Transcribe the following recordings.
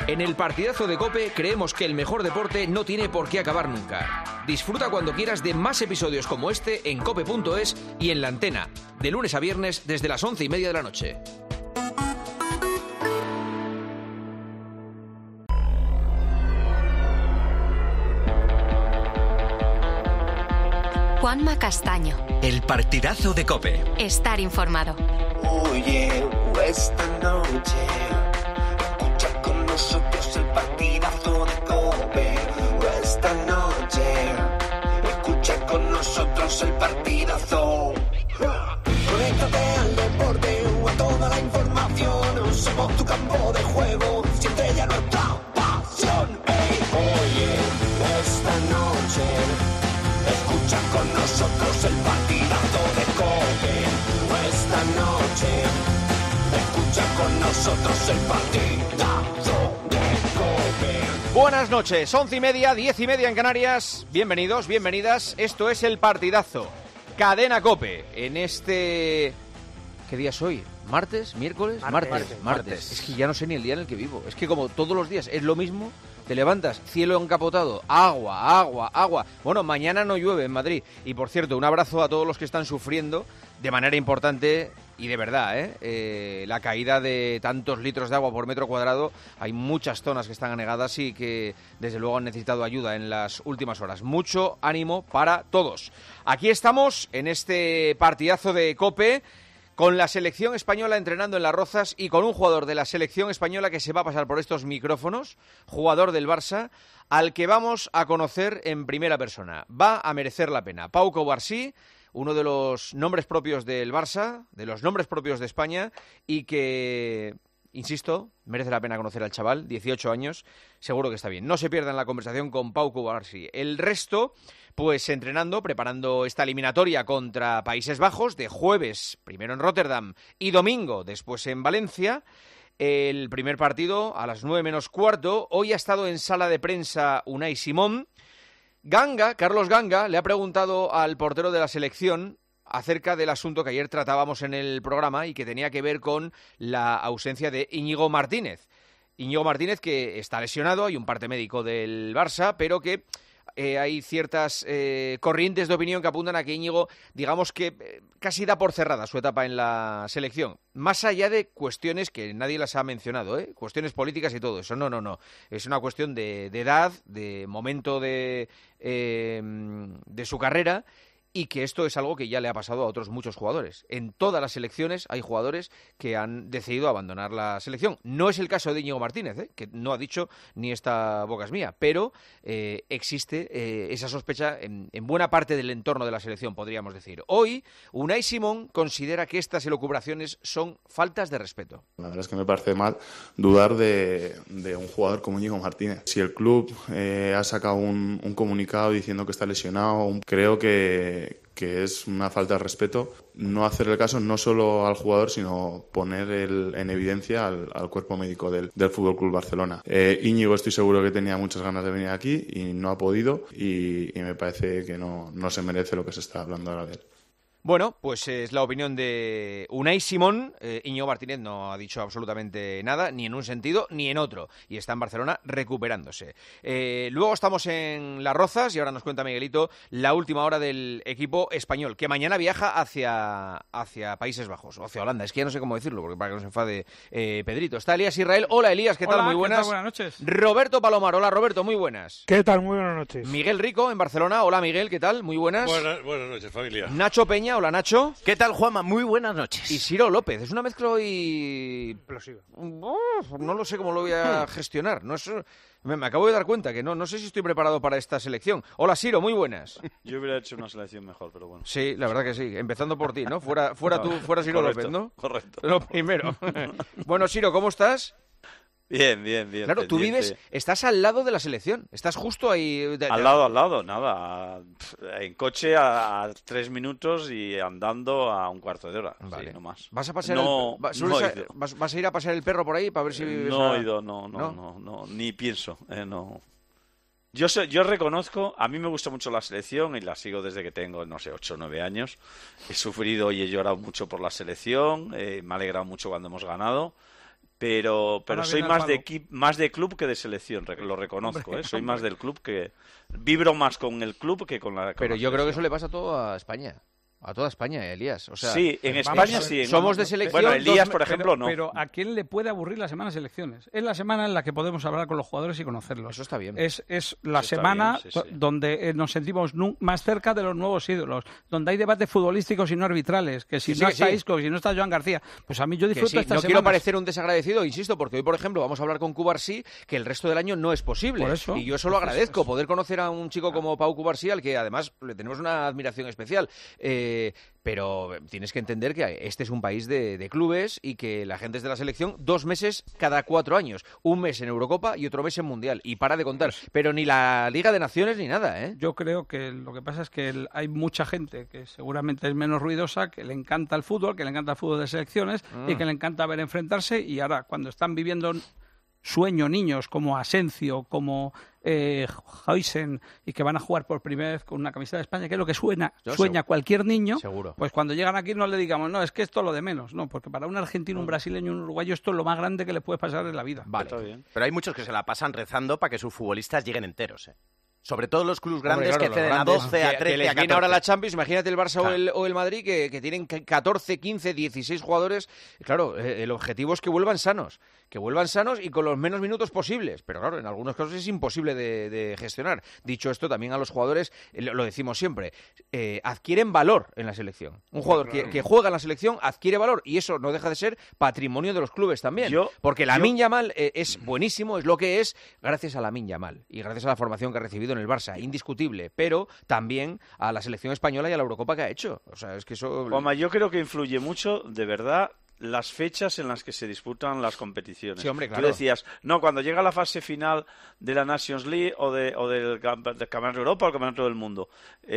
En el partidazo de COPE creemos que el mejor deporte no tiene por qué acabar nunca. Disfruta cuando quieras de más episodios como este en cope.es y en la antena, de lunes a viernes desde las 11:30 de la noche. Juanma Castaño. El partidazo de COPE. Estar informado. Oye, esta noche escucha con nosotros el partidazo de COPE. Esta noche escucha con nosotros el partidazo. Conéctate al deporte o a toda la información. Somos tu campo de juego, siempre ya nuestra pasión. Hey, oye, esta noche escucha con nosotros el partidazo de COPE. Esta noche escucha con nosotros el partidazo de COPE. Buenas noches, 11:30, 10:30 en Canarias. Bienvenidos, bienvenidas. Esto es el partidazo. Cadena COPE. En este... ¿Qué día es hoy? ¿Martes? ¿Miércoles? Martes. Es que ya no sé ni el día en el que vivo. Es que como todos los días es lo mismo... Te levantas, cielo encapotado, agua. Bueno, mañana no llueve en Madrid. Y por cierto, un abrazo a todos los que están sufriendo de manera importante y de verdad, la caída de tantos litros de agua por metro cuadrado. Hay muchas zonas que están anegadas y que desde luego han necesitado ayuda en las últimas horas. Mucho ánimo para todos. Aquí estamos en este partidazo de COPE, con la selección española entrenando en Las Rozas y con un jugador de la selección española que se va a pasar por estos micrófonos, jugador del Barça, al que vamos a conocer en primera persona. Va a merecer la pena. Pau Cubarsí, uno de los nombres propios del Barça, de los nombres propios de España, y que, insisto, merece la pena conocer al chaval, 18 años, seguro que está bien. No se pierdan la conversación con Pau Cubarsí. El resto... pues entrenando, preparando esta eliminatoria contra Países Bajos, de jueves, primero en Rotterdam y domingo, después en Valencia. El primer partido a las 9:15. Hoy ha estado en sala de prensa Unai Simón. Carlos Ganga, le ha preguntado al portero de la selección acerca del asunto que ayer tratábamos en el programa y que tenía que ver con la ausencia de Íñigo Martínez. Íñigo Martínez, que está lesionado, hay un parte médico del Barça, pero que... hay ciertas corrientes de opinión que apuntan a que Íñigo, digamos que casi da por cerrada su etapa en la selección. Más allá de cuestiones que nadie las ha mencionado, cuestiones políticas y todo eso. No. Es una cuestión de edad, de momento de su carrera, y que esto es algo que ya le ha pasado a otros muchos jugadores. En todas las selecciones hay jugadores que han decidido abandonar la selección. No es el caso de Íñigo Martínez, que no ha dicho ni esta boca es mía, pero existe esa sospecha en buena parte del entorno de la selección, podríamos decir. Hoy, Unai Simón considera que estas elucubraciones son faltas de respeto. La verdad es que me parece mal dudar de un jugador como Íñigo Martínez. Si el club ha sacado un comunicado diciendo que está lesionado, creo que es una falta de respeto no hacerle caso no solo al jugador, sino poner en evidencia al cuerpo médico del Fútbol Club Barcelona. Íñigo, estoy seguro que tenía muchas ganas de venir aquí y no ha podido, y me parece que no se merece lo que se está hablando ahora de él. Bueno, pues es la opinión de Unai Simón. Íñigo Martínez no ha dicho absolutamente nada, ni en un sentido ni en otro, y está en Barcelona recuperándose. Luego estamos en Las Rozas y ahora nos cuenta Miguelito la última hora del equipo español, que mañana viaja hacia Países Bajos, o hacia Holanda. Es que ya no sé cómo decirlo, porque para que no se enfade Pedrito. Está Elías Israel. Hola, Elías, ¿qué tal? Muy buenas. ¿Qué tal? Buenas noches. Roberto Palomar. Hola, Roberto, muy buenas. ¿Qué tal? Muy buenas noches. Miguel Rico, en Barcelona. Hola, Miguel, ¿qué tal? Muy buenas. Buenas noches, familia. Nacho Peña. Hola, Nacho. ¿Qué tal, Juanma? Muy buenas noches. Y Ciro López. Es una mezcla hoy... explosiva. No lo sé cómo lo voy a gestionar. No es... Me acabo de dar cuenta que no sé si estoy preparado para esta selección. Hola, Ciro, muy buenas. Yo hubiera hecho una selección mejor, pero bueno. Sí, la verdad que sí. Empezando por ti, ¿no? Fuera Ciro López, ¿no? Correcto. Lo primero. Bueno, Ciro, ¿cómo estás? Bien. Claro, tú estás al lado de la selección, estás justo ahí. Al lado, nada. En coche a 3 minutos y andando a un cuarto de hora. Vale. Sí, no más. ¿Vas a pasear vas a ir a pasear el perro por ahí para ver si vives No he ido, no, ni pienso, no. Yo reconozco, a mí me gusta mucho la selección y la sigo desde que tengo, 8 o 9 años. He sufrido y he llorado mucho por la selección, me ha alegrado mucho cuando hemos ganado. pero Ahora soy viene más de club que de selección, lo reconozco. Hombre, Soy más del club, que vibro más con el club que con la Pero la yo creo que eso selección. le pasa a toda España. A toda España, Elías. O sea, Sí, en vamos España a ver, sí. somos de selección. Bueno, Elías, Dos- por ejemplo, no. Pero ¿a quién le puede aburrir la semana de selecciones? Es la semana en la que podemos hablar con los jugadores y conocerlos. Eso está bien. Es la Eso está semana bien, sí, sí. donde nos sentimos más cerca de los nuevos ídolos, donde hay debates futbolísticos y no arbitrales, que si Sí, no que está sí. Isco, que si no está Joan García, pues a mí yo Que disfruto sí, esta no semana. quiero parecer un desagradecido, insisto, porque hoy, por ejemplo, vamos a hablar con Cubarsí, que el resto del año no es posible. Por eso. Y yo eso lo Entonces, agradezco, poder conocer a un chico como Pau Cubarsí, al que además le tenemos una admiración especial. Pero tienes que entender que este es un país de clubes y que la gente es de la selección 2 meses cada 4 años. Un mes en Eurocopa y otro mes en Mundial. Y para de contar. Pero ni la Liga de Naciones ni nada, ¿eh? Yo creo que lo que pasa es que hay mucha gente que seguramente es menos ruidosa, que le encanta el fútbol, que le encanta el fútbol de selecciones y que le encanta ver enfrentarse, y ahora cuando están viviendo sueño niños como Asencio, como Huijsen, y que van a jugar por primera vez con una camiseta de España, que es lo que sueña cualquier niño, Seguro. pues cuando llegan aquí no le digamos, no, es que esto es lo de menos, no, porque para un argentino, un brasileño, un uruguayo, esto es lo más grande que le puede pasar en la vida. Vale. Está bien. Pero hay muchos que se la pasan rezando para que sus futbolistas lleguen enteros, ¿eh? Sobre todo los clubes Hombre, grandes claro, que los ceden a grandes, 12, a que 13, les a viene 14. ahora la Champions, imagínate el Barça Claro. o el Madrid que tienen 14, 15, 16 jugadores. Claro, el objetivo es que vuelvan sanos y con los menos minutos posibles. Pero claro, en algunos casos es imposible de gestionar. Dicho esto, también a los jugadores, lo decimos siempre, adquieren valor en la selección. Un jugador que juega en la selección adquiere valor, y eso no deja de ser patrimonio de los clubes también. Porque Lamine Yamal es buenísimo, es lo que es gracias a Lamine Yamal y gracias a la formación que ha recibido en el Barça, indiscutible, pero también a la selección española y a la Eurocopa que ha hecho. O sea, es que eso... Juanma, yo creo que influye mucho, de verdad, las fechas en las que se disputan las competiciones. Sí, hombre, claro. Tú decías, no, cuando llega la fase final de la Nations League o del Campeonato de Europa o el Campeonato del Mundo.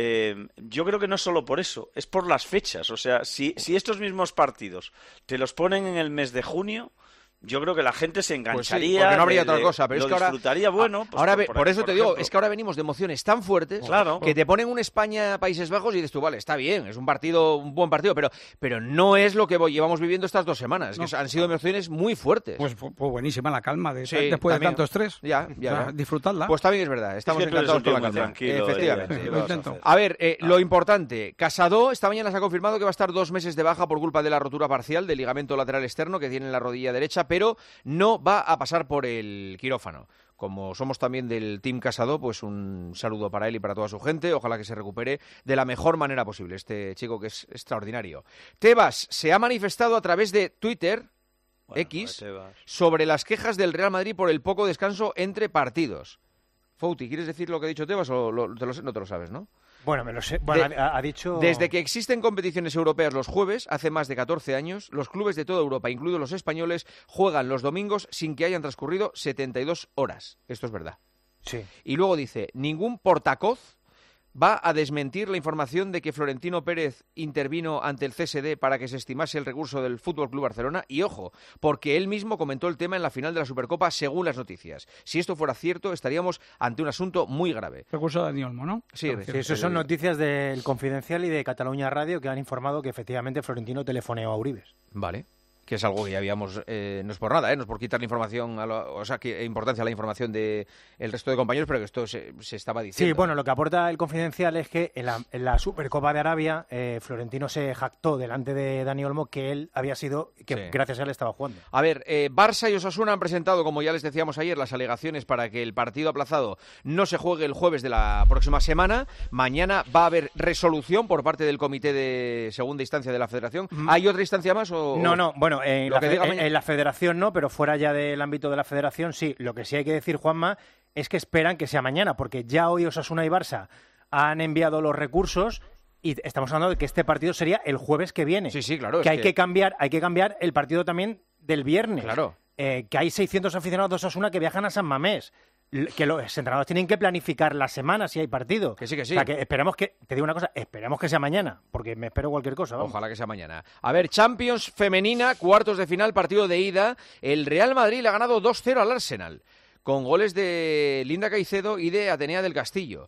Yo creo que no es solo por eso, es por las fechas. O sea, si estos mismos partidos te los ponen en el mes de junio, yo creo que la gente se engancharía. Pues sí, porque no habría otra cosa, pero lo es que ahora disfrutaría, bueno. Pues ahora por eso te digo, ejemplo. es que ahora venimos de emociones tan fuertes, Claro. que te ponen un España-Países Bajos y dices tú, vale, está bien, es un buen partido, pero no es lo que llevamos viviendo estas 2 semanas, que han sido emociones muy fuertes. Pues buenísima la calma Sí, después también. de tanto estrés. Ya. Disfrutadla. Pues también es verdad, estamos Es que tú eres encantados un tío con la muy calma. tranquilo, Efectivamente. lo ¿qué vas a intento. hacer? A ver, lo importante, Casado esta mañana se ha confirmado que va a estar 2 meses de baja por culpa de la rotura parcial del ligamento lateral externo que tiene en la rodilla derecha, pero no va a pasar por el quirófano. Como somos también del Team Casado, pues un saludo para él y para toda su gente. Ojalá que se recupere de la mejor manera posible este chico que es extraordinario. Tebas se ha manifestado a través de Twitter, Bueno, X, Tebas. sobre las quejas del Real Madrid por el poco descanso entre partidos. Fouti, ¿quieres decir lo que ha dicho Tebas o no te lo sabes, no? Bueno, me lo sé. Bueno, ha dicho... Desde que existen competiciones europeas los jueves, hace más de 14 años, los clubes de toda Europa, incluidos los españoles, juegan los domingos sin que hayan transcurrido 72 horas. Esto es verdad. Sí. Y luego dice, ningún portacoz va a desmentir la información de que Florentino Pérez intervino ante el CSD para que se estimase el recurso del FC Barcelona. Y ojo, porque él mismo comentó el tema en la final de la Supercopa según las noticias. Si esto fuera cierto, estaríamos ante un asunto muy grave. Recurso de Dani Olmo, ¿no? Sí, Sí, eso son noticias del Confidencial y de Cataluña Radio que han informado que efectivamente Florentino telefoneó a Uribes. Vale. Que es algo que ya habíamos, no es por nada, no es por quitar la información, que importancia a la información del resto de compañeros, pero que esto se estaba diciendo. Sí, bueno, lo que aporta el Confidencial es que en la Supercopa de Arabia, Florentino se jactó delante de Dani Olmo que él había sido, que Sí. gracias a él estaba jugando. A ver, Barça y Osasuna han presentado, como ya les decíamos ayer, las alegaciones para que el partido aplazado no se juegue el jueves de la próxima semana. Mañana va a haber resolución por parte del Comité de Segunda Instancia de la Federación. ¿Hay otra instancia más? No, bueno, en Lo que diga mañana. la Federación no, pero fuera ya del ámbito de la Federación sí. Lo que sí hay que decir, Juanma, es que esperan que sea mañana, porque ya hoy Osasuna y Barça han enviado los recursos y estamos hablando de que este partido sería el jueves que viene. Sí, claro. Que hay que cambiar el partido también del viernes. Claro. Que hay 600 aficionados de Osasuna que viajan a San Mamés. Que los entrenadores tienen que planificar la semana si hay partido. Que sí. O sea, que esperemos que, te digo una cosa, esperemos que sea mañana, porque me espero cualquier cosa. Vamos. Ojalá que sea mañana. A ver, Champions femenina, cuartos de final, partido de ida. El Real Madrid le ha ganado 2-0 al Arsenal, con goles de Linda Caicedo y de Atenea del Castillo.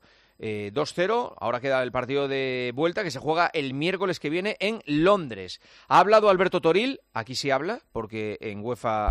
2-0, ahora queda el partido de vuelta que se juega el miércoles que viene en Londres. Ha hablado Alberto Toril, aquí sí habla, porque en UEFA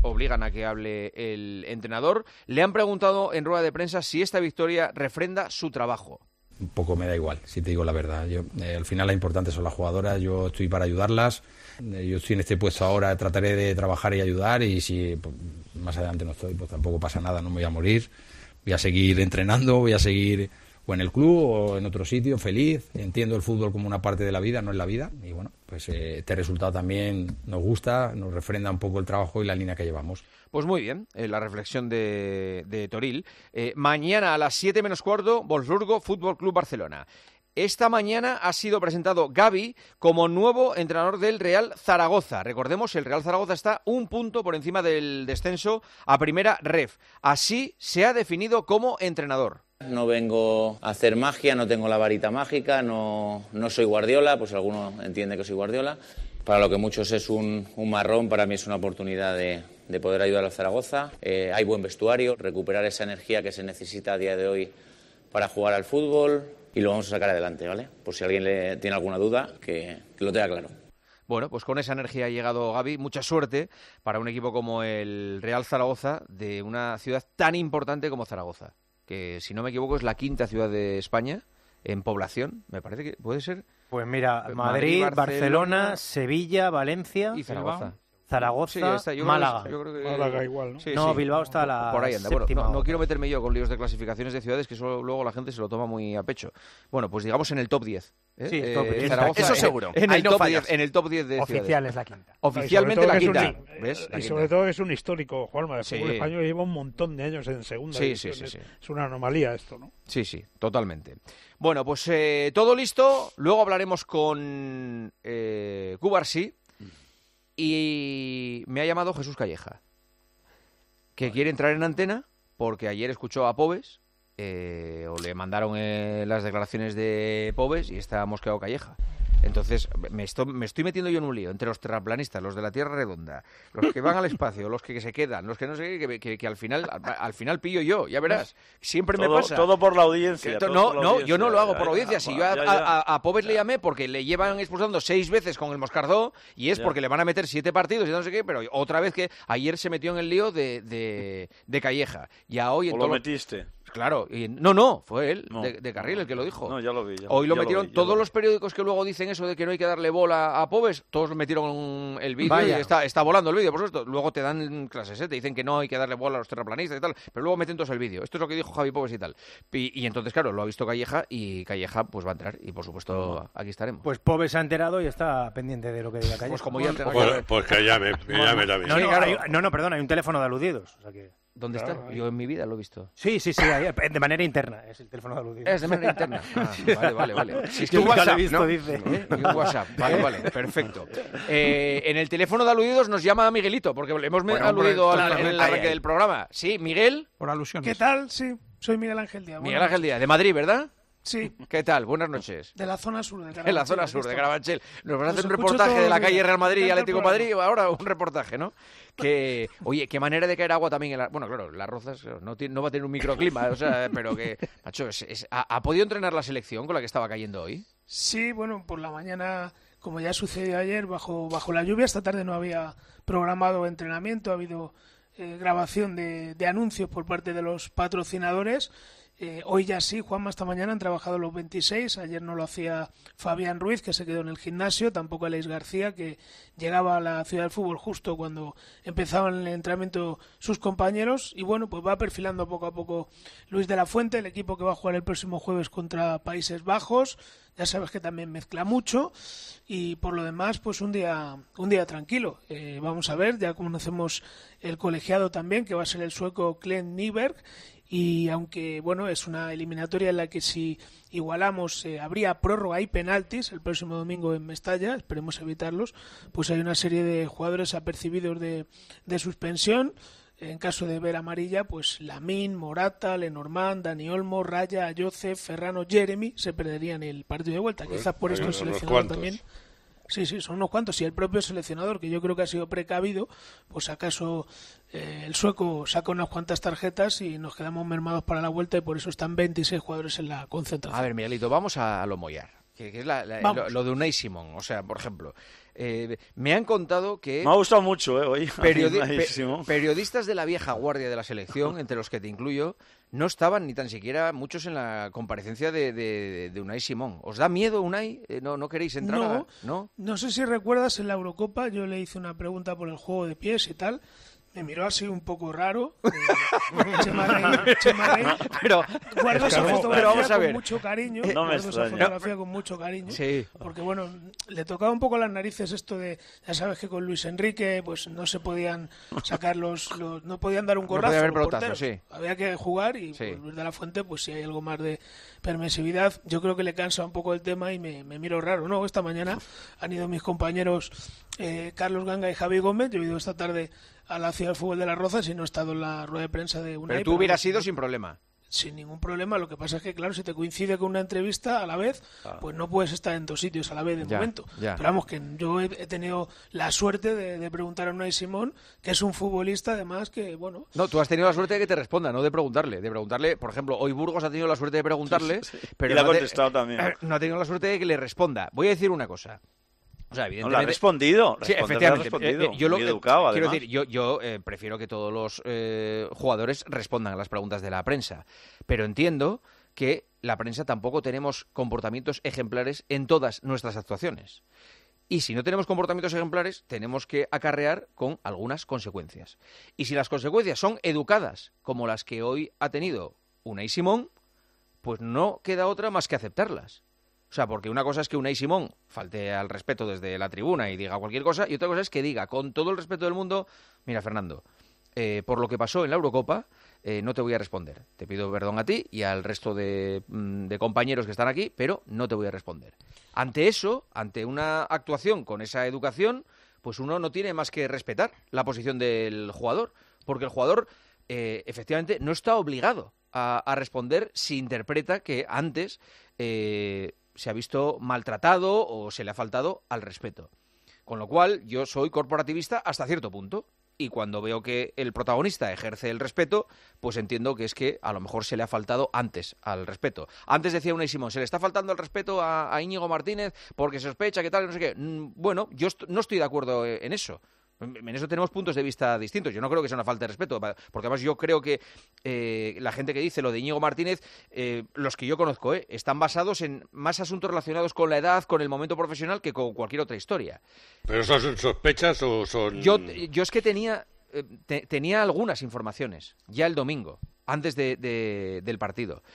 obligan a que hable el entrenador. Le han preguntado en rueda de prensa si esta victoria refrenda su trabajo. Un poco me da igual, si te digo la verdad. Al final las importantes son las jugadoras, yo estoy para ayudarlas. Yo estoy en este puesto ahora, trataré de trabajar y ayudar, y si pues, más adelante no estoy, pues tampoco pasa nada, no me voy a morir. Voy a seguir entrenando, voy a seguir o en el club o en otro sitio, feliz. Entiendo el fútbol como una parte de la vida, no es la vida. Y bueno, pues este resultado también nos gusta, nos refrenda un poco el trabajo y la línea que llevamos. Pues muy bien, la reflexión de Toril. Mañana a las 7 menos cuarto, Wolfsburgo Fútbol Club Barcelona. Esta mañana ha sido presentado Gavi como nuevo entrenador del Real Zaragoza. Recordemos, el Real Zaragoza está un punto por encima del descenso a primera ref. Así se ha definido como entrenador. No vengo a hacer magia, no tengo la varita mágica, no soy Guardiola, pues alguno entiende que soy Guardiola. Para lo que muchos es un marrón, para mí es una oportunidad de poder ayudar al Zaragoza. Hay buen vestuario, recuperar esa energía que se necesita a día de hoy para jugar al fútbol. Y lo vamos a sacar adelante, ¿vale? Por si alguien le tiene alguna duda, que lo tenga claro. Bueno, pues con esa energía ha llegado Gavi. Mucha suerte para un equipo como el Real Zaragoza, de una ciudad tan importante como Zaragoza, que si no me equivoco es la quinta ciudad de España en población, me parece que puede ser. Pues mira, Madrid, Barcelona, Sevilla, Valencia y Zaragoza. Zaragoza, sí, Málaga. Yo creo que... Málaga igual, ¿no? Sí, no, sí. Bilbao está a la por ahí anda. séptima. Bueno, no quiero meterme yo con líos de clasificaciones de ciudades, que eso luego la gente se lo toma muy a pecho. Bueno, pues digamos en el top 10. Sí, top 10. Zaragoza, eso seguro. En Ahí el, no top fallas. 10, en el top 10 de Oficial ciudades. es la quinta. Oficialmente la quinta. ¿Ves? Y sobre todo que es un histórico, Juanma, el Sí. fútbol español lleva un montón de años en segunda división. Sí. Es una anomalía esto, ¿no? Sí, totalmente. Bueno, pues todo listo. Luego hablaremos con Cubarsí. Y me ha llamado Jesús Calleja, que quiere entrar en antena porque ayer escuchó a Pobes, o le mandaron las declaraciones de Pobes y está mosqueado Calleja. Entonces me estoy metiendo yo en un lío entre los terraplanistas, los de la Tierra Redonda, los que van al espacio, los que se quedan, los que no sé qué, que al final pillo yo, ya verás. Siempre me pasa. Todo por la audiencia. No, yo no lo hago por audiencia. Si yo ya. a Pobes le llamé porque le llevan expulsando 6 veces con el Moscardó y es porque le van a meter 7 partidos y no sé qué, pero otra vez que ayer se metió en el lío de Calleja. Ya hoy en ¿O lo metiste? Claro, no, fue él, No. de Carril, el que lo dijo. No, ya lo vi. Hoy lo ya metieron, vi. todos los periódicos que luego dicen eso de que no hay que darle bola a Pobes, todos lo metieron el vídeo y Vaya. está volando el vídeo, por supuesto. Luego te dan clases, te dicen que no hay que darle bola a los terraplanistas y tal, pero luego meten todos el vídeo. Esto es lo que dijo Javi Pobes y tal. Y entonces, claro, lo ha visto Calleja y Calleja pues va a entrar y por supuesto aquí estaremos. Pues Pobes se ha enterado y está pendiente de lo que diga Calleja. Pues como ya entra- Pues que llame también. No, Sí, claro. perdón, hay un teléfono de aludidos. O sea que... ¿Dónde Claro, está? ahí. Yo en mi vida lo he visto. Sí, ahí, de manera interna, es el teléfono de aludidos. Es de manera interna. Vale. Si es que Yo un nunca lo WhatsApp, he visto, ¿no? dice. Y un WhatsApp. Vale, perfecto. En el teléfono de aludidos nos llama Miguelito, porque le hemos aludido en el arranque del programa. Sí, Miguel. Por alusiones. ¿Qué tal? Sí, soy Miguel Ángel Díaz. Miguel Ángel Díaz, de Madrid, ¿verdad? Sí, ¿Qué tal? Buenas noches. de la zona sur de Carabanchel. En la zona sur de Aquí Carabanchel. Nos vas a Los hacer un escucho reportaje todos de la los días. calle Real Madrid y Me encanta Atlético el Madrid. Ahora un reportaje, ¿no? Oye, qué manera de caer agua también en la... Bueno, claro, las Rozas no va a tener un microclima, o sea, pero que... Macho, ¿ha podido entrenar la selección con la que estaba cayendo hoy? Sí, bueno, por la mañana, como ya sucedió ayer, bajo la lluvia, esta tarde no había programado entrenamiento, ha habido grabación de anuncios por parte de los patrocinadores. Hoy ya sí, Juanma, esta mañana han trabajado los 26, ayer no lo hacía Fabián Ruiz, que se quedó en el gimnasio, tampoco Aleix García, que llegaba a la Ciudad del Fútbol justo cuando empezaban el entrenamiento sus compañeros, y bueno, pues va perfilando poco a poco Luis de la Fuente, el equipo que va a jugar el próximo jueves contra Países Bajos, ya sabes que también mezcla mucho, y por lo demás, pues un día tranquilo. Vamos a ver, ya conocemos el colegiado también, que va a ser el sueco Glenn Nyberg, y aunque bueno es una eliminatoria en la que si igualamos habría prórroga y penaltis el próximo domingo en Mestalla, esperemos evitarlos, pues hay una serie de jugadores apercibidos de suspensión. En caso de ver amarilla, pues Lamine, Morata, Lenormand, Dani Olmo, Raya, Ayoce, Ferrano, Jeremy se perderían el partido de vuelta. Quizás por esto el seleccionador también. Sí, son unos cuantos. Y el propio seleccionador, que yo creo que ha sido precavido, pues acaso el sueco saca unas cuantas tarjetas y nos quedamos mermados para la vuelta y por eso están 26 jugadores en la concentración. A ver, Miguelito, vamos a lo mollar, que es lo de Unai Simón. O sea, por ejemplo, Me han contado que... Me ha gustado mucho, hoy. Periodistas de la vieja guardia de la selección, entre los que te incluyo, no estaban ni tan siquiera muchos en la comparecencia de Unai Simón. ¿Os da miedo, Unai? ¿No queréis entrar? No sé si recuerdas, en la Eurocopa yo le hice una pregunta por el juego de pies y tal. Me miró así un poco raro. Chema Rey. Pero guardo esa fotografía con mucho cariño. Con mucho cariño. Sí. Porque, bueno, le tocaba un poco las narices esto de... Ya sabes que con Luis Enrique pues no se podían sacar no podían dar un corrazo. No podía haber pelotazo, sí. Había que jugar y pues, Luis de la Fuente, pues si hay algo más de permisividad, yo creo que le cansa un poco el tema y me miro raro. No, esta mañana han ido mis compañeros Carlos Ganga y Javi Gómez. Yo he ido esta tarde a la Ciudad del Fútbol de Las Rozas y no he estado en la rueda de prensa de Unai. Pero tú hubieras ido sin problema. Sin ningún problema. Lo que pasa es que, claro, si te coincide con una entrevista a la vez, pues no puedes estar en 2 sitios a la vez de momento. Ya. Pero vamos, que yo he tenido la suerte de preguntar a Unai Simón, que es un futbolista, además, que, bueno... No, tú has tenido la suerte de que te responda, no de preguntarle. De preguntarle, por ejemplo, hoy Burgos ha tenido la suerte de preguntarle, pero y le ha contestado también. No ha tenido la suerte de que le responda. Voy a decir una cosa. O sea, evidentemente... No, lo ha respondido. Sí, efectivamente. Yo muy educado, quiero además. decir, yo prefiero que todos los jugadores respondan a las preguntas de la prensa. Pero entiendo que la prensa tampoco tenemos comportamientos ejemplares en todas nuestras actuaciones. Y si no tenemos comportamientos ejemplares, tenemos que acarrear con algunas consecuencias. Y si las consecuencias son educadas, como las que hoy ha tenido Unai Simón, pues no queda otra más que aceptarlas. O sea, porque una cosa es que Unai Simón falte al respeto desde la tribuna y diga cualquier cosa, y otra cosa es que diga, con todo el respeto del mundo, mira, Fernando, por lo que pasó en la Eurocopa, no te voy a responder. Te pido perdón a ti y al resto de compañeros que están aquí, pero no te voy a responder. Ante eso, ante una actuación con esa educación, pues uno no tiene más que respetar la posición del jugador, porque el jugador, efectivamente, no está obligado a responder si interpreta que antes... se ha visto maltratado o se le ha faltado al respeto. Con lo cual, yo soy corporativista hasta cierto punto. Y cuando veo que el protagonista ejerce el respeto, pues entiendo que es que a lo mejor se le ha faltado antes al respeto. Antes decía Unai Simón, se le está faltando el respeto a Íñigo Martínez porque sospecha que tal, no sé qué. Bueno, yo no estoy de acuerdo en eso. En eso tenemos puntos de vista distintos. Yo no creo que sea una falta de respeto, porque además yo creo que la gente que dice lo de Íñigo Martínez, los que yo conozco, están basados en más asuntos relacionados con la edad, con el momento profesional, que con cualquier otra historia. ¿Pero son sospechas o son...? Yo es que tenía algunas informaciones, ya el domingo, antes del partido.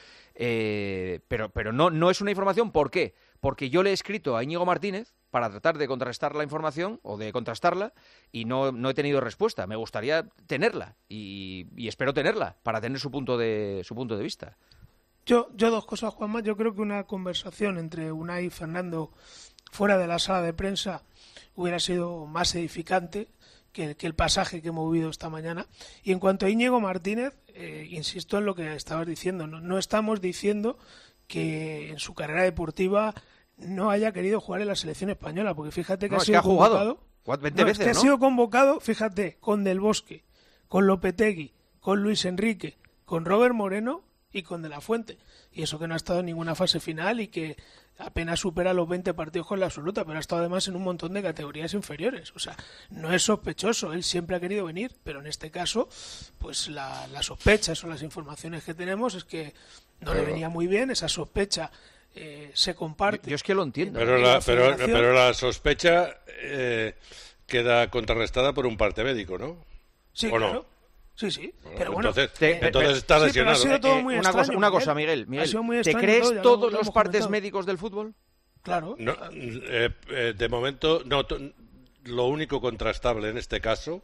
Pero no es una información, ¿por qué? Porque yo le he escrito a Íñigo Martínez para tratar de contrastar la información o de contrastarla y no he tenido respuesta. Me gustaría tenerla y espero tenerla para tener su punto de vista. Yo 2 cosas, Juanma. Yo creo que una conversación entre Unai y Fernando fuera de la sala de prensa hubiera sido más edificante que el pasaje que hemos vivido esta mañana. Y en cuanto a Íñigo Martínez, insisto en lo que estabas diciendo. No estamos diciendo que en su carrera deportiva no haya querido jugar en la selección española, porque fíjate que ha sido convocado. 20 veces, ha sido convocado, fíjate, con Del Bosque, con Lopetegui, con Luis Enrique, con Robert Moreno y con De la Fuente. Y eso que no ha estado en ninguna fase final y que apenas supera los 20 partidos con la absoluta, pero ha estado además en un montón de categorías inferiores. O sea, no es sospechoso, él siempre ha querido venir, pero en este caso, pues las sospechas o las informaciones que tenemos es que no le venía muy bien, esa sospecha se comparte. Yo es que lo entiendo. Pero la sospecha queda contrarrestada por un parte médico, ¿no? Sí, ¿o claro. No? Sí. Pero bueno, entonces está lesionado. Sí, pero ha sido todo muy extraño, una cosa, Miguel. ¿Te crees todos los partes médicos del fútbol? Claro. No, de momento, no. Lo único contrastable en este caso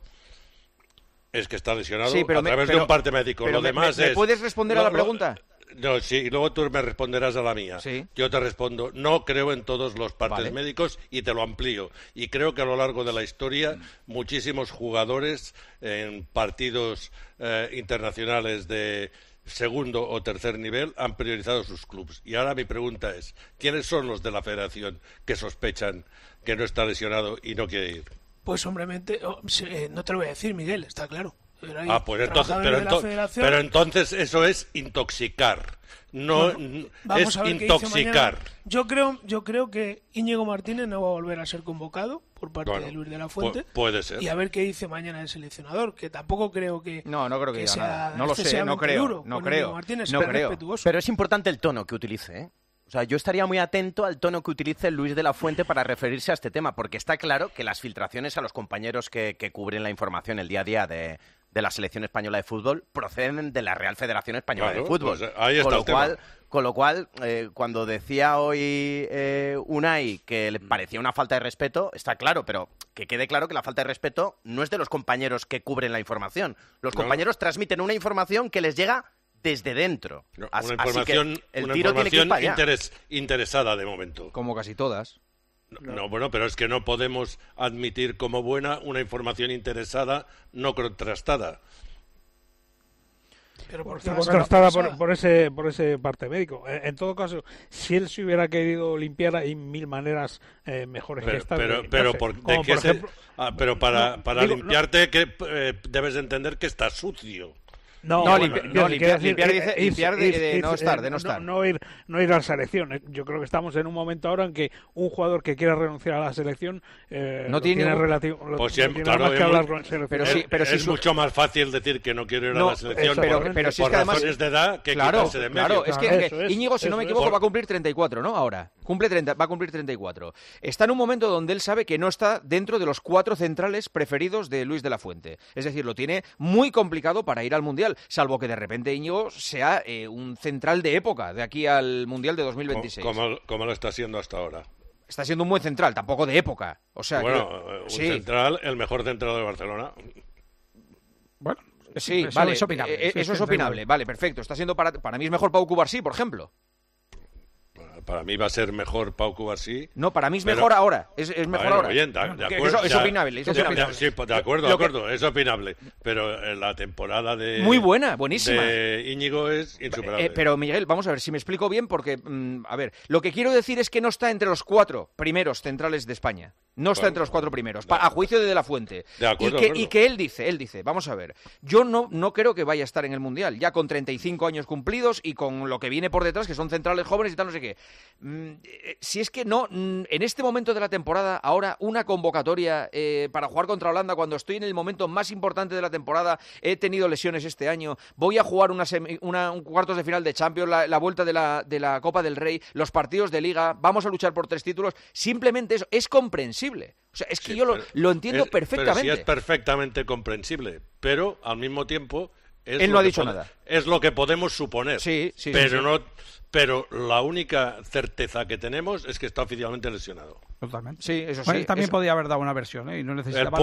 es que está lesionado a través de un parte médico. Lo demás ¿me puedes responder a la pregunta? No, sí, y luego tú me responderás a la mía. ¿Sí? Yo te respondo, no creo en todos los partes médicos y te lo amplío. Y creo que a lo largo de la historia muchísimos jugadores en partidos internacionales de segundo o tercer nivel han priorizado sus clubes. Y ahora mi pregunta es, ¿quiénes son los de la federación que sospechan que no está lesionado y no quiere ir? Pues hombremente, no te lo voy a decir, Miguel, está claro. Pues entonces, pero entonces eso es intoxicar, no es intoxicar. Yo creo que Íñigo Martínez no va a volver a ser convocado por parte de Luis de la Fuente. Puede ser. Y a ver qué dice mañana el seleccionador, que tampoco creo que... No creo que diga sea nada. No lo sé, no creo. Duro, no creo. Martínez, no creo. Respetuoso. Pero es importante el tono que utilice, ¿eh? O sea, yo estaría muy atento al tono que utilice Luis de la Fuente para referirse a este tema, porque está claro que las filtraciones a los compañeros que cubren la información el día a día de la selección española de fútbol proceden de la Real Federación Española de Fútbol. Pues ahí está el tema. Con lo cual, cuando decía hoy Unai que le parecía una falta de respeto, está claro, pero que quede claro que la falta de respeto no es de los compañeros que cubren la información. Los compañeros transmiten una información que les llega desde dentro. Una información, el tiro tiene que ir para allá. interesada de momento. Como casi todas. No, bueno, pero es que no podemos admitir como buena una información interesada no contrastada. Pero contrastada por ese parte médico. En todo caso, si él se hubiera querido limpiar, hay mil maneras mejores que esta. Pero para limpiarte que debes de entender que está sucio. Limpiar de no estar. No ir a la selección. Yo creo que estamos en un momento ahora en que un jugador que quiera renunciar a la selección no tiene relativo. Pues claro, que hablar con el seleccionador. Pero es mucho más fácil decir que no quiero ir a la selección pero si por es que además, razones de edad que quitarse de medio. Claro, es que Íñigo, si no me equivoco, va a cumplir 34, ¿no? Ahora. Va a cumplir 34. Está en un momento donde él sabe que no está dentro de los 4 centrales preferidos de Luis de la Fuente. Es decir, lo tiene muy complicado para ir al Mundial, salvo que de repente Íñigo sea un central de época de aquí al Mundial de 2026. Como lo está siendo hasta ahora. Está siendo un buen central, tampoco de época. O sea, un central, el mejor central de Barcelona. Bueno, sí, vale, es opinable. Eso es opinable, vale, perfecto. Está siendo para mí es mejor Pau Cubarsí, por ejemplo. Para mí va a ser mejor Pau Cubarsí. No, para mí es mejor ahora. Es mejor ahora. Bien, de acuerdo. Es opinable. Sí, de acuerdo, es opinable. Pero la temporada de... Muy buena, buenísima. De Íñigo es insuperable. Pero Miguel, vamos a ver si me explico bien, porque, a ver, lo que quiero decir es que no está entre los 4 primeros centrales de España. No está entre los 4 primeros, a juicio de la Fuente. De acuerdo, y que él dice, vamos a ver, yo no creo que vaya a estar en el Mundial, ya con 35 años cumplidos y con lo que viene por detrás, que son centrales jóvenes y tal, no sé qué. Si es que no, en este momento de la temporada, ahora una convocatoria para jugar contra Holanda, cuando estoy en el momento más importante de la temporada, he tenido lesiones este año, voy a jugar un cuartos de final de Champions, la vuelta de la Copa del Rey, los partidos de Liga, vamos a luchar por 3 títulos, simplemente eso es comprensible. O sea, es que yo lo entiendo perfectamente. Pero sí es perfectamente comprensible, pero al mismo tiempo... Él no ha dicho nada. Es lo que podemos suponer. Sí. Pero la única certeza que tenemos es que está oficialmente lesionado. Totalmente. Sí, eso bueno, sí. también podía haber dado una versión, ¿eh? Y no necesitaba...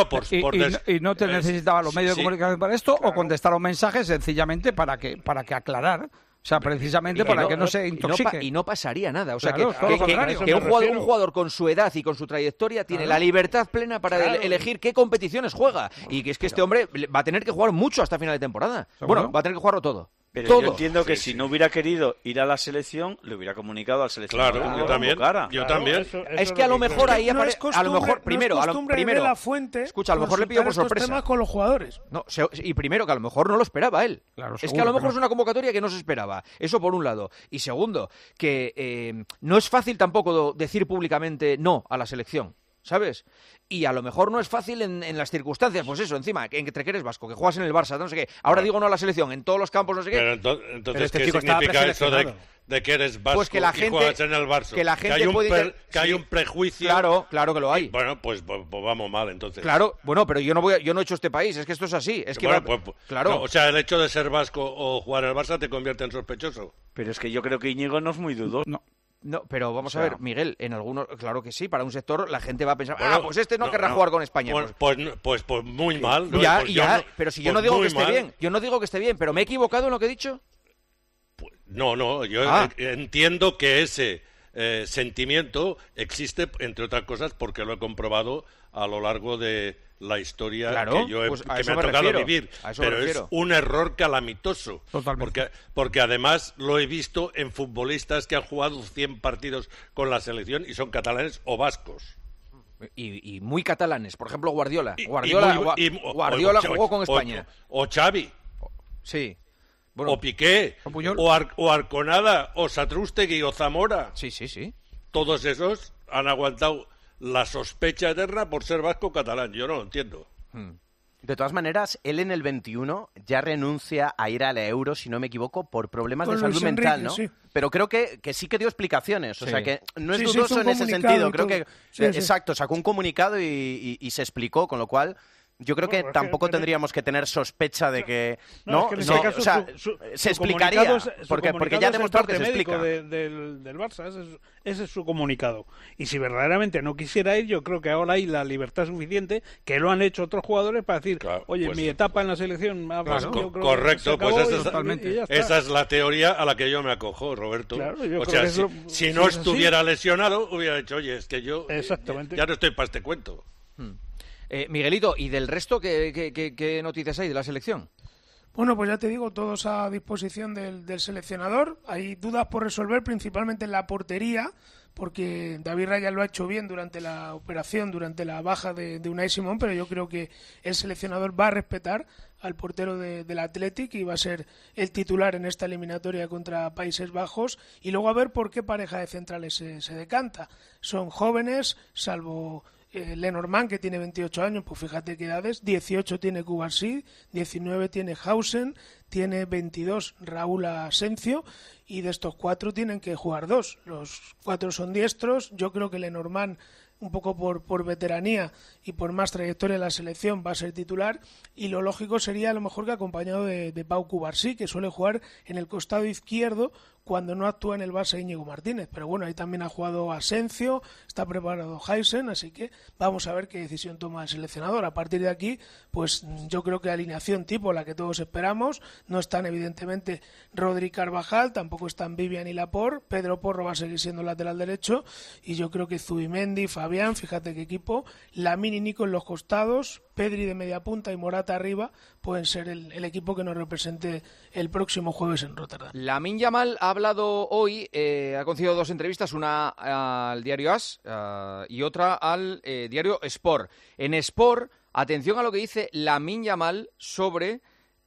no te necesitaba los medios de comunicación para esto, claro. O contestar un mensaje sencillamente para que aclarar. O sea, precisamente para que no se intoxique. Y no pasaría nada. O sea, claro, que un jugador con su edad y con su trayectoria tiene la libertad plena para elegir qué competiciones juega. Y que es que este hombre va a tener que jugar mucho hasta final de temporada. ¿Seguro? Bueno, va a tener que jugarlo todo. Pero todo. Yo entiendo que si no hubiera querido ir a la selección, le hubiera comunicado al seleccionador. Claro, yo también. Es que a lo mejor ahí aparece... A lo mejor, primero, de la Fuente, escucha, a lo mejor le pillo por sorpresa. Temas con los jugadores. No, y primero, que a lo mejor no lo esperaba él. Claro, es que a lo mejor es una convocatoria que no se esperaba. Eso por un lado. Y segundo, que no es fácil tampoco decir públicamente no a la selección. ¿Sabes? Y a lo mejor no es fácil en las circunstancias, pues eso, encima, entre que eres vasco, que juegas en el Barça, no sé qué, ahora digo no a la selección, en todos los campos, no sé qué. Pero entonces ¿qué significa eso de que eres vasco pues que la gente, y juegas en el Barça? Que la gente que hay un prejuicio. Claro que lo hay. Bueno, pues vamos mal, entonces. Claro, bueno, pero yo no he hecho este país, es que esto es así. Es que claro. No, o sea, el hecho de ser vasco o jugar en el Barça te convierte en sospechoso. Pero es que yo creo que Íñigo no es muy dudoso. No, pero vamos a ver, Miguel, en algunos, claro que sí, para un sector la gente va a pensar, pues este no querrá jugar con España. Pues muy mal. Pero si yo no digo que esté bien, yo no digo que esté bien, pero ¿me he equivocado en lo que he dicho? No, yo entiendo que ese sentimiento existe, entre otras cosas, porque lo he comprobado a lo largo de la historia que me ha tocado vivir, pero es un error calamitoso. Totalmente. Porque además lo he visto en futbolistas que han jugado 100 partidos con la selección y son catalanes o vascos. Y muy catalanes, por ejemplo Guardiola jugó con España. O Xavi. Sí. Bueno, o Piqué, o Arconada, o Satrústegui, o Zamora. Sí. Todos esos han aguantado la sospecha eterna por ser vasco catalán. Yo no lo entiendo. De todas maneras, él en el 21 ya renuncia a ir al Euro, si no me equivoco, por problemas Con de salud Luis mental, Enrique, ¿no? sí. Pero creo que sí que dio explicaciones, o Sí. sea que no es Sí, dudoso hizo un en ese comunicado sentido. y Creo todo. que, Sí, sí. exacto, sacó un comunicado y se explicó, con lo cual yo creo que Bueno, es que tampoco en- tendríamos que tener sospecha de que... No, es que en este caso o sea, se explicaría, porque ya ha demostrado que se explica. Del Barça, ese es su comunicado. Y si verdaderamente no quisiera ir, yo creo que ahora hay la libertad suficiente, que lo han hecho otros jugadores, para decir, Claro, oye, pues- mi etapa en la selección... Pues yo creo que se correcto, acabó pues y ya está. esa es la teoría a la que yo me acojo, Roberto. Claro, yo o creo sea, que es si, lo- si si no es así- estuviera lesionado, hubiera dicho, oye, es que yo Exactamente. ya no estoy para este cuento. Miguelito, ¿y del resto qué noticias hay de la selección? Bueno, pues ya te digo, todos a disposición del seleccionador. Hay dudas por resolver, principalmente en la portería, porque David Raya lo ha hecho bien durante la operación, durante la baja de Unai Simón, pero yo creo que el seleccionador va a respetar al portero del Athletic y va a ser el titular en esta eliminatoria contra Países Bajos. Y luego a ver por qué pareja de centrales se decanta. Son jóvenes, salvo... Lenormand, que tiene 28 años, pues fíjate qué edades, 18 tiene Cubarsí, 19 tiene Hausen, tiene 22 Raúl Asencio, y de estos 4 tienen que jugar 2. Los 4 son diestros. Yo creo que Lenormand, un poco por veteranía y por más trayectoria en la selección, va a ser titular, y lo lógico sería a lo mejor que acompañado de Pau Cubarsí, que suele jugar en el costado izquierdo cuando no actúa en el Barça Íñigo Martínez. Pero bueno, ahí también ha jugado Asencio, está preparado Hausen, así que vamos a ver qué decisión toma el seleccionador. A partir de aquí, pues yo creo que alineación tipo la que todos esperamos. No están evidentemente Rodri Carvajal, tampoco están Vivian y Laporte. Pedro Porro va a seguir siendo lateral derecho, y yo creo que Zubimendi, Fabián, fíjate qué equipo, Lamine y Nico en los costados, Pedri de media punta y Morata arriba, pueden ser el equipo que nos represente el próximo jueves en Rotterdam. Lamine Yamal ha hablado hoy, ha concedido 2 entrevistas, una al diario AS y otra al diario Sport. En Sport, atención a lo que dice Lamine Yamal sobre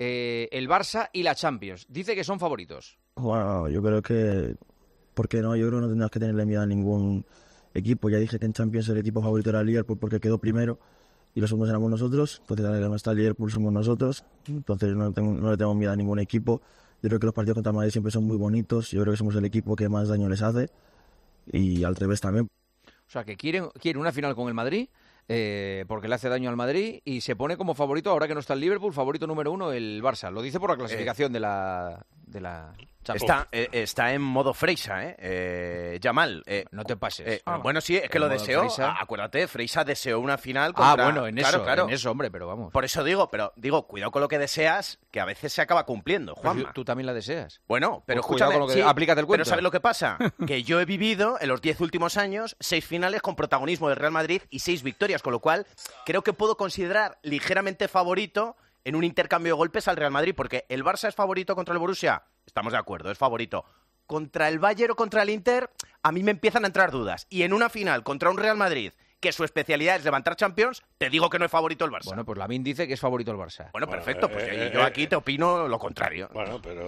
el Barça y la Champions. Dice que son favoritos. Bueno, yo creo que... ¿Por qué no? Yo creo que no tendrás que tenerle miedo a ningún equipo. Ya dije que en Champions el equipo favorito era el Liverpool porque quedó primero y los segundos éramos nosotros. Entonces, donde está el Liverpool somos nosotros. Entonces, no le tengo miedo a ningún equipo. Yo creo que los partidos contra el Madrid siempre son muy bonitos. Yo creo que somos el equipo que más daño les hace. Y al revés también. O sea, que quiere una final con el Madrid, porque le hace daño al Madrid, y se pone como favorito, ahora que no está el Liverpool, favorito número 1 el Barça. Lo dice por la clasificación de la Champions. Está en modo Freisa, Yamal. No te pases. Bueno, sí, es que lo modo deseó. Freisa. Acuérdate, Freisa deseó una final contra... bueno, en eso, claro. en eso, hombre, pero vamos. Por eso digo, cuidado con lo que deseas, que a veces se acaba cumpliendo, Pues Juanma. tú también la deseas. Bueno, pero Pues cuidado escúchame, con lo que- aplícate el cuento. Pero ¿sabes lo que pasa? Que yo he vivido en los 10 últimos años 6 finales con protagonismo del Real Madrid y 6 victorias, con lo cual creo que puedo considerar ligeramente favorito en un intercambio de golpes al Real Madrid, porque el Barça es favorito contra el Borussia, estamos de acuerdo, es favorito. Contra el Bayern o contra el Inter, a mí me empiezan a entrar dudas. Y en una final contra un Real Madrid, que su especialidad es levantar Champions, te digo que no es favorito el Barça. Bueno, pues Lamine dice que es favorito el Barça. Bueno, perfecto, pues yo aquí te opino lo contrario. Bueno, pero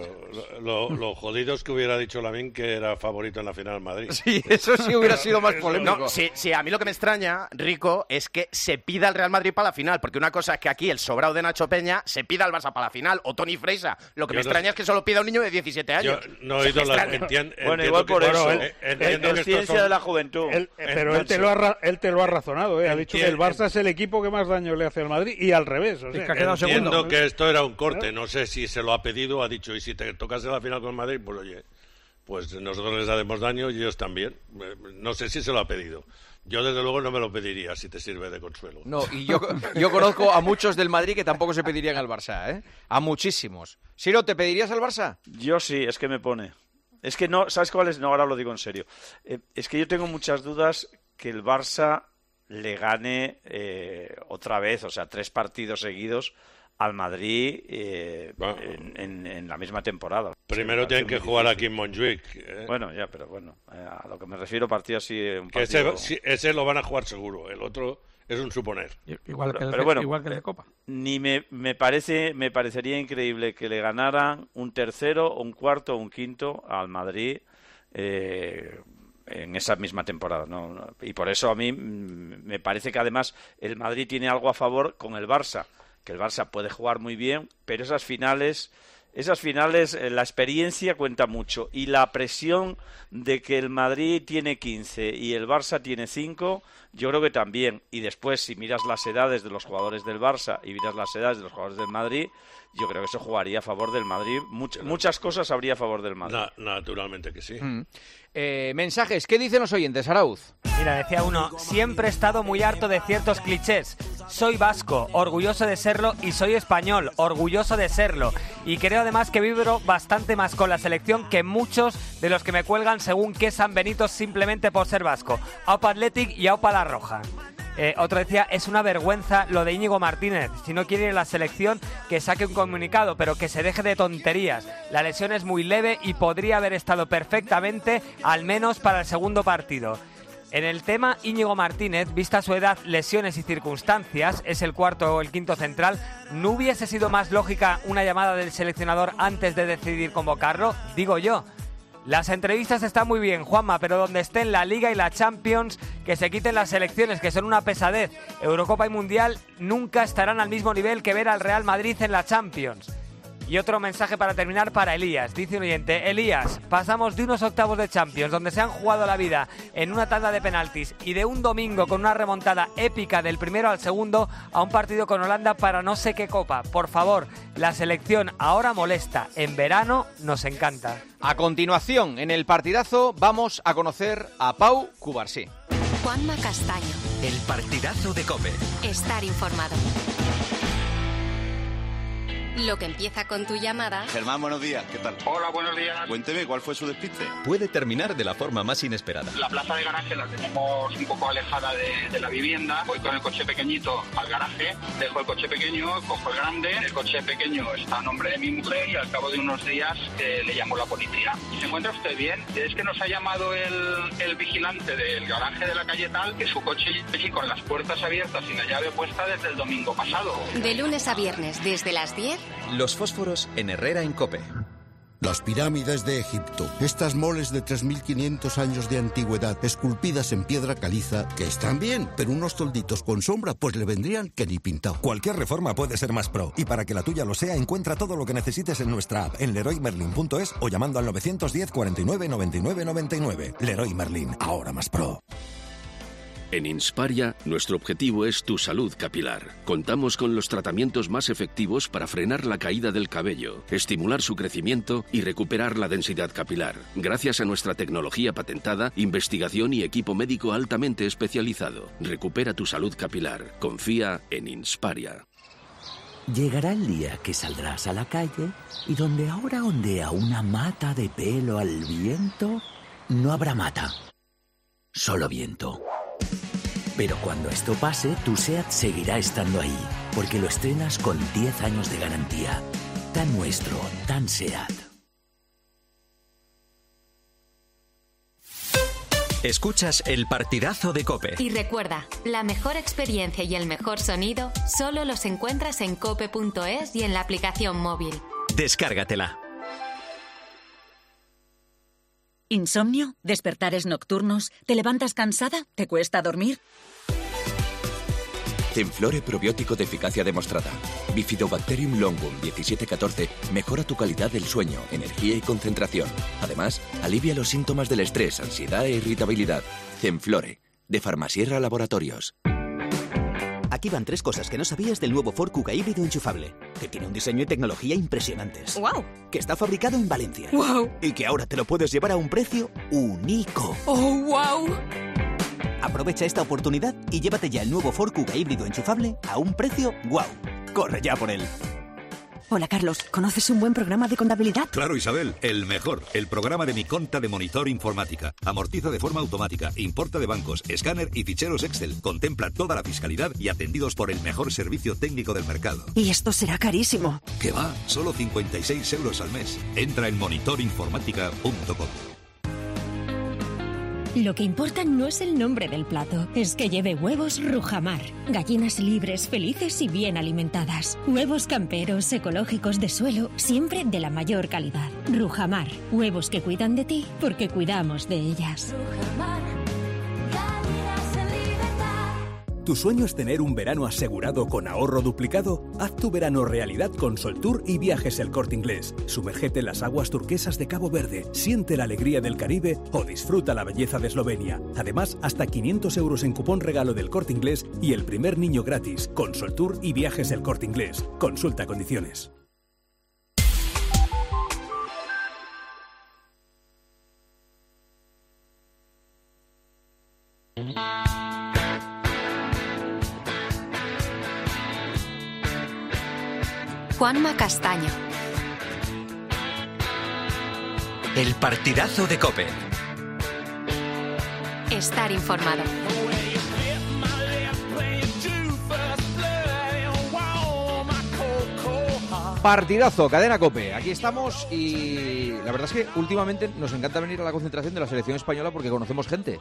lo jodido es que hubiera dicho Lamine que era favorito en la final Madrid. Sí, eso sí hubiera sido más polémico. No, sí, a mí lo que me extraña, Rico, es que se pida al Real Madrid para la final, porque una cosa es que aquí el sobrado de Nacho Peña se pida al Barça para la final, o Tony Freisa. Lo que Yo me no extraña sé. es que solo pida un niño de 17 años. Yo no he oído la... Bueno, igual por eso. Entiendo que Es ciencia de la juventud. Pero él te lo ha razonado, Ha dicho que el Barça es el equipo que más daño le hace al Madrid y al revés. O sea, Entiendo que esto era un corte. No sé si se lo ha pedido, ha dicho, y si te tocase la final con el Madrid, pues oye, pues nosotros les haremos daño y ellos también. No sé si se lo ha pedido. Yo, desde luego, no me lo pediría, si te sirve de consuelo. No, y yo conozco a muchos del Madrid que tampoco se pedirían al Barça, ¿eh? A muchísimos. Siro, ¿te pedirías al Barça? Yo sí, es que me pone. Es que no, ¿sabes cuál es? No, ahora lo digo en serio. Es que yo tengo muchas dudas que el Barça le gane otra vez, o sea, 3 partidos seguidos al Madrid en la misma temporada. Primero tienen que jugar aquí en Montjuic. Bueno, ya, pero bueno, a lo que me refiero, partido así... Un que partido... ese lo van a jugar seguro, el otro es un suponer. Igual que el de Copa. Ni me parecería increíble que le ganaran un tercero, un cuarto o un quinto al Madrid en esa misma temporada, ¿no? Y por eso a mí me parece que además el Madrid tiene algo a favor con el Barça, que el Barça puede jugar muy bien, pero esas finales, la experiencia cuenta mucho, y la presión de que el Madrid tiene 15 y el Barça tiene 5, yo creo que también. Y después, si miras las edades de los jugadores del Barça y miras las edades de los jugadores del Madrid, yo creo que eso jugaría a favor del Madrid. Muchas cosas habría a favor del Madrid. Naturalmente que sí. Mensajes, ¿qué dicen los oyentes, Arauz? Mira, decía uno, siempre he estado muy harto de ciertos clichés. Soy vasco, orgulloso de serlo, y soy español, orgulloso de serlo. Y creo además que vibro bastante más con la selección que muchos de los que me cuelgan según qué San Benito simplemente por ser vasco. Aupa Athletic y Aupa La Roja. Otro decía, es una vergüenza lo de Íñigo Martínez. Si no quiere ir a la selección, que saque un comunicado, pero que se deje de tonterías. La lesión es muy leve y podría haber estado perfectamente, al menos para el segundo partido. En el tema Íñigo Martínez, vista su edad, lesiones y circunstancias, es el cuarto o el quinto central, ¿no hubiese sido más lógica una llamada del seleccionador antes de decidir convocarlo? Digo yo. Las entrevistas están muy bien, Juanma, pero donde estén la Liga y la Champions, que se quiten las selecciones, que son una pesadez. Eurocopa y Mundial nunca estarán al mismo nivel que ver al Real Madrid en la Champions. Y otro mensaje para terminar para Elías. Dice un oyente, Elías, pasamos de unos octavos de Champions donde se han jugado la vida en una tanda de penaltis y de un domingo con una remontada épica del primero al segundo a un partido con Holanda para no sé qué copa. Por favor, la selección ahora molesta, en verano nos encanta. A continuación, en el partidazo, vamos a conocer a Pau Cubarsí. Juanma Castaño. El partidazo de COPE. Estar informado. Lo que empieza con tu llamada. Germán, buenos días, ¿qué tal? Hola, buenos días. Cuénteme, ¿cuál fue su despiste? Puede terminar de la forma más inesperada. La plaza de garaje la tenemos un poco alejada de la vivienda. Voy con el coche pequeñito al garaje, dejo el coche pequeño, cojo el grande. El coche pequeño está a nombre de mi mujer y al cabo de unos días le llamó la policía. ¿Se encuentra usted bien? Es que nos ha llamado el vigilante del garaje de la calle tal, que su coche sigue con las puertas abiertas y la llave puesta desde el domingo pasado. De lunes a viernes, desde las 10. Los fósforos en Herrera en COPE. Las pirámides de Egipto. Estas moles de 3.500 años de antigüedad, esculpidas en piedra caliza, que están bien, pero unos tolditos con sombra pues le vendrían que ni pintado. Cualquier reforma puede ser más pro. Y para que la tuya lo sea, encuentra todo lo que necesites en nuestra app, en leroymerlin.es o llamando al 910 49 99 99. Leroy Merlin, ahora más pro. En Insparia, nuestro objetivo es tu salud capilar. Contamos con los tratamientos más efectivos para frenar la caída del cabello, estimular su crecimiento y recuperar la densidad capilar, gracias a nuestra tecnología patentada, investigación y equipo médico altamente especializado. Recupera tu salud capilar. Confía en Insparia. Llegará el día que saldrás a la calle y donde ahora ondea una mata de pelo al viento, no habrá mata, solo viento. Pero cuando esto pase, tu SEAT seguirá estando ahí, porque lo estrenas con 10 años de garantía. Tan nuestro, tan SEAT. Escuchas el partidazo de COPE. Y recuerda, la mejor experiencia y el mejor sonido solo los encuentras en cope.es y en la aplicación móvil. Descárgatela. ¿Insomnio? ¿Despertares nocturnos? ¿Te levantas cansada? ¿Te cuesta dormir? Zenflore probiótico de eficacia demostrada. Bifidobacterium longum 1714 mejora tu calidad del sueño, energía y concentración. Además, alivia los síntomas del estrés, ansiedad e irritabilidad. Zenflore, de Farmasierra Laboratorios. Aquí van 3 cosas que no sabías del nuevo Ford Kuga híbrido enchufable. Que tiene un diseño y tecnología impresionantes. ¡Wow! Que está fabricado en Valencia. ¡Wow! Y que ahora te lo puedes llevar a un precio único. ¡Oh, wow! Aprovecha esta oportunidad y llévate ya el nuevo Ford Kuga híbrido enchufable a un precio ¡guau! ¡Corre ya por él! Hola, Carlos. ¿Conoces un buen programa de contabilidad? Claro, Isabel. El mejor. El programa de Mi Conta de Monitor Informática. Amortiza de forma automática, importa de bancos, escáner y ficheros Excel. Contempla toda la fiscalidad y atendidos por el mejor servicio técnico del mercado. Y esto será carísimo. ¿Qué va? Solo 56 euros al mes. Entra en monitorinformática.com. Lo que importa no es el nombre del plato, es que lleve huevos Rujamar. Gallinas libres, felices y bien alimentadas. Huevos camperos, ecológicos de suelo, siempre de la mayor calidad. Rujamar, huevos que cuidan de ti porque cuidamos de ellas. ¿Tu sueño es tener un verano asegurado con ahorro duplicado? Haz tu verano realidad con Soltour y Viajes El Corte Inglés. Sumérgete en las aguas turquesas de Cabo Verde, siente la alegría del Caribe o disfruta la belleza de Eslovenia. Además, hasta 500 euros en cupón regalo del Corte Inglés y el primer niño gratis con Soltour y Viajes El Corte Inglés. Consulta condiciones. Juanma Castaño. El partidazo de COPE. Estar informado. Partidazo, cadena COPE. Aquí estamos y la verdad es que últimamente nos encanta venir a la concentración de la selección española porque conocemos gente.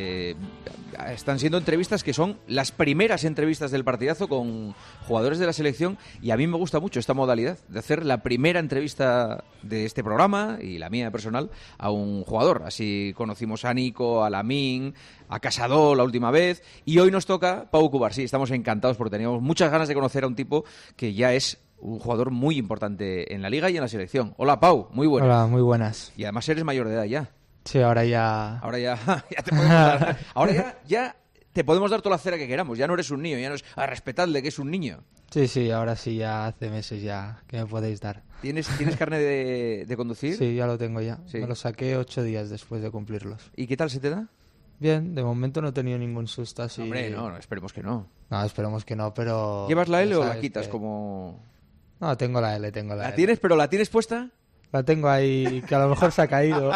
Están siendo entrevistas que son las primeras entrevistas del partidazo con jugadores de la selección y a mí me gusta mucho esta modalidad de hacer la primera entrevista de este programa y la mía personal a un jugador. Así conocimos a Nico, a Lamín, a Casado la última vez y hoy nos toca Pau Cubarsí. Estamos encantados porque teníamos muchas ganas de conocer a un tipo que ya es un jugador muy importante en la Liga y en la selección. Hola, Pau, muy buenas. Hola, muy buenas. Y además eres mayor de edad ya. Sí, ahora ya te podemos dar. Ahora ya te podemos dar toda la cera que queramos. Ya no eres un niño, ya no es respetadle que es un niño. Sí, ahora sí, ya hace meses ya que me podéis dar. ¿Tienes carnet de conducir? Sí, ya lo tengo ya. Sí. Me lo saqué 8 días después de cumplirlos. ¿Y qué tal se te da? Bien, de momento no he tenido ningún susto así. Hombre, no, esperemos que no. No, esperemos que no, pero... ¿Llevas la L o la quitas como...? No, tengo la L, ¿La tienes, pero la tienes puesta? La tengo ahí, que a lo mejor se ha caído.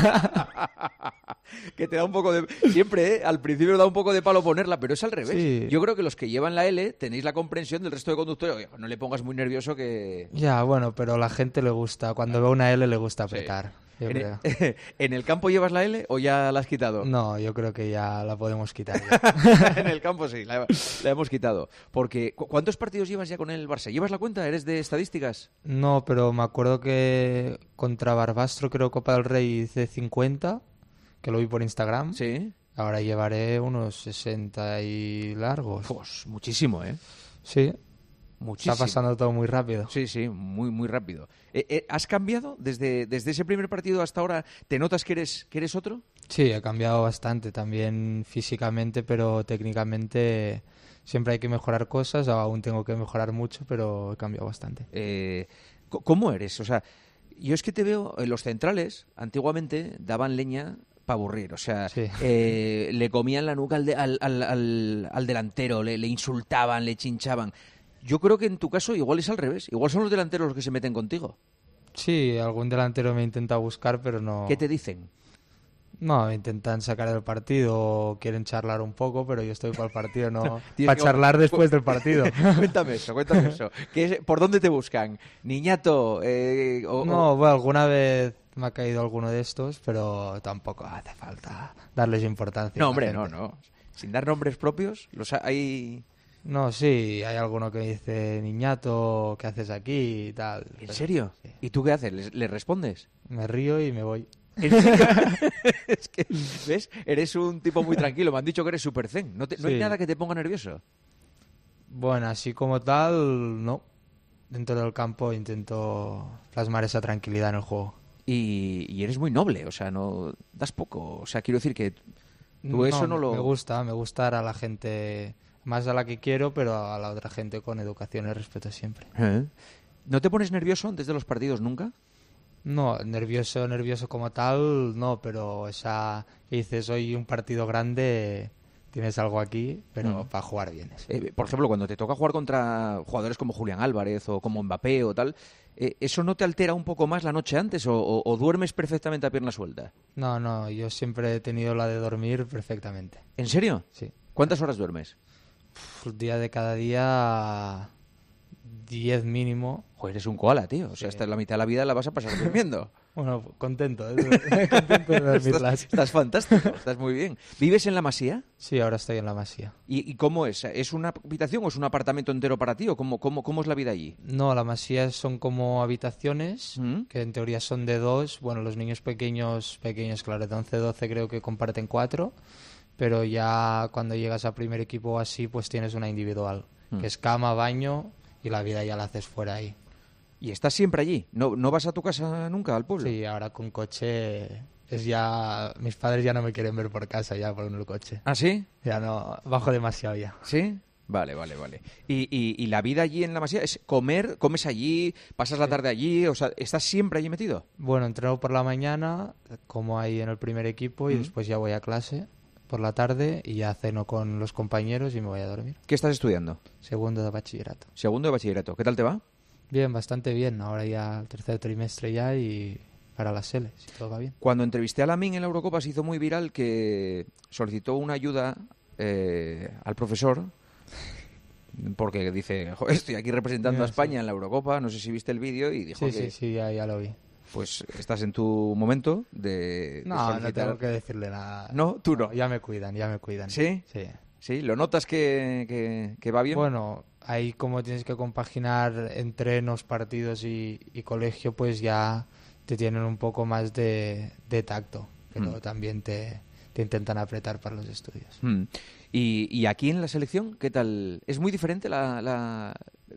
Que te da un poco de... Siempre, al principio da un poco de palo ponerla, pero es al revés. Sí. Yo creo que los que llevan la L tenéis la comprensión del resto de conductores. Oye, no le pongas muy nervioso que... Ya, bueno, pero a la gente le gusta. Cuando ve una L le gusta apretar. Sí. ¿En el campo llevas la L o ya la has quitado? No, yo creo que ya la podemos quitar. En el campo sí, la hemos quitado. Porque, ¿cuántos partidos llevas ya con el Barça? ¿Llevas la cuenta? ¿Eres de estadísticas? No, pero me acuerdo que contra Barbastro, creo Copa del Rey, hice 50, que lo vi por Instagram. Sí. Ahora llevaré unos 60 y largos. Pues muchísimo, ¿eh? Sí. Muchísimo. Está pasando todo muy rápido. Sí, muy, muy rápido. ¿Has cambiado desde ese primer partido hasta ahora? ¿Te notas que eres otro? Sí, he cambiado bastante, también físicamente, pero técnicamente siempre hay que mejorar cosas. Aún tengo que mejorar mucho, pero he cambiado bastante. ¿Cómo eres? O sea, yo es que te veo en los centrales, antiguamente daban leña para aburrir, o sea, sí. Le comían la nuca al delantero, le insultaban, le chinchaban. Yo creo que en tu caso igual es al revés. Igual son los delanteros los que se meten contigo. Sí, algún delantero me intenta buscar, pero no... ¿Qué te dicen? No, me intentan sacar del partido o quieren charlar un poco, pero yo estoy para el partido, no para charlar después del partido. Cuéntame eso. ¿Por dónde te buscan? ¿Niñato? No, bueno, alguna vez me ha caído alguno de estos, pero tampoco hace falta darles importancia. No, hombre, no. Sin dar nombres propios, hay... No, sí, hay alguno que dice, niñato, ¿qué haces aquí? Y tal. ¿En serio? Sí. ¿Y tú qué haces? ¿Le respondes? Me río y me voy. ¿En serio? Es que, ¿ves? Eres un tipo muy tranquilo. Me han dicho que eres súper zen. ¿No hay nada que te ponga nervioso? Bueno, así como tal, no. Dentro del campo intento plasmar esa tranquilidad en el juego. Y eres muy noble, o sea, no das poco. O sea, quiero decir que tú eso no lo... Me gusta dar a la gente... Más a la que quiero, pero a la otra gente con educación y respeto siempre. ¿No te pones nervioso antes de los partidos nunca? No, nervioso como tal, no, pero esa que dices hoy un partido grande, tienes algo aquí, pero para jugar bien. Por ejemplo, cuando te toca jugar contra jugadores como Julián Álvarez o como Mbappé o tal, ¿eso no te altera un poco más la noche antes o duermes perfectamente a pierna suelta? No, yo siempre he tenido la de dormir perfectamente. ¿En serio? Sí. ¿Cuántas horas duermes? Día de cada día 10 mínimo. Joder, eres un koala, tío. O sea, hasta la mitad de la vida la vas a pasar durmiendo. Bueno, contento. Contento de dormirlas. Estás fantástico, estás muy bien. ¿Vives en La Masía? Sí, ahora estoy en La Masía. ¿Y cómo es? ¿Es una habitación o es un apartamento entero para ti? ¿O cómo es la vida allí? No, La Masía son como habitaciones, que en teoría son de 2. Bueno, los niños pequeños, claro, de 11, 12 creo que comparten 4. Pero ya cuando llegas a primer equipo o así, pues tienes una individual. Que es cama, baño y la vida ya la haces fuera ahí. ¿Y estás siempre allí? ¿No vas a tu casa nunca, al pueblo? Sí, ahora con coche es ya... Mis padres ya no me quieren ver por casa ya por el coche. ¿Ah, sí? Ya no, bajo demasiado ya. ¿Sí? Vale. ¿Y la vida allí en La Masía es comer? ¿Comes allí? ¿Pasas la tarde allí? O sea, ¿estás siempre allí metido? Bueno, entreno por la mañana, como ahí en el primer equipo, y después ya voy a clase por la tarde y ya ceno con los compañeros y me voy a dormir. ¿Qué estás estudiando? Segundo de bachillerato. Segundo de bachillerato. ¿Qué tal te va? Bien, bastante bien. Ahora ya el tercer trimestre ya y para las L, si todo va bien. Cuando entrevisté a Lamine en la Eurocopa se hizo muy viral que solicitó una ayuda al profesor porque dice, joder, estoy aquí representando a España en la Eurocopa, no sé si viste el vídeo y dijo que... Sí, ya lo vi. Pues estás en tu momento de solicitar... No tengo que decirle nada. ¿No? ¿Tú no? Ya me cuidan. ¿Sí? Sí. ¿Lo notas que va bien? Bueno, ahí como tienes que compaginar entrenos, partidos y colegio, pues ya te tienen un poco más de tacto, pero también te intentan apretar para los estudios. ¿Y aquí en la selección qué tal? ¿Es muy diferente la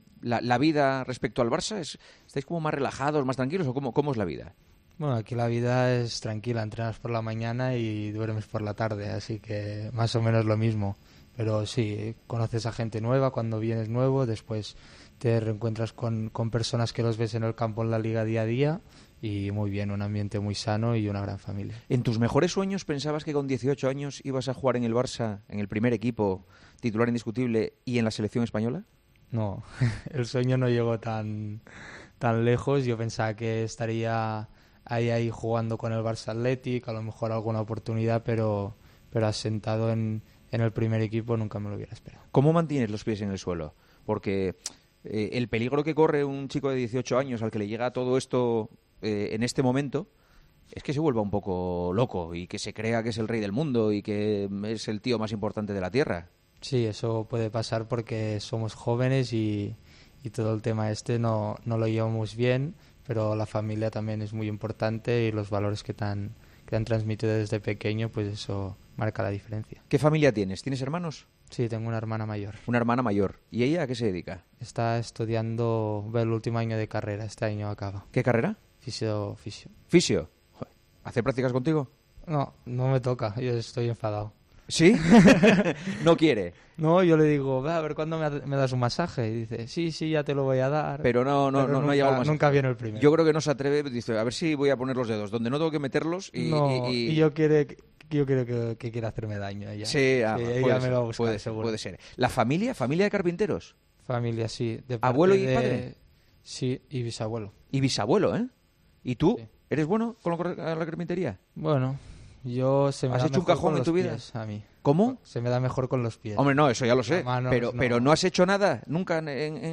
vida respecto al Barça? ¿Estáis como más relajados, más tranquilos o cómo es la vida? Bueno, aquí la vida es tranquila, entrenas por la mañana y duermes por la tarde, así que más o menos lo mismo. Pero sí, conoces a gente nueva cuando vienes nuevo, después te reencuentras con personas que los ves en el campo en la liga día a día y muy bien, un ambiente muy sano y una gran familia. ¿En tus mejores sueños pensabas que con 18 años ibas a jugar en el Barça, en el primer equipo, titular indiscutible y en la selección española? No, el sueño no llegó tan lejos. Yo pensaba que estaría ahí jugando con el Barça Athletic, a lo mejor alguna oportunidad, pero asentado en el primer equipo nunca me lo hubiera esperado. ¿Cómo mantienes los pies en el suelo? Porque el peligro que corre un chico de 18 años al que le llega todo esto en este momento es que se vuelva un poco loco y que se crea que es el rey del mundo y que es el tío más importante de la Tierra. Sí, eso puede pasar porque somos jóvenes y todo el tema no lo llevamos bien, pero la familia también es muy importante y los valores que te han transmitido desde pequeño, pues eso marca la diferencia. ¿Qué familia tienes? ¿Tienes hermanos? Sí, tengo una hermana mayor. Una hermana mayor. ¿Y ella a qué se dedica? Está estudiando el último año de carrera, este año acaba. ¿Qué carrera? Fisio. ¿Fisio? ¿Hace prácticas contigo? No me toca, yo estoy enfadado. ¿Sí? ¿No quiere? No, yo le digo, a ver cuándo me das un masaje. Y dice, sí, ya te lo voy a dar. Pero no lleva el masaje. Nunca viene el primero. Yo creo que no se atreve, dice, a ver si voy a poner los dedos donde no tengo que meterlos y yo creo que quiere hacerme daño a ella. Sí, ella me lo va a buscar, seguro. Puede ser. ¿La familia? ¿Familia de carpinteros? Familia, sí. ¿Abuelo y padre? Sí, y bisabuelo. Y bisabuelo, ¿eh? ¿Y tú? Sí. ¿Eres bueno con la carpintería? Bueno, se me da ¿Has hecho un cajón en tu vida? A mí. ¿Cómo? Se me da mejor con los pies. Hombre, no, eso ya lo sé. Pero ¿no has hecho nada nunca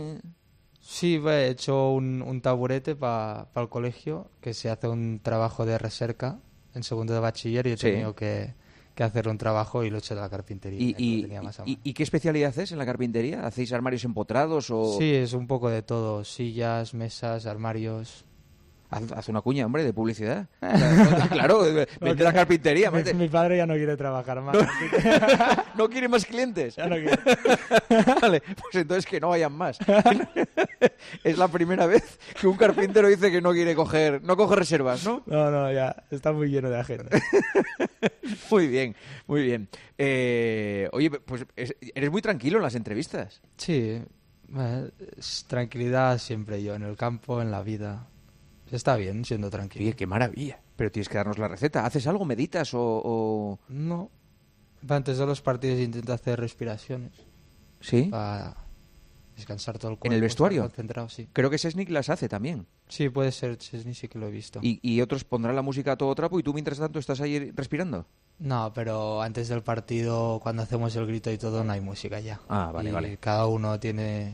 Sí, he hecho un taburete para el colegio, que se hace un trabajo de recerca en segundo de bachiller y he tenido que hacer un trabajo y lo he hecho de la carpintería. ¿Y qué especialidad haces en la carpintería? ¿Hacéis armarios empotrados o...? Sí, es un poco de todo. Sillas, mesas, armarios... Haz una cuña, hombre, de publicidad. Claro, vende la carpintería. Mi padre ya no quiere trabajar más. ¿No quiere más clientes? Ya no quiere. Vale, pues entonces que no vayan más. Es la primera vez que un carpintero dice que no coge reservas, ¿no? No, ya, está muy lleno de agenda. Muy bien. Oye, pues eres muy tranquilo en las entrevistas. Sí, tranquilidad siempre yo, en el campo, en la vida. Está bien siendo tranquilo. Oye, qué maravilla. Pero tienes que darnos la receta. ¿Haces algo? ¿Meditas o...? No. Antes de los partidos intento hacer respiraciones. ¿Sí? Para descansar todo el cuerpo. ¿En el vestuario? Concentrado, sí. Creo que Sesnik las hace también. Sí, puede ser. Sesnik sí que lo he visto. ¿Y otros pondrán la música a todo trapo y tú mientras tanto estás ahí respirando? No, pero antes del partido, cuando hacemos el grito y todo, no hay música ya. Ah, vale. Cada uno tiene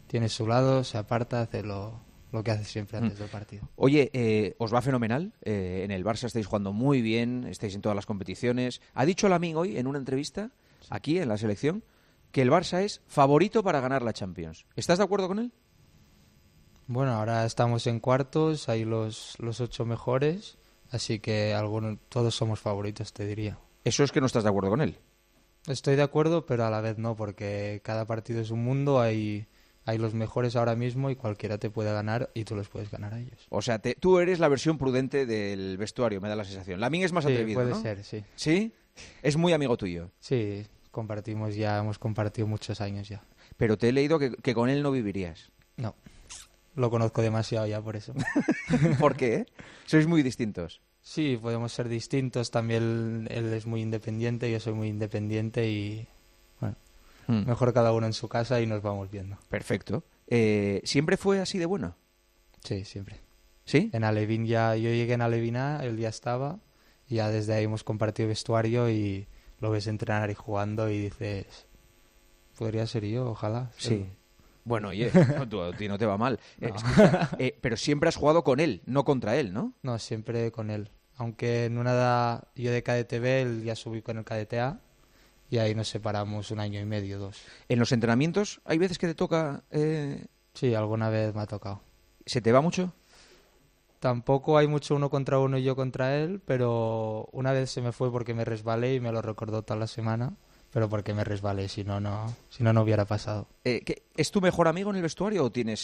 tiene su lado, se aparta, hace lo que hace siempre antes del partido. Oye, os va fenomenal. En el Barça estáis jugando muy bien, estáis en todas las competiciones. Ha dicho Lamine hoy en una entrevista, aquí en la selección, que el Barça es favorito para ganar la Champions. ¿Estás de acuerdo con él? Bueno, ahora estamos en cuartos, hay los 8 mejores, así que todos somos favoritos, te diría. Eso es que no estás de acuerdo con él. Estoy de acuerdo, pero a la vez no, porque cada partido es un mundo, hay los mejores ahora mismo y cualquiera te puede ganar y tú los puedes ganar a ellos. O sea, tú eres la versión prudente del vestuario, me da la sensación. Lamine es más atrevido, puede ¿no? ser, sí. ¿Sí? Es muy amigo tuyo. Sí, hemos compartido muchos años ya. Pero te he leído que con él no vivirías. No, lo conozco demasiado ya por eso. ¿Por qué? Sois muy distintos. Sí, podemos ser distintos, también él es muy independiente, yo soy muy independiente y... Mejor cada uno en su casa y nos vamos viendo. Perfecto. ¿Siempre fue así de bueno? Sí, siempre. ¿Sí? En Alevín yo llegué en Alevín A, él ya estaba, y ya desde ahí hemos compartido vestuario y lo ves entrenar y jugando y dices, podría ser yo, ojalá. Sí. Bueno, oye, a ti no te va mal. No. Escucha, pero siempre has jugado con él, no contra él, ¿no? No, siempre con él. Aunque en una edad, yo de cadete B, él ya subí con el cadete A. Y ahí nos separamos 1 año y medio, 2. ¿En los entrenamientos hay veces que te toca...? Sí, alguna vez me ha tocado. ¿Se te va mucho? Tampoco hay mucho 1 contra 1 y yo contra él, pero una vez se me fue porque me resbalé y me lo recordó toda la semana, pero porque me resbalé, si no hubiera pasado. ¿Es tu mejor amigo en el vestuario o tienes...?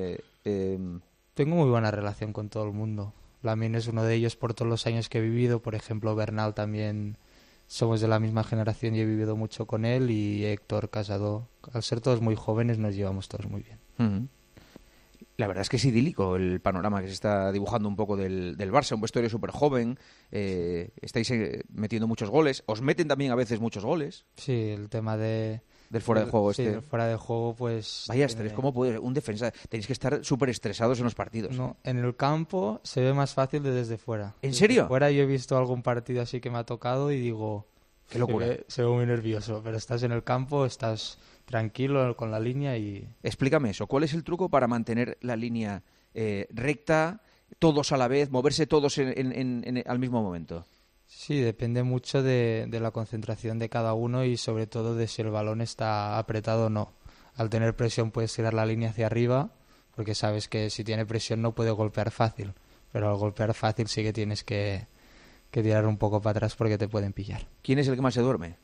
Tengo muy buena relación con todo el mundo. Lamine es uno de ellos por todos los años que he vivido, por ejemplo, Bernal también... Somos de la misma generación y he vivido mucho con él, y Héctor, Casado. Al ser todos muy jóvenes nos llevamos todos muy bien. Uh-huh. La verdad es que es idílico el panorama que se está dibujando un poco del Barça, un vestuario súper joven, estáis metiendo muchos goles, os meten también a veces muchos goles. Sí, el tema del fuera de juego sí, el fuera de juego, pues... Vaya estrés, ¿cómo puede un defensa? Tenéis que estar súper estresados en los partidos. No, en el campo se ve más fácil desde fuera. ¿En serio? Desde fuera yo he visto algún partido así que me ha tocado y digo... ¡Qué locura! Se ve muy nervioso, pero estás en el campo, estás tranquilo con la línea y... Explícame eso, ¿cuál es el truco para mantener la línea recta, todos a la vez, moverse todos al mismo momento? Sí, depende mucho de la concentración de cada uno y sobre todo de si el balón está apretado o no. Al tener presión puedes tirar la línea hacia arriba porque sabes que si tiene presión no puede golpear fácil, pero al golpear fácil sí que tienes que tirar un poco para atrás porque te pueden pillar. ¿Quién es el que más se duerme?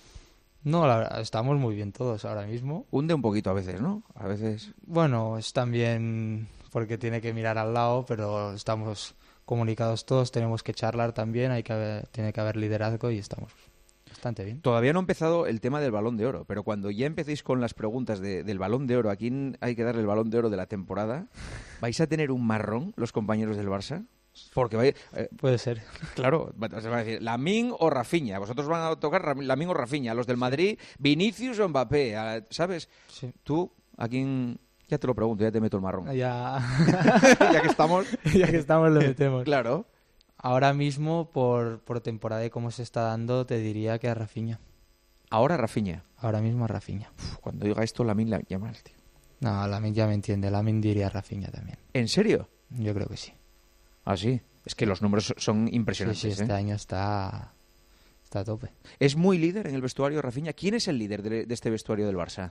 No, la verdad, estamos muy bien todos ahora mismo. Hunde un poquito a veces, ¿no? A veces... Bueno, es también porque tiene que mirar al lado, pero estamos... comunicados todos, tenemos que charlar también, tiene que haber liderazgo y estamos bastante bien. Todavía no ha empezado el tema del Balón de Oro, pero cuando ya empecéis con las preguntas del Balón de Oro, ¿a quién hay que darle el Balón de Oro de la temporada? ¿Vais a tener un marrón los compañeros del Barça? Porque puede ser. Claro, se va a decir Lamine o Rafinha. Vosotros van a tocar Lamine o Rafinha. Los del Madrid, Vinicius o Mbappé. ¿Sabes? Sí. ¿Tú a quién...? Ya te lo pregunto, ya te meto el marrón. Ya que estamos... ya que estamos lo metemos. Claro. Ahora mismo, por temporada y cómo se está dando, te diría que a Rafinha. ¿Ahora Rafinha? Ahora mismo a Rafinha. Cuando diga esto, Lamine la llama al tío. No, Lamine ya me entiende. Lamine diría Rafinha también. ¿En serio? Yo creo que sí. Ah, sí. Es que los números son impresionantes. Sí, este año está a tope. ¿Es muy líder en el vestuario Rafinha? ¿Quién es el líder de este vestuario del Barça?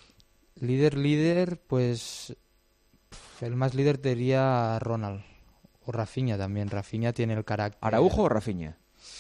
Líder, pues el más líder te diría Ronald o Rafinha también. Rafinha tiene el carácter. ¿Araujo o Rafinha?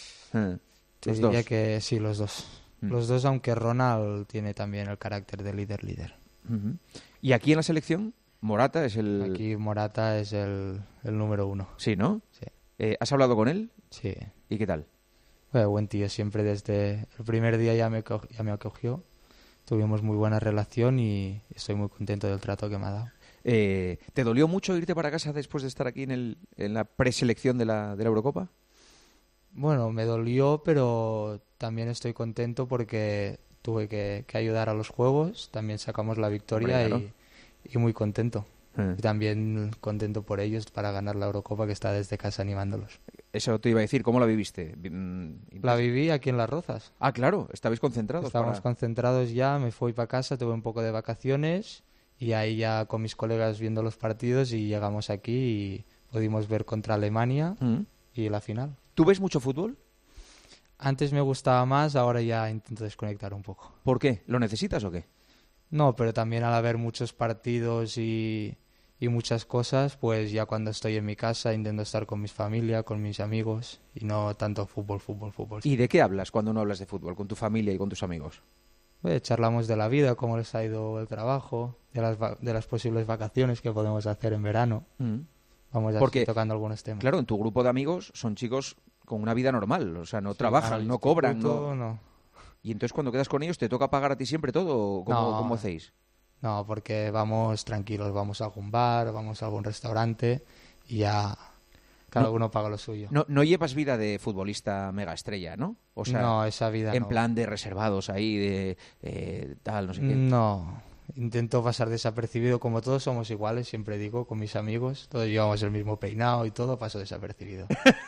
Te diría que sí, los dos. Los dos, aunque Ronald tiene también el carácter de líder. Uh-huh. ¿Y aquí en la selección? Morata es el... Aquí Morata es el número 1. Sí, ¿no? Sí. ¿Has hablado con él? Sí. ¿Y qué tal? Bueno, buen tío, siempre desde el primer día ya me acogió. Tuvimos muy buena relación y estoy muy contento del trato que me ha dado. ¿Te dolió mucho irte para casa después de estar aquí en la preselección de la Eurocopa? Bueno, me dolió, pero también estoy contento porque tuve que ayudar a los juegos. También sacamos la victoria. Hombre, claro. y muy contento. Y también contento por ellos para ganar la Eurocopa, que está desde casa animándolos. Eso te iba a decir, ¿cómo la viviste? La viví aquí en Las Rozas. Ah, claro, estabais concentrados. Estábamos concentrados ya, me fui para casa, tuve un poco de vacaciones y ahí ya con mis colegas viendo los partidos y llegamos aquí y pudimos ver contra Alemania y la final. ¿Tú ves mucho fútbol? Antes me gustaba más, ahora ya intento desconectar un poco. ¿Por qué? ¿Lo necesitas o qué? No, pero también al haber muchos partidos y muchas cosas, pues ya cuando estoy en mi casa intento estar con mi familia, con mis amigos y no tanto fútbol. ¿Y de qué hablas cuando no hablas de fútbol con tu familia y con tus amigos? Charlamos de la vida, cómo les ha ido el trabajo, de las posibles vacaciones que podemos hacer en verano. Vamos así tocando algunos temas. Claro, en tu grupo de amigos son chicos con una vida normal, o sea, no trabajan, no cobran. No. Y entonces cuando quedas con ellos, ¿te toca pagar a ti siempre todo o cómo hacéis? No, porque vamos tranquilos, vamos a algún bar, vamos a algún restaurante y ya cada uno paga lo suyo. No llevas vida de futbolista mega estrella, ¿no? O sea, no, esa vida en plan de reservados ahí, de tal, no sé qué. No, intento pasar desapercibido, como todos somos iguales, siempre digo, con mis amigos, todos llevamos el mismo peinado y todo, paso desapercibido.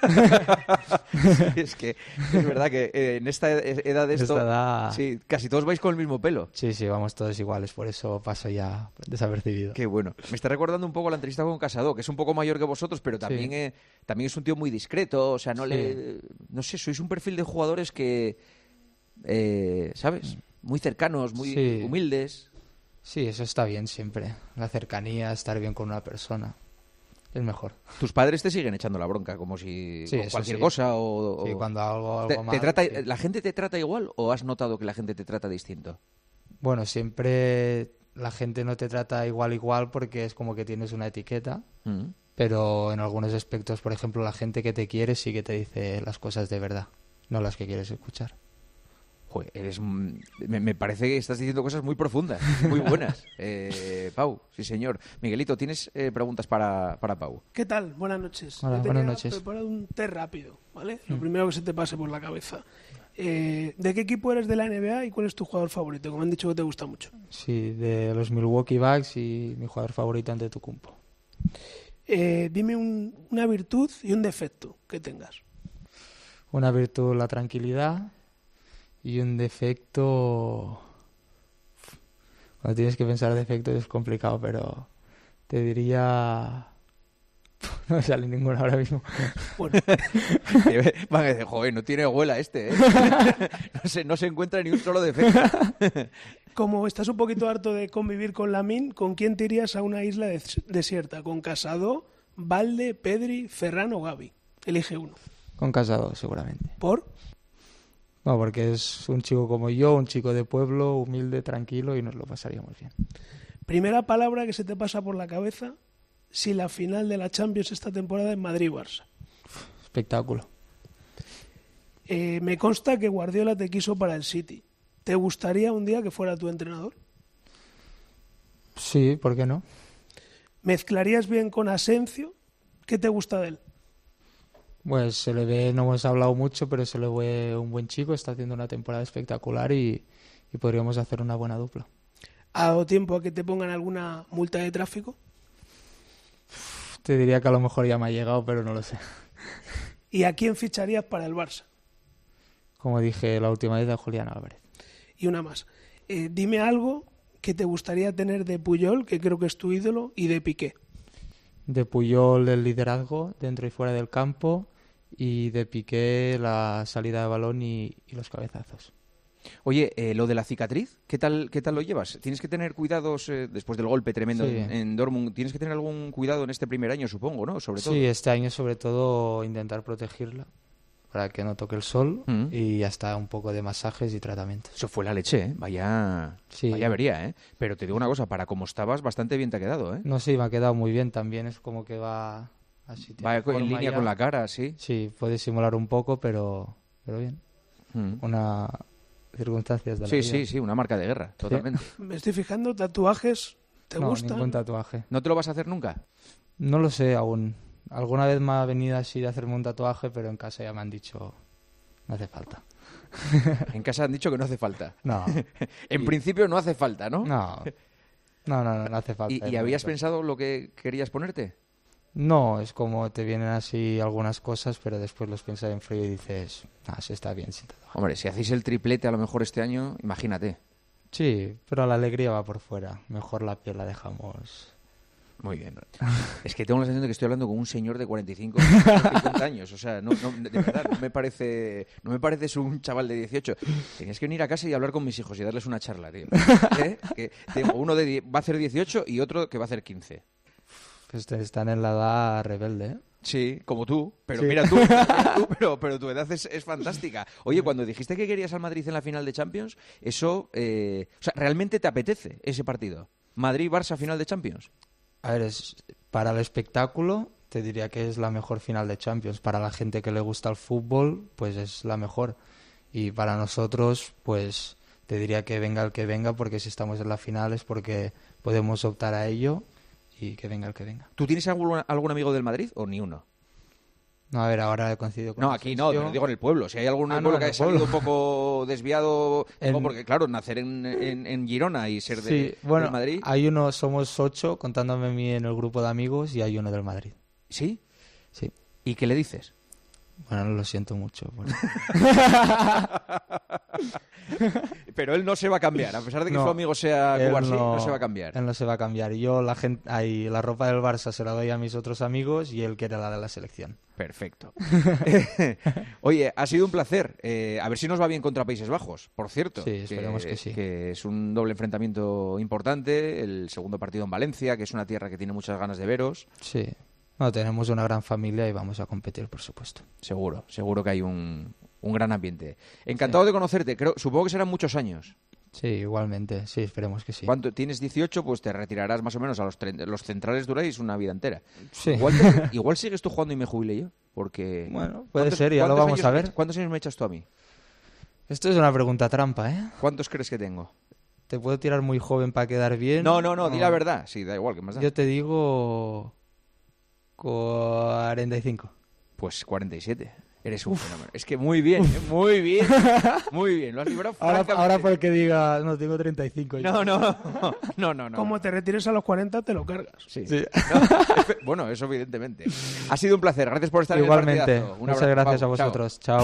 Sí, es que es verdad que en esta edad de esto, sí, casi todos vais con el mismo pelo. Sí, vamos todos iguales, por eso paso ya desapercibido. Qué bueno. Me está recordando un poco la entrevista con Casado, que es un poco mayor que vosotros, pero también, también es un tío muy discreto, o sea, no sé, sois un perfil de jugadores que, ¿sabes? Muy cercanos, muy humildes. Sí, eso está bien siempre. La cercanía, estar bien con una persona. Es mejor. ¿Tus padres te siguen echando la bronca como si cualquier cosa o...? Sí, cuando algo mal... ¿La gente te trata igual o has notado que la gente te trata distinto? Bueno, siempre la gente no te trata igual porque es como que tienes una etiqueta, pero en algunos aspectos, por ejemplo, la gente que te quiere sí que te dice las cosas de verdad, no las que quieres escuchar. Joder, me parece que estás diciendo cosas muy profundas, muy buenas. Pau, sí señor. Miguelito, ¿tienes preguntas para Pau? ¿Qué tal? Buenas noches. Hola, buenas noches. He preparado un test rápido, ¿vale? Lo primero que se te pase por la cabeza. ¿De qué equipo eres de la NBA y cuál es tu jugador favorito? Como han dicho que te gusta mucho. Sí, de los Milwaukee Bucks y mi jugador favorito Antetokounmpo. Dime una virtud y un defecto que tengas. Una virtud, la tranquilidad. Y un defecto... Cuando tienes que pensar defectos es complicado, pero te diría... No me sale ninguno ahora mismo. Bueno. Van a decir, joder, no tiene abuela este, ¿eh? No se encuentra ni un solo defecto. Como estás un poquito harto de convivir con Lamine, ¿con quién te irías a una isla desierta? ¿Con Casado, Valde, Pedri, Ferran o Gavi? Elige uno. Con Casado, seguramente. ¿Por? No, porque es un chico como yo, un chico de pueblo, humilde, tranquilo y nos lo pasaríamos bien. Primera palabra que se te pasa por la cabeza si la final de la Champions esta temporada es Madrid-Barça. Espectáculo. Me consta que Guardiola te quiso para el City. ¿Te gustaría un día que fuera tu entrenador? Sí, ¿por qué no? ¿Mezclarías bien con Asensio? ¿Qué te gusta de él? Pues se le ve, no hemos hablado mucho, pero se le ve un buen chico, está haciendo una temporada espectacular y podríamos hacer una buena dupla. ¿Ha dado tiempo a que te pongan alguna multa de tráfico? Te diría que a lo mejor ya me ha llegado, pero no lo sé. ¿Y a quién ficharías para el Barça? Como dije la última vez, a Julián Álvarez. Y una más. Dime algo que te gustaría tener de Puyol, que creo que es tu ídolo, y de Piqué. De Puyol el liderazgo dentro y fuera del campo y de Piqué la salida de balón y los cabezazos. Oye, lo de la cicatriz, ¿qué tal lo llevas? ¿Tienes que tener cuidados después del golpe tremendo en Dortmund? ¿Tienes que tener algún cuidado en este primer año, supongo, no? Sobre todo. Sí, este año sobre todo intentar protegerla para que no toque el sol y hasta un poco de masajes y tratamientos. Eso fue la leche, ¿eh? Vaya avería, ¿eh? Pero te digo una cosa, para como estabas, bastante bien te ha quedado, ¿eh? No, sí, me ha quedado muy bien. También es como que va así. Va en línea con la cara, ¿sí? Sí, puede simular un poco, pero bien. Una circunstancias de la vida. Sí, una marca de guerra, totalmente. Me estoy fijando, ¿tatuajes te gustan? No, ningún tatuaje. ¿No te lo vas a hacer nunca? No lo sé aún. Alguna vez me ha venido así de hacerme un tatuaje, pero en casa ya me han dicho no hace falta. En casa han dicho que no hace falta. No. En principio no hace falta, ¿no? No hace falta. ¿Y habías pensado lo que querías ponerte? No, es como te vienen así algunas cosas, pero después los piensas en frío y dices, sí está bien sin tatuaje. Hombre, si hacéis el triplete a lo mejor este año, imagínate. Sí, pero la alegría va por fuera. Mejor la piel la dejamos... Muy bien. Es que tengo la sensación de que estoy hablando con un señor de 45 o 50 años. O sea, de verdad, no me pareces un chaval de 18. Tenías que venir a casa y hablar con mis hijos y darles una charla, tío. Que tengo uno va a hacer 18 y otro que va a hacer 15. Pues están en la edad rebelde, ¿eh? Sí, como tú. Pero sí. Mira, tú pero tu edad es fantástica. Oye, cuando dijiste que querías al Madrid en la final de Champions, eso... o sea, ¿realmente te apetece ese partido? ¿Madrid-Barça final de Champions? A ver, para el espectáculo te diría que es la mejor final de Champions. Para la gente que le gusta el fútbol, pues es la mejor. Y para nosotros, pues te diría que venga el que venga, porque si estamos en la final es porque podemos optar a ello y que venga el que venga. ¿Tú tienes algún amigo del Madrid o ni uno? No, a ver, ahora he coincidido con... No, aquí no, pero digo en el pueblo. Si hay algún pueblo que haya salido un poco desviado... Porque, claro, nacer en Girona y ser de Madrid... Hay uno, somos 8, contándome a mí en el grupo de amigos, y hay uno del Madrid. ¿Sí? Sí. ¿Y qué le dices? Bueno, lo siento mucho. Pero él no se va a cambiar, a pesar de que su amigo sea Cubarsí, no se va a cambiar. Él no se va a cambiar. Yo la ropa del Barça se la doy a mis otros amigos y él quiere la de la selección. Perfecto. Oye, ha sido un placer. A ver si nos va bien contra Países Bajos, por cierto. Sí, esperemos que sí. Que es un doble enfrentamiento importante, el segundo partido en Valencia, que es una tierra que tiene muchas ganas de veros. Sí. No, tenemos una gran familia y vamos a competir, por supuesto. Seguro que hay un gran ambiente. Encantado de conocerte. Supongo que serán muchos años. Sí, igualmente. Sí, esperemos que sí. Cuando tienes 18, pues te retirarás más o menos a los centrales, duráis una vida entera. Sí. Igual sigues tú jugando y me jubile yo, porque... Bueno, puede ser, ya lo vamos a ver. ¿Cuántos años me echas tú a mí? Esto es una pregunta trampa, ¿eh? ¿Cuántos crees que tengo? ¿Te puedo tirar muy joven para quedar bien? No, di la verdad. Sí, da igual, ¿qué más da? Yo te digo... 45. Pues 47. Eres un fenómeno. Es que muy bien. Muy bien. Lo has librado. Ahora por el que diga, no, tengo 35. No. Como te retires a los 40, te lo cargas. Sí. Bueno, eso evidentemente. Ha sido un placer. Gracias por estar Igualmente. en el partidazo. Muchas gracias a vosotros. Chao.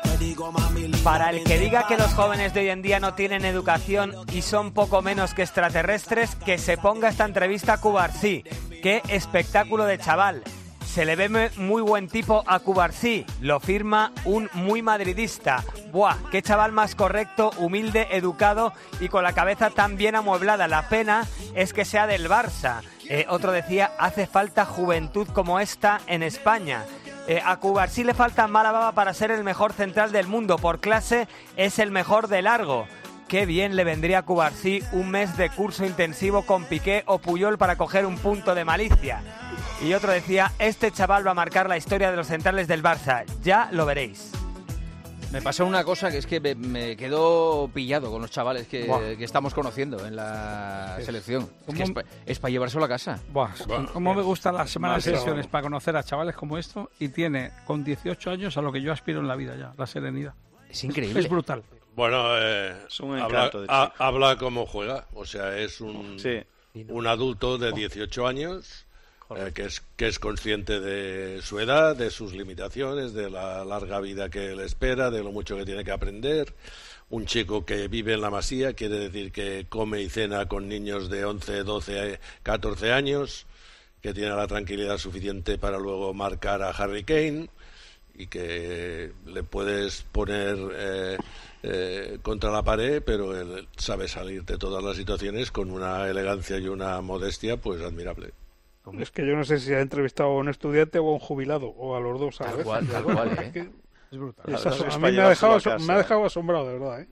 Para el que diga que los jóvenes de hoy en día no tienen educación y son poco menos que extraterrestres, que se ponga esta entrevista a Cubarsí. ¡Qué espectáculo de chaval! Se le ve muy buen tipo a Cubarsí, lo firma un muy madridista. ¡Buah! ¡Qué chaval más correcto, humilde, educado y con la cabeza tan bien amueblada! La pena es que sea del Barça. Otro decía, hace falta juventud como esta en España. A Cubarsí le falta mala baba para ser el mejor central del mundo. Por clase es el mejor de largo. Qué bien le vendría a Cubarsí un mes de curso intensivo con Piqué o Puyol para coger un punto de malicia. Y otro decía, este chaval va a marcar la historia de los centrales del Barça. Ya lo veréis. Me pasó una cosa que es que me quedo pillado con los chavales que estamos conociendo en la selección. Es para llevárselo a casa. ¿Cómo me gustan las semanas de sesiones para conocer a chavales como esto? Y tiene con 18 años a lo que yo aspiro en la vida ya, la serenidad. Es increíble. Es brutal. Bueno, es un encanto habla como juega. O sea, es un adulto de 18 años que es consciente de su edad, de sus limitaciones, de la larga vida que le espera, de lo mucho que tiene que aprender. Un chico que vive en la Masía, quiere decir que come y cena con niños de 11, 12, 14 años, que tiene la tranquilidad suficiente para luego marcar a Harry Kane y que le puedes poner contra la pared, pero él sabe salir de todas las situaciones con una elegancia y una modestia pues admirable. Es que yo no sé si ha entrevistado a un estudiante o a un jubilado, o a los dos a la vez. Tal cual, Es brutal. A mí me ha dejado asombrado, de verdad.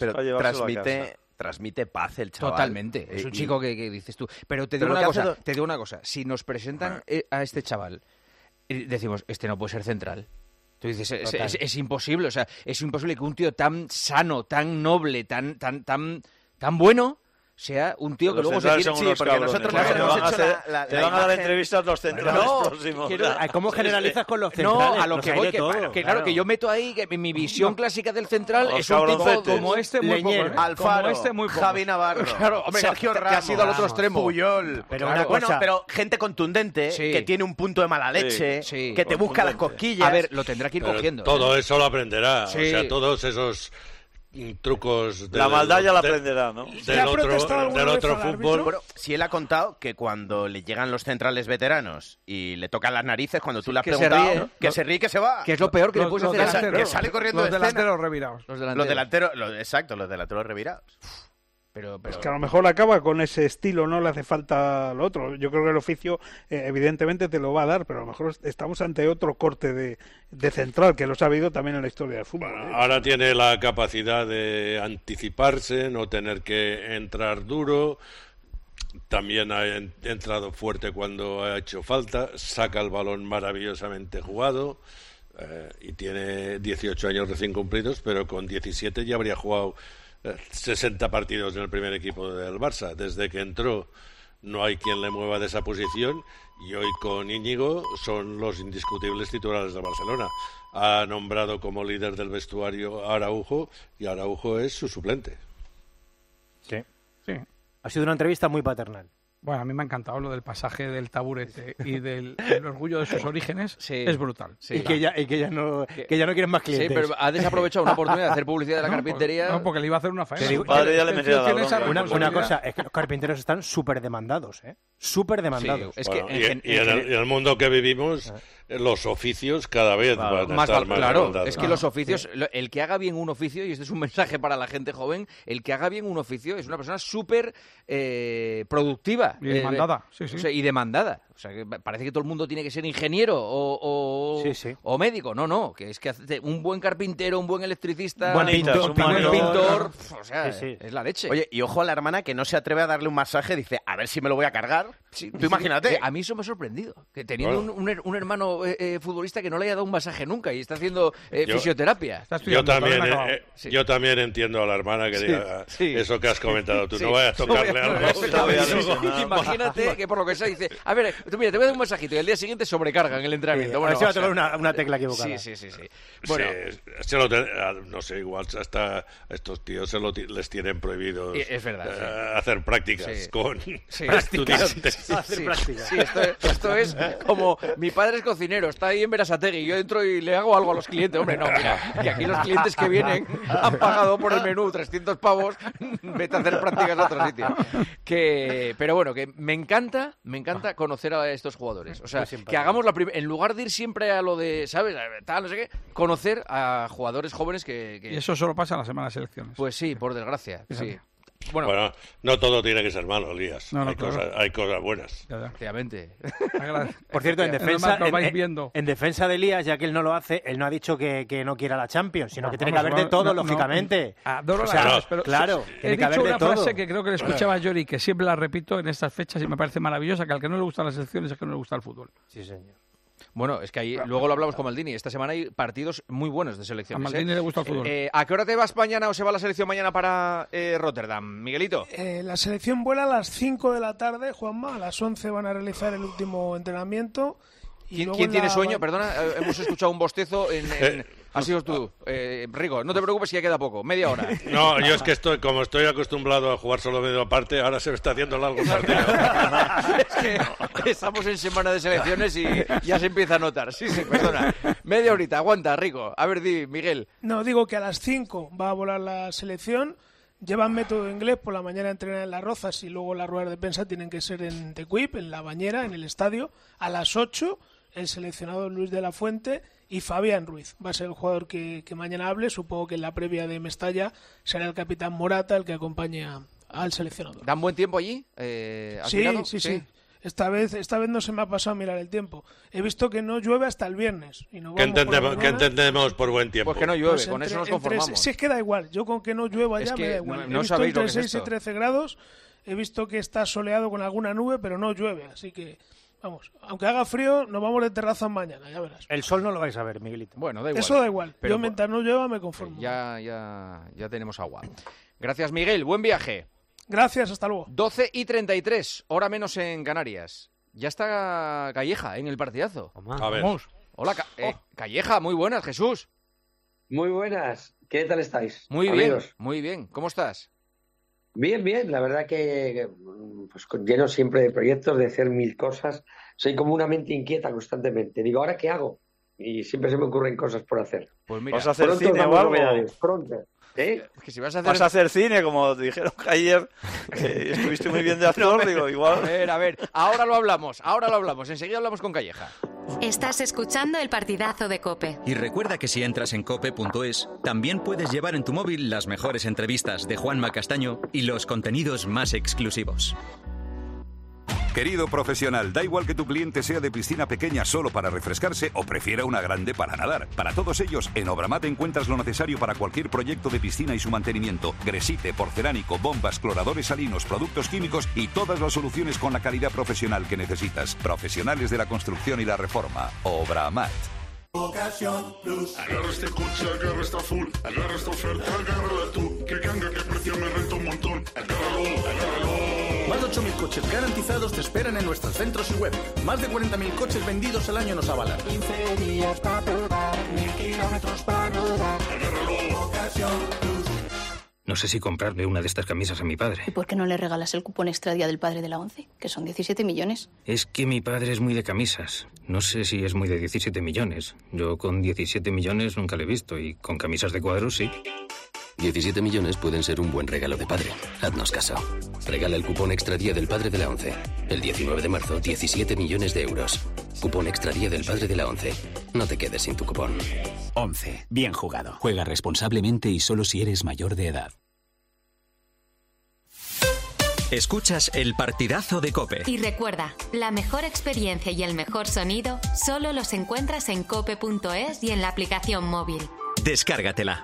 Pero transmite paz el chaval. Totalmente. Es un chico que dices tú. Pero te digo una cosa. Si nos presentan a este chaval, decimos, este no puede ser central. Tú dices, es imposible. O sea, es imposible que un tío tan sano, tan noble, tan bueno sea un tío que luego se quiere... Sí, porque nosotros hemos hecho te van a dar entrevistas los centrales próximos. ¿Cómo generalizas con los centrales? No, a lo que voy, claro, que yo meto ahí, que mi visión clásica del central es un tipo como este muy poco. Alfaro, Javi Navarro, Sergio Ramos, que ha sido al otro extremo. Puyol. Pero gente contundente, que tiene un punto de mala leche, que te busca las cosquillas. A ver, lo tendrá que ir cogiendo. Todo eso lo aprenderá. O sea, todos esos trucos la maldad ya la aprenderá, ¿no? Del otro fútbol. Bueno, si él ha contado que cuando le llegan los centrales veteranos y le tocan las narices, cuando tú le has preguntado, ríe, que se ríe y que se va. Que es lo peor que le puedes hacer. Que sale corriendo los de escena. delanteros revirados. Los delanteros revirados. Pero... Es que a lo mejor acaba con ese estilo, no le hace falta lo otro. Yo creo que el oficio evidentemente te lo va a dar, pero a lo mejor estamos ante otro corte de central, que lo ha habido también en la historia del fútbol. Bueno, ahora tiene la capacidad de anticiparse, no tener que entrar duro. También ha entrado fuerte cuando ha hecho falta, saca el balón maravillosamente jugado. Y tiene 18 años recién cumplidos, pero con 17 ya habría jugado 60 partidos en el primer equipo del Barça. Desde que entró no hay quien le mueva de esa posición, y hoy con Íñigo son los indiscutibles titulares del Barcelona. Ha nombrado como líder del vestuario a Araujo, y Araujo es su suplente. Sí. Ha sido una entrevista muy paternal. Bueno, a mí me ha encantado lo del pasaje del taburete y del orgullo de sus orígenes. Sí. Es brutal. Sí, y que ya no quieren más clientes. Sí, pero ha desaprovechado una oportunidad de hacer publicidad de la carpintería. No, porque le iba a hacer una faena. Su padre ya le metía la una cosa, es que los carpinteros están súper demandados, súper demandados. Sí, es que en el mundo que vivimos, los oficios cada vez van a estar más demandados. Es que los oficios, el que haga bien un oficio, y este es un mensaje para la gente joven, el que haga bien un oficio es una persona súper productiva. Y demandada, sí. O sea, y demandada. O sea, que parece que todo el mundo tiene que ser ingeniero o médico. No, que es que un buen carpintero, un buen electricista, un buen pintor, o sea, es la leche. Oye, y ojo a la hermana que no se atreve a darle un masaje, dice, a ver si me lo voy a cargar. Tú imagínate. A mí eso me ha sorprendido, que teniendo un hermano futbolista que no le haya dado un masaje nunca y está haciendo fisioterapia. Yo también entiendo a la hermana que diga eso que has comentado. Tú no vayas a tocarle algo. Imagínate que por lo que sea dice, a ver, tú mira, te voy a dar un masajito y al día siguiente sobrecarga en el entrenamiento. Bueno, se va a tocar una tecla equivocada. Sí. Bueno, no sé, igual hasta a estos tíos les tienen prohibido hacer prácticas con estudiantes. Hacer prácticas. Sí, esto es como mi padre es cocinero, está ahí en Berasategui y yo entro y le hago algo a los clientes. Hombre, no, mira, que aquí los clientes que vienen han pagado por el menú 300 pavos, vete a hacer prácticas a otro sitio. Pero bueno, que me encanta conocer a estos jugadores. O sea, que hagamos en lugar de ir siempre a lo de, ¿sabes? Tal, no sé qué, conocer a jugadores jóvenes que... Y eso solo pasa en la semana de selecciones. Pues sí, por desgracia, sí. Bueno, no todo tiene que ser malo, Elías. Hay cosas buenas. Efectivamente. Por cierto, en defensa de Elías, ya que él no lo hace, él no ha dicho que no quiera la Champions, sino que tiene que haber de todo, lógicamente. Adoro pero claro, he dicho una frase que creo que le escuchaba a Yori, que siempre la repito en estas fechas y me parece maravillosa, que al que no le gustan las selecciones es que no le gusta el fútbol. Sí, señor. Bueno, es que ahí luego lo hablamos con Maldini. Esta semana hay partidos muy buenos de selecciones. A Maldini le gusta el fútbol. ¿A qué hora te vas mañana o se va la selección mañana para Rotterdam, Miguelito? La selección vuela a las 5 de la tarde, Juanma. A las 11 van a realizar el último entrenamiento. ¿Quién tiene sueño? Perdona, hemos escuchado un bostezo en... Has sido tú, Rico, no te preocupes que ya queda poco, media hora. No, yo es que como estoy acostumbrado a jugar solo medio parte, ahora se me está haciendo largo el partido. Es que estamos en semana de selecciones y ya se empieza a notar. Sí, perdona. Media horita, aguanta, Rico. A ver, di, Miguel. No, digo que a las 5 va a volar la selección. Llevan método inglés, por la mañana entrenan en Las Rozas y luego las ruedas de prensa tienen que ser en Tecuip, en La Bañera, en el estadio. A las 8 el seleccionado Luis de la Fuente y Fabián Ruiz. Va a ser el jugador que mañana hable. Supongo que en la previa de Mestalla será el capitán Morata el que acompañe al seleccionador. ¿Dan buen tiempo allí? Sí. Esta vez no se me ha pasado a mirar el tiempo. He visto que no llueve hasta el viernes. Y no ¿Qué entendemos por buen tiempo? Pues que no llueve, con eso nos conformamos. Si es que da igual, yo con que no llueva ya me da igual. He visto entre 6 y 13 grados, he visto que está soleado con alguna nube, pero no llueve, así que... Vamos, aunque haga frío, nos vamos de terraza mañana, ya verás. El sol no lo vais a ver, Miguelito. Bueno, da igual. Eso da igual. Pero yo mientras no llueva me conformo. Ya tenemos agua. Gracias, Miguel. Buen viaje. Gracias, hasta luego. 12:33, hora menos en Canarias. Ya está Calleja en el partidazo. A ver. Hola, Calleja, muy buenas, Jesús. Muy buenas. ¿Qué tal estáis? Muy amigos? Bien, muy bien. ¿Cómo estás? Bien. La verdad que pues lleno siempre de proyectos, de hacer mil cosas. Soy como una mente inquieta constantemente. Digo, ¿ahora qué hago? Y siempre se me ocurren cosas por hacer. Pues mira, ¿vas a hacer cine o algo? Pronto. ¿Eh? Que si vas a hacer cine, como dijeron ayer, que estuviste muy bien de actor, digo, igual. A ver, ahora lo hablamos, enseguida hablamos con Calleja. Estás escuchando el partidazo de COPE. Y recuerda que si entras en cope.es, también puedes llevar en tu móvil las mejores entrevistas de Juanma Castaño y los contenidos más exclusivos. Querido profesional, da igual que tu cliente sea de piscina pequeña solo para refrescarse o prefiera una grande para nadar. Para todos ellos, en Obramat encuentras lo necesario para cualquier proyecto de piscina y su mantenimiento. Gresite, porcelánico, bombas, cloradores salinos, productos químicos y todas las soluciones con la calidad profesional que necesitas. Profesionales de la construcción y la reforma. Obramat. Ocasión Plus. Agarra este coche, agarra esta full, agarra esta oferta, agárrala tú. Que canga, que precio me renta un montón. Agárralo. Más de 8.000 coches garantizados te esperan en nuestros centros y web. Más de 40.000 coches vendidos al año nos avalan. 15 días para probar, 1.000 kilómetros para rodar. Agárralo. Ocasión Plus. No sé si comprarle una de estas camisas a mi padre. ¿Y por qué no le regalas el cupón extra día del padre de la ONCE? Que son 17 millones. Es que mi padre es muy de camisas. No sé si es muy de 17 millones. Yo con 17 millones nunca le he visto y con camisas de cuadros sí. 17 millones pueden ser un buen regalo de padre. Haznos caso. Regala el cupón extra día del padre de la ONCE. El 19 de marzo, 17 millones de euros. Cupón extra día del padre de la ONCE. No te quedes sin tu cupón. ONCE. Bien jugado. Juega responsablemente y solo si eres mayor de edad. Escuchas el partidazo de COPE. Y recuerda, la mejor experiencia y el mejor sonido solo los encuentras en cope.es y en la aplicación móvil. Descárgatela.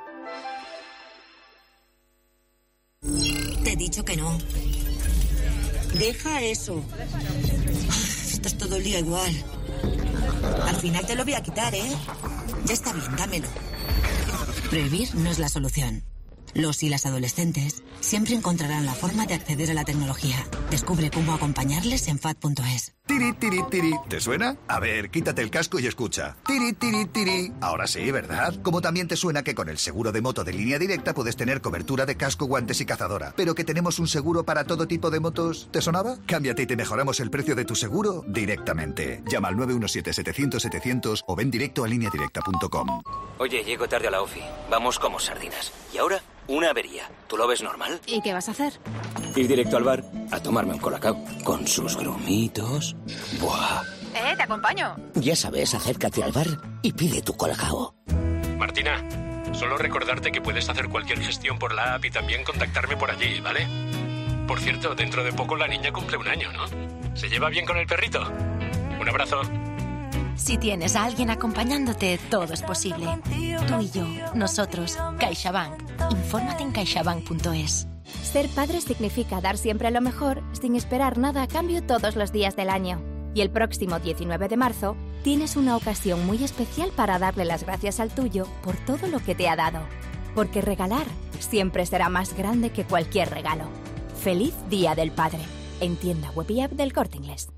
Te he dicho que no. Deja eso. Esto es todo el día igual. Al final te lo voy a quitar, ¿eh? Ya está bien, dámelo. Prohibir no es la solución. Los y las adolescentes siempre encontrarán la forma de acceder a la tecnología. Descubre cómo acompañarles en FAD.es. Tiri, tiri, tiri. ¿Te suena? A ver, quítate el casco y escucha. Tiri, tiri, tiri. Ahora sí, ¿verdad? Como también te suena que con el seguro de moto de Línea Directa puedes tener cobertura de casco, guantes y cazadora. Pero que tenemos un seguro para todo tipo de motos. ¿Te sonaba? Cámbiate y te mejoramos el precio de tu seguro directamente. Llama al 917-700-700 o ven directo a lineadirecta.com. Oye, llego tarde a la ofi. Vamos como sardinas. ¿Y ahora? Una avería. ¿Tú lo ves normal? ¿Y qué vas a hacer? Ir directo al bar a tomarme un colacao. Con sus grumitos. ¡Buah! Te acompaño. Ya sabes, acércate al bar y pide tu colacao. Martina, solo recordarte que puedes hacer cualquier gestión por la app y también contactarme por allí, ¿vale? Por cierto, dentro de poco la niña cumple 1 año, ¿no? ¿Se lleva bien con el perrito? Un abrazo. Si tienes a alguien acompañándote, todo es posible. Tú y yo, nosotros, CaixaBank. Infórmate en caixabank.es. Ser padre significa dar siempre lo mejor, sin esperar nada a cambio todos los días del año. Y el próximo 19 de marzo, tienes una ocasión muy especial para darle las gracias al tuyo por todo lo que te ha dado. Porque regalar siempre será más grande que cualquier regalo. ¡Feliz Día del Padre! En tienda web y app del Corte Inglés.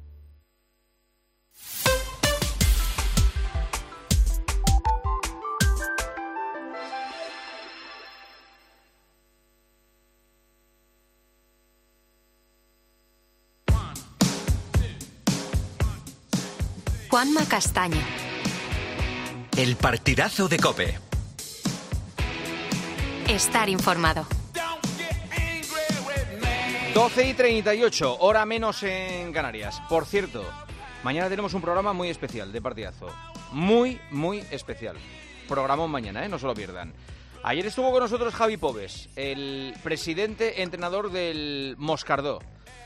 Juanma Castaño. El partidazo de COPE. Estar informado. 12:38, hora menos en Canarias. Por cierto, mañana tenemos un programa muy especial de partidazo. Muy, muy especial. Programón mañana, no se lo pierdan. Ayer estuvo con nosotros Javi Pobes, el presidente entrenador del Moscardó.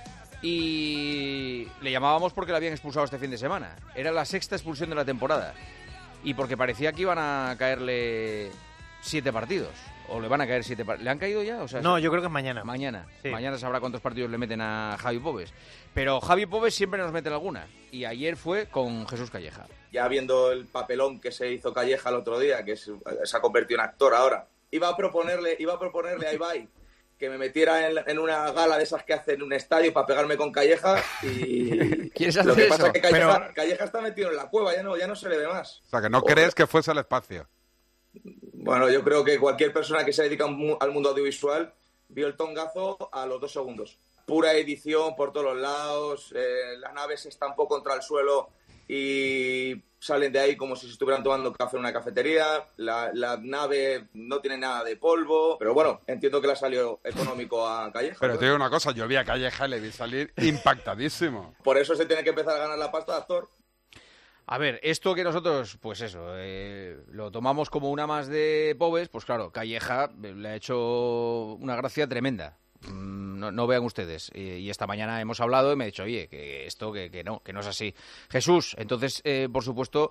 Y le llamábamos porque le habían expulsado este fin de semana. Era la 6ª expulsión de la temporada. Y porque parecía que iban a caerle 7 partidos. O le van a caer 7 partidos. ¿Le han caído ya? O sea, no, yo creo que es mañana. Mañana. Sí. Mañana sabrá cuántos partidos le meten a Javi Pobes. Pero Javi Pobes siempre nos mete alguna. Y ayer fue con Jesús Calleja. Ya viendo el papelón que se hizo Calleja el otro día, que se ha convertido en actor ahora, iba a proponerle a Ibai que me metiera en una gala de esas que hacen en un estadio para pegarme con Calleja y ¿quieres hacer lo que eso? pasa es que Calleja está metido en la cueva, ya no se le ve más. O sea, que no crees que fuese al espacio. Bueno, yo creo que cualquier persona que se dedica al mundo audiovisual vio el tongazo a los 2 segundos. Pura edición por todos los lados, la nave se estampó contra el suelo y salen de ahí como si se estuvieran tomando café en una cafetería. La nave no tiene nada de polvo, pero bueno, entiendo que le ha salido económico a Calleja. Pero te digo una cosa, yo vi a Calleja y le vi salir impactadísimo. Por eso se tiene que empezar a ganar la pasta de actor. A ver, esto que nosotros, pues eso, lo tomamos como una más de Pobes, pues claro, Calleja le ha hecho una gracia tremenda. No vean ustedes. Y esta mañana hemos hablado y me ha dicho, oye, que esto, que no es así. Jesús, entonces, por supuesto,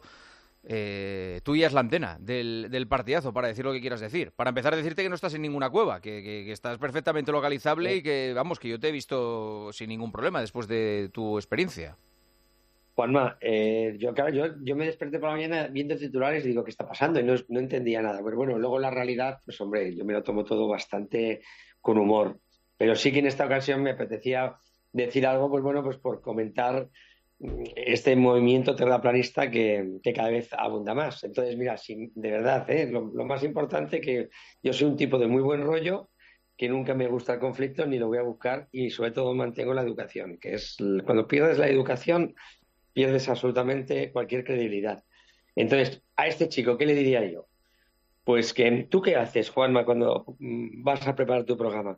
tú ya es la antena del partidazo para decir lo que quieras decir. Para empezar a decirte que no estás en ninguna cueva, que estás perfectamente localizable y que, vamos, que yo te he visto sin ningún problema después de tu experiencia. Juanma, yo me desperté por la mañana viendo titulares y digo, ¿qué está pasando? Y no entendía nada. Pero bueno, luego la realidad, pues hombre, yo me lo tomo todo bastante con humor. Pero sí que en esta ocasión me apetecía decir algo, pues bueno, pues por comentar este movimiento terraplanista que cada vez abunda más. Entonces, mira, de verdad, lo más importante, que yo soy un tipo de muy buen rollo, que nunca me gusta el conflicto ni lo voy a buscar, y sobre todo mantengo la educación, que es cuando pierdes la educación, pierdes absolutamente cualquier credibilidad. Entonces, a este chico, ¿qué le diría yo? Pues que tú, ¿qué haces, Juanma, cuando vas a preparar tu programa?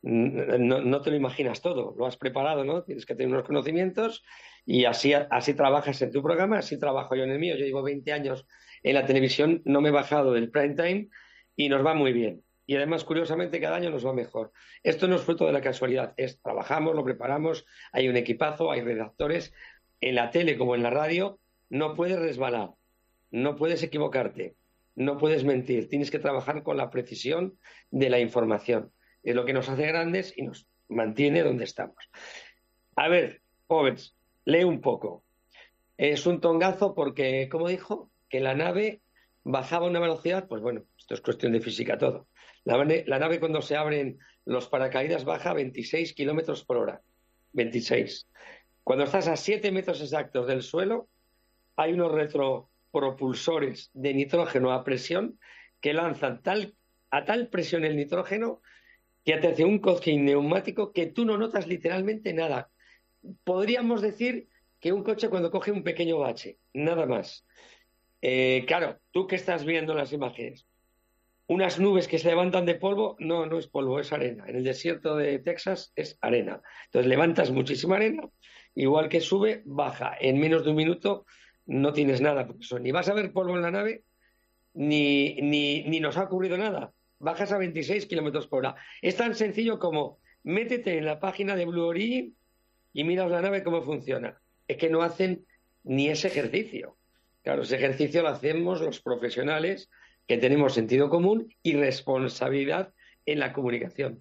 No te lo imaginas todo, lo has preparado, ¿no? Tienes que tener unos conocimientos y así trabajas en tu programa, así trabajo yo en el mío. Yo llevo 20 años en la televisión, no me he bajado del prime time y nos va muy bien. Y además, curiosamente, cada año nos va mejor. Esto no es fruto de la casualidad, trabajamos, lo preparamos, hay un equipazo, hay redactores. En la tele como en la radio no puedes resbalar, no puedes equivocarte, no puedes mentir, tienes que trabajar con la precisión de la información. Es lo que nos hace grandes y nos mantiene donde estamos. A ver, Pobes, lee un poco. Es un tongazo porque, ¿cómo dijo? Que la nave bajaba a una velocidad, pues bueno, esto es cuestión de física todo. La nave cuando se abren los paracaídas baja a 26 kilómetros por hora. 26. Cuando estás a 7 metros exactos del suelo, hay unos retropropulsores de nitrógeno a presión que lanzan a tal presión el nitrógeno que te hace un cojín neumático que tú no notas literalmente nada. Podríamos decir que un coche cuando coge un pequeño bache, nada más. Claro, tú que estás viendo las imágenes, unas nubes que se levantan de polvo, no es polvo, es arena. En el desierto de Texas es arena. Entonces levantas muchísima arena, igual que sube, baja. En menos de un minuto no tienes nada, porque ni vas a ver polvo en la nave, ni nos ha ocurrido nada. Bajas a 26 kilómetros por hora. Es tan sencillo como métete en la página de Blue Origin y miras la nave cómo funciona. Es que no hacen ni ese ejercicio. Claro, ese ejercicio lo hacemos los profesionales que tenemos sentido común y responsabilidad en la comunicación.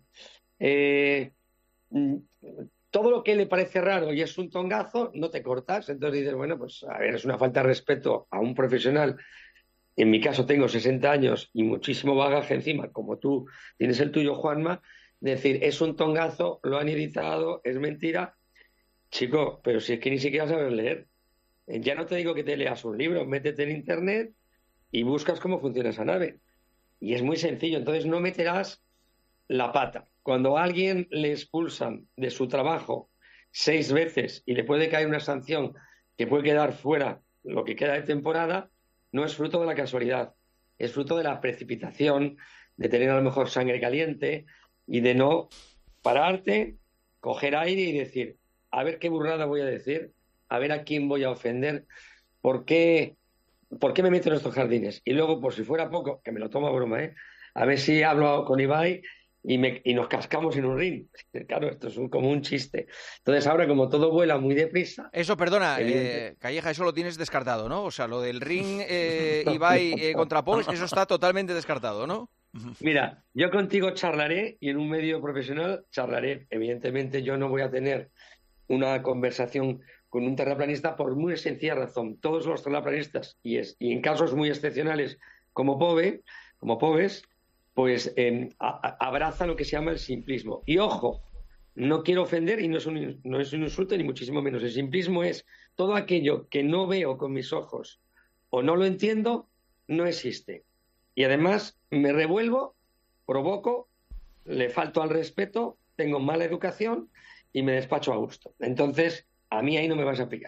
Todo lo que le parece raro y es un tongazo, no te cortas. Entonces dices, bueno, pues a ver, es una falta de respeto a un profesional. En mi caso tengo 60 años y muchísimo bagaje encima, como tú tienes el tuyo, Juanma. Decir, es un tongazo, lo han editado, es mentira. Chico, pero si es que ni siquiera sabes leer. Ya no te digo que te leas un libro, métete en internet y buscas cómo funciona esa nave. Y es muy sencillo, entonces no meterás la pata. Cuando a alguien le expulsan de su trabajo 6 veces y le puede caer una sanción que puede quedar fuera lo que queda de temporada, no es fruto de la casualidad, es fruto de la precipitación, de tener a lo mejor sangre caliente y de no pararte, coger aire y decir, a ver qué burrada voy a decir, a ver a quién voy a ofender, ¿por qué me meto en estos jardines? Y luego, por si fuera poco, que me lo tomo a broma, a ver si hablo con Ibai y nos cascamos en un ring. Claro, esto es como un chiste. Entonces ahora, como todo vuela muy deprisa... Eso, perdona, Calleja, eso lo tienes descartado, ¿no? O sea, lo del ring Ibai contra Pobes, eso está totalmente descartado, ¿no? Mira, yo contigo charlaré y en un medio profesional charlaré. Evidentemente yo no voy a tener una conversación con un terraplanista por muy sencilla razón. Todos los terraplanistas, y en casos muy excepcionales como Pobes, pues abraza lo que se llama el simplismo. Y ojo, no quiero ofender y no es un insulto ni muchísimo menos. El simplismo es todo aquello que no veo con mis ojos o no lo entiendo, no existe. Y además me revuelvo, provoco, le falto al respeto, tengo mala educación y me despacho a gusto. Entonces, a mí ahí no me vas a pillar.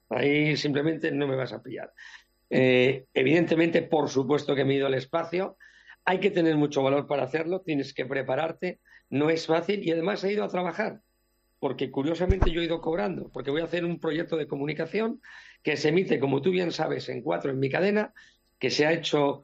Ahí simplemente no me vas a pillar. Evidentemente, por supuesto que me he ido al espacio. Hay que tener mucho valor para hacerlo, tienes que prepararte, no es fácil y además he ido a trabajar, porque curiosamente yo he ido cobrando, porque voy a hacer un proyecto de comunicación que se emite, como tú bien sabes, en 4 en mi cadena, que se ha hecho,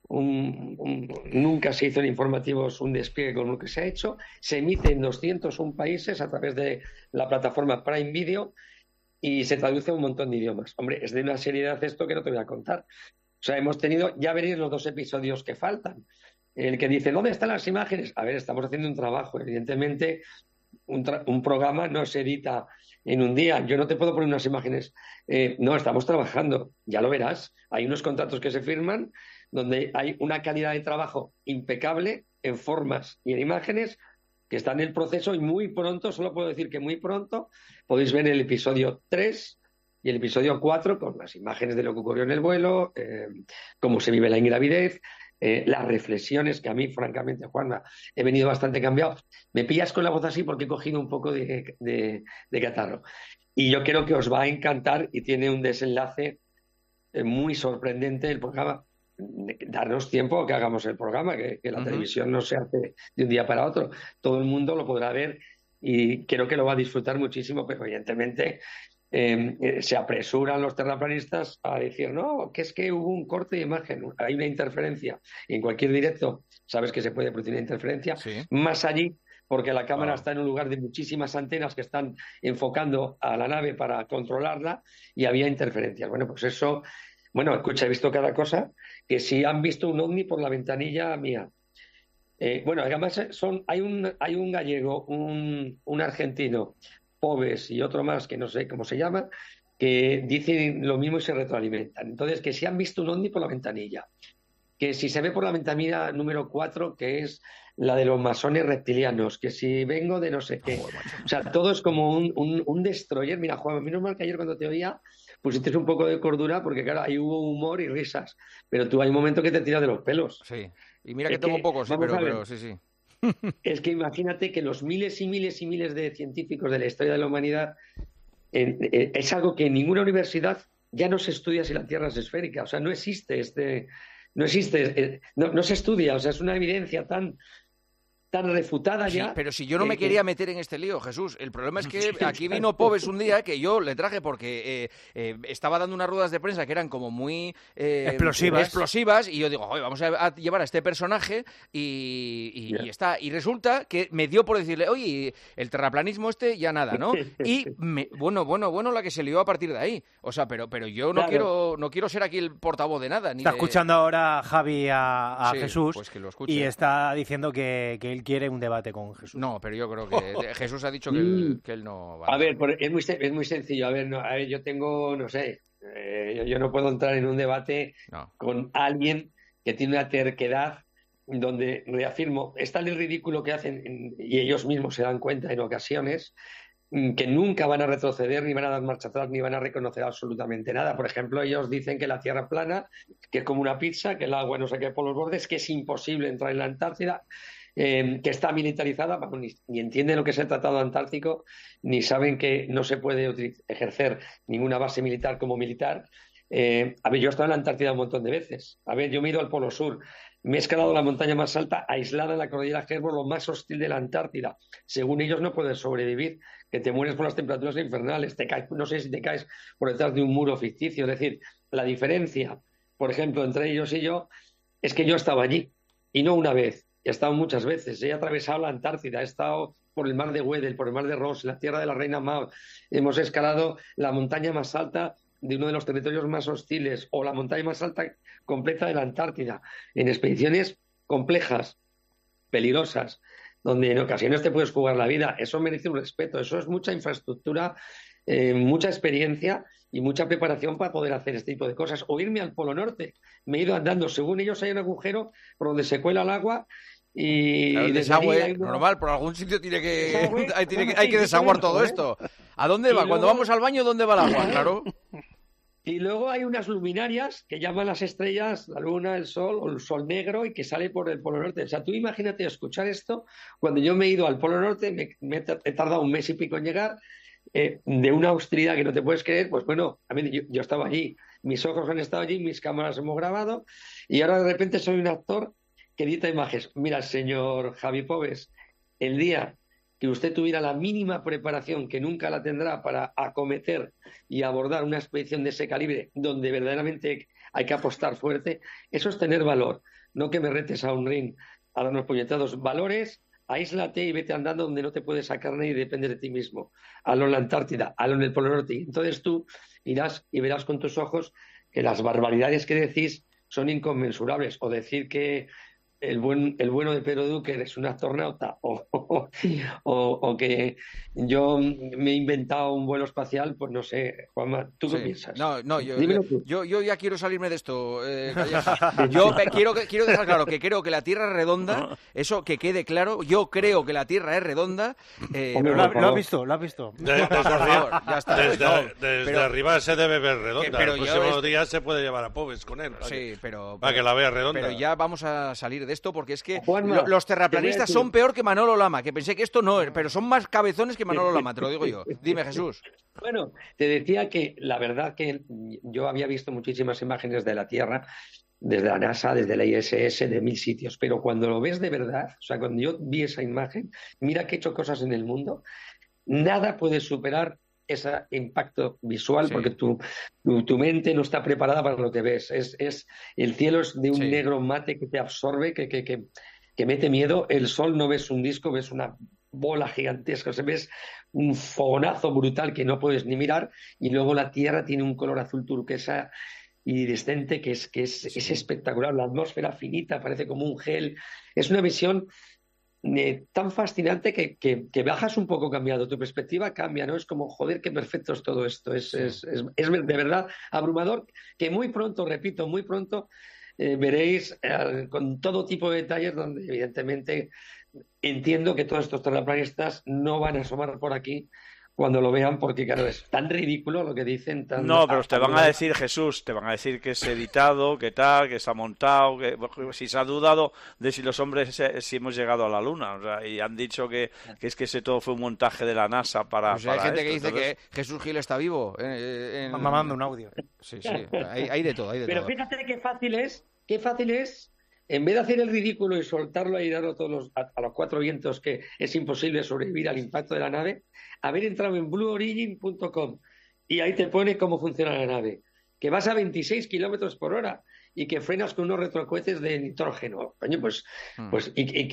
nunca se hizo en informativos un despliegue con lo que se ha hecho, se emite en 201 países a través de la plataforma Prime Video y se traduce a un montón de idiomas. Hombre, es de una seriedad esto que no te voy a contar. O sea, hemos tenido, ya veréis los 2 episodios que faltan. El que dice, ¿dónde están las imágenes? A ver, estamos haciendo un trabajo. Evidentemente, un programa no se edita en un día. Yo no te puedo poner unas imágenes. No, estamos trabajando. Ya lo verás. Hay unos contratos que se firman donde hay una calidad de trabajo impecable en formas y en imágenes que están en el proceso y muy pronto, solo puedo decir que muy pronto, podéis ver el episodio 3 y el episodio 4 con las imágenes de lo que ocurrió en el vuelo, cómo se vive la ingravidez, las reflexiones que a mí, francamente, Juanma, he venido bastante cambiado. Me pillas con la voz así porque he cogido un poco de catarro. Y yo creo que os va a encantar y tiene un desenlace muy sorprendente el programa. Darnos tiempo a que hagamos el programa, que la televisión no se hace de un día para otro. Todo el mundo lo podrá ver y creo que lo va a disfrutar muchísimo, pero evidentemente se apresuran los terraplanistas a decir, no, que es que hubo un corte de imagen, hay una interferencia. Y en cualquier directo sabes que se puede producir una interferencia. Sí. Más allí, porque la cámara está en un lugar de muchísimas antenas que están enfocando a la nave para controlarla y había interferencias. Bueno, pues eso... Bueno, escucha, he visto cada cosa, que si han visto un ovni por la ventanilla mía. Bueno, además hay un gallego, un argentino, Pobes y otro más, que no sé cómo se llama, que dicen lo mismo y se retroalimentan. Entonces, que si han visto un ovni por la ventanilla, que si se ve por la ventanilla número 4, que es la de los masones reptilianos, que si vengo de no sé qué. O sea, todo es como un destroyer. Mira, Juan, menos mal que ayer cuando te oía pusiste un poco de cordura porque, claro, ahí hubo humor y risas, pero tú hay un momento que te tiras de los pelos. Sí, y mira que tomo poco, sí, pero sí, sí. Es que imagínate que los miles y miles y miles de científicos de la historia de la humanidad es algo que en ninguna universidad ya no se estudia si la Tierra es esférica. O sea, no existe no se estudia. O sea, es una evidencia tan refutada ya. Sí, pero si yo no me quería meter en este lío, Jesús. El problema es que aquí vino Pobes un día que yo le traje porque estaba dando unas ruedas de prensa que eran como muy explosivas y yo digo, vamos a llevar a este personaje y está. Y resulta que me dio por decirle, oye, el terraplanismo ya nada, ¿no? Y bueno, la que se lió a partir de ahí. O sea, pero yo no quiero ser aquí el portavoz de nada. Está escuchando ahora Javi a Jesús pues que lo escuche. Y está diciendo que él quiere un debate con Jesús. No, pero yo creo que Jesús ha dicho que él no va. A ver, es muy sencillo. A ver, yo tengo, no sé, yo no puedo entrar en un debate con alguien que tiene una terquedad donde reafirmo, es tal el ridículo que hacen y ellos mismos se dan cuenta en ocasiones que nunca van a retroceder, ni van a dar marcha atrás, ni van a reconocer absolutamente nada. Por ejemplo, ellos dicen que la Tierra es plana, que es como una pizza, que el agua no se queda por los bordes, que es imposible entrar en la Antártida, que está militarizada, ni entienden lo que es el Tratado Antártico, ni saben que no se puede ejercer ninguna base militar como militar. A ver, yo he estado en la Antártida un montón de veces. A ver, yo me he ido al Polo Sur, me he escalado la montaña más alta, aislada en la cordillera Hermos, lo más hostil de la Antártida. Según ellos no puedes sobrevivir, que te mueres por las temperaturas infernales, te caes, no sé si te caes por detrás de un muro ficticio. Es decir, la diferencia, por ejemplo, entre ellos y yo, es que yo estaba allí, y no una vez. He estado muchas veces, he atravesado la Antártida, he estado por el mar de Weddell, por el mar de Ross, la tierra de la reina Maud, hemos escalado la montaña más alta de uno de los territorios más hostiles o la montaña más alta completa de la Antártida, en expediciones complejas, peligrosas, donde en ocasiones te puedes jugar la vida. Eso merece un respeto, eso es mucha infraestructura, mucha experiencia y mucha preparación para poder hacer este tipo de cosas. O irme al Polo Norte, me he ido andando, según ellos hay un agujero por donde se cuela el agua. Y claro, el desagüe normal, por algún sitio hay que desaguar todo esto. ¿A dónde va? Cuando vamos al baño, ¿dónde va el agua? Claro. Y luego hay unas luminarias que llaman las estrellas, la luna, el sol o el sol negro y que sale por el Polo Norte. O sea, tú imagínate escuchar esto. Cuando yo me he ido al Polo Norte, he tardado un mes y pico en llegar. de una austeridad que no te puedes creer. Pues bueno, a mí, yo estaba allí, mis ojos han estado allí, mis cámaras hemos grabado, y ahora de repente soy un actor que edita imágenes. Mira, señor Javi Pobes, el día que usted tuviera la mínima preparación, que nunca la tendrá, para acometer y abordar una expedición de ese calibre, donde verdaderamente hay que apostar fuerte, eso es tener valor. No que me retes a un ring a darnos puñetazos. Valores, aíslate y vete andando donde no te puedes sacar nadie y depende de ti mismo. Hazlo en la Antártida, hazlo en el Polo Norte. Entonces tú irás y verás con tus ojos que las barbaridades que decís son inconmensurables. O decir que el bueno de Pedro Duque es un astronauta o que yo me he inventado un vuelo espacial, pues no sé, Juanma, ¿tú qué piensas? No, yo ya quiero salirme de esto, Calleja. Yo quiero dejar claro que creo que la Tierra es redonda, eso que quede claro, yo creo que la Tierra es redonda. ¿Lo has visto? Desde arriba se debe ver redonda, el próximo día se puede llevar a Pobes con él. Sí, pero para que la vea redonda. Pero ya vamos a salir de esto porque es que Juanma, los terraplanistas son peor que Manolo Lama, que pensé que esto no, pero son más cabezones que Manolo Lama, te lo digo yo. Dime, Jesús. Bueno, te decía que la verdad que yo había visto muchísimas imágenes de la Tierra, desde la NASA, desde la ISS, de 1000 sitios, pero cuando lo ves de verdad, o sea, cuando yo vi esa imagen, mira que he hecho cosas en el mundo, nada puede superar ese impacto visual, porque tu mente no está preparada para lo que ves. El cielo es de un negro mate que te absorbe, que mete miedo. El sol no ves un disco, ves una bola gigantesca, o sea, ves un fogonazo brutal que no puedes ni mirar, y luego la Tierra tiene un color azul turquesa iridescente que es espectacular. La atmósfera finita, parece como un gel. Es una visión tan fascinante que bajas un poco cambiado, tu perspectiva cambia, ¿no? Es como, joder, qué perfecto es todo esto, es de verdad abrumador, que muy pronto, repito, muy pronto veréis con todo tipo de detalles donde evidentemente entiendo que todos estos terraplanistas no van a asomar por aquí cuando lo vean, porque claro, es tan ridículo lo que dicen. No, pero te van a decir, Jesús, te van a decir que es editado, que tal, que se ha montado, que si se ha dudado de si los hombres si hemos llegado a la Luna, o sea, y han dicho que es que ese todo fue un montaje de la NASA para... Pues hay gente que dice que Jesús Gil está vivo. Mamando un audio. Sí, hay de todo, pero todo. Fíjate qué fácil es, en vez de hacer el ridículo y soltarlo y darlo a los cuatro vientos, que es imposible sobrevivir al impacto de la nave, haber entrado en blueorigin.com y ahí te pone cómo funciona la nave, que vas a 26 kilómetros por hora y que frenas con unos retrocohetes de nitrógeno. Coño, pues es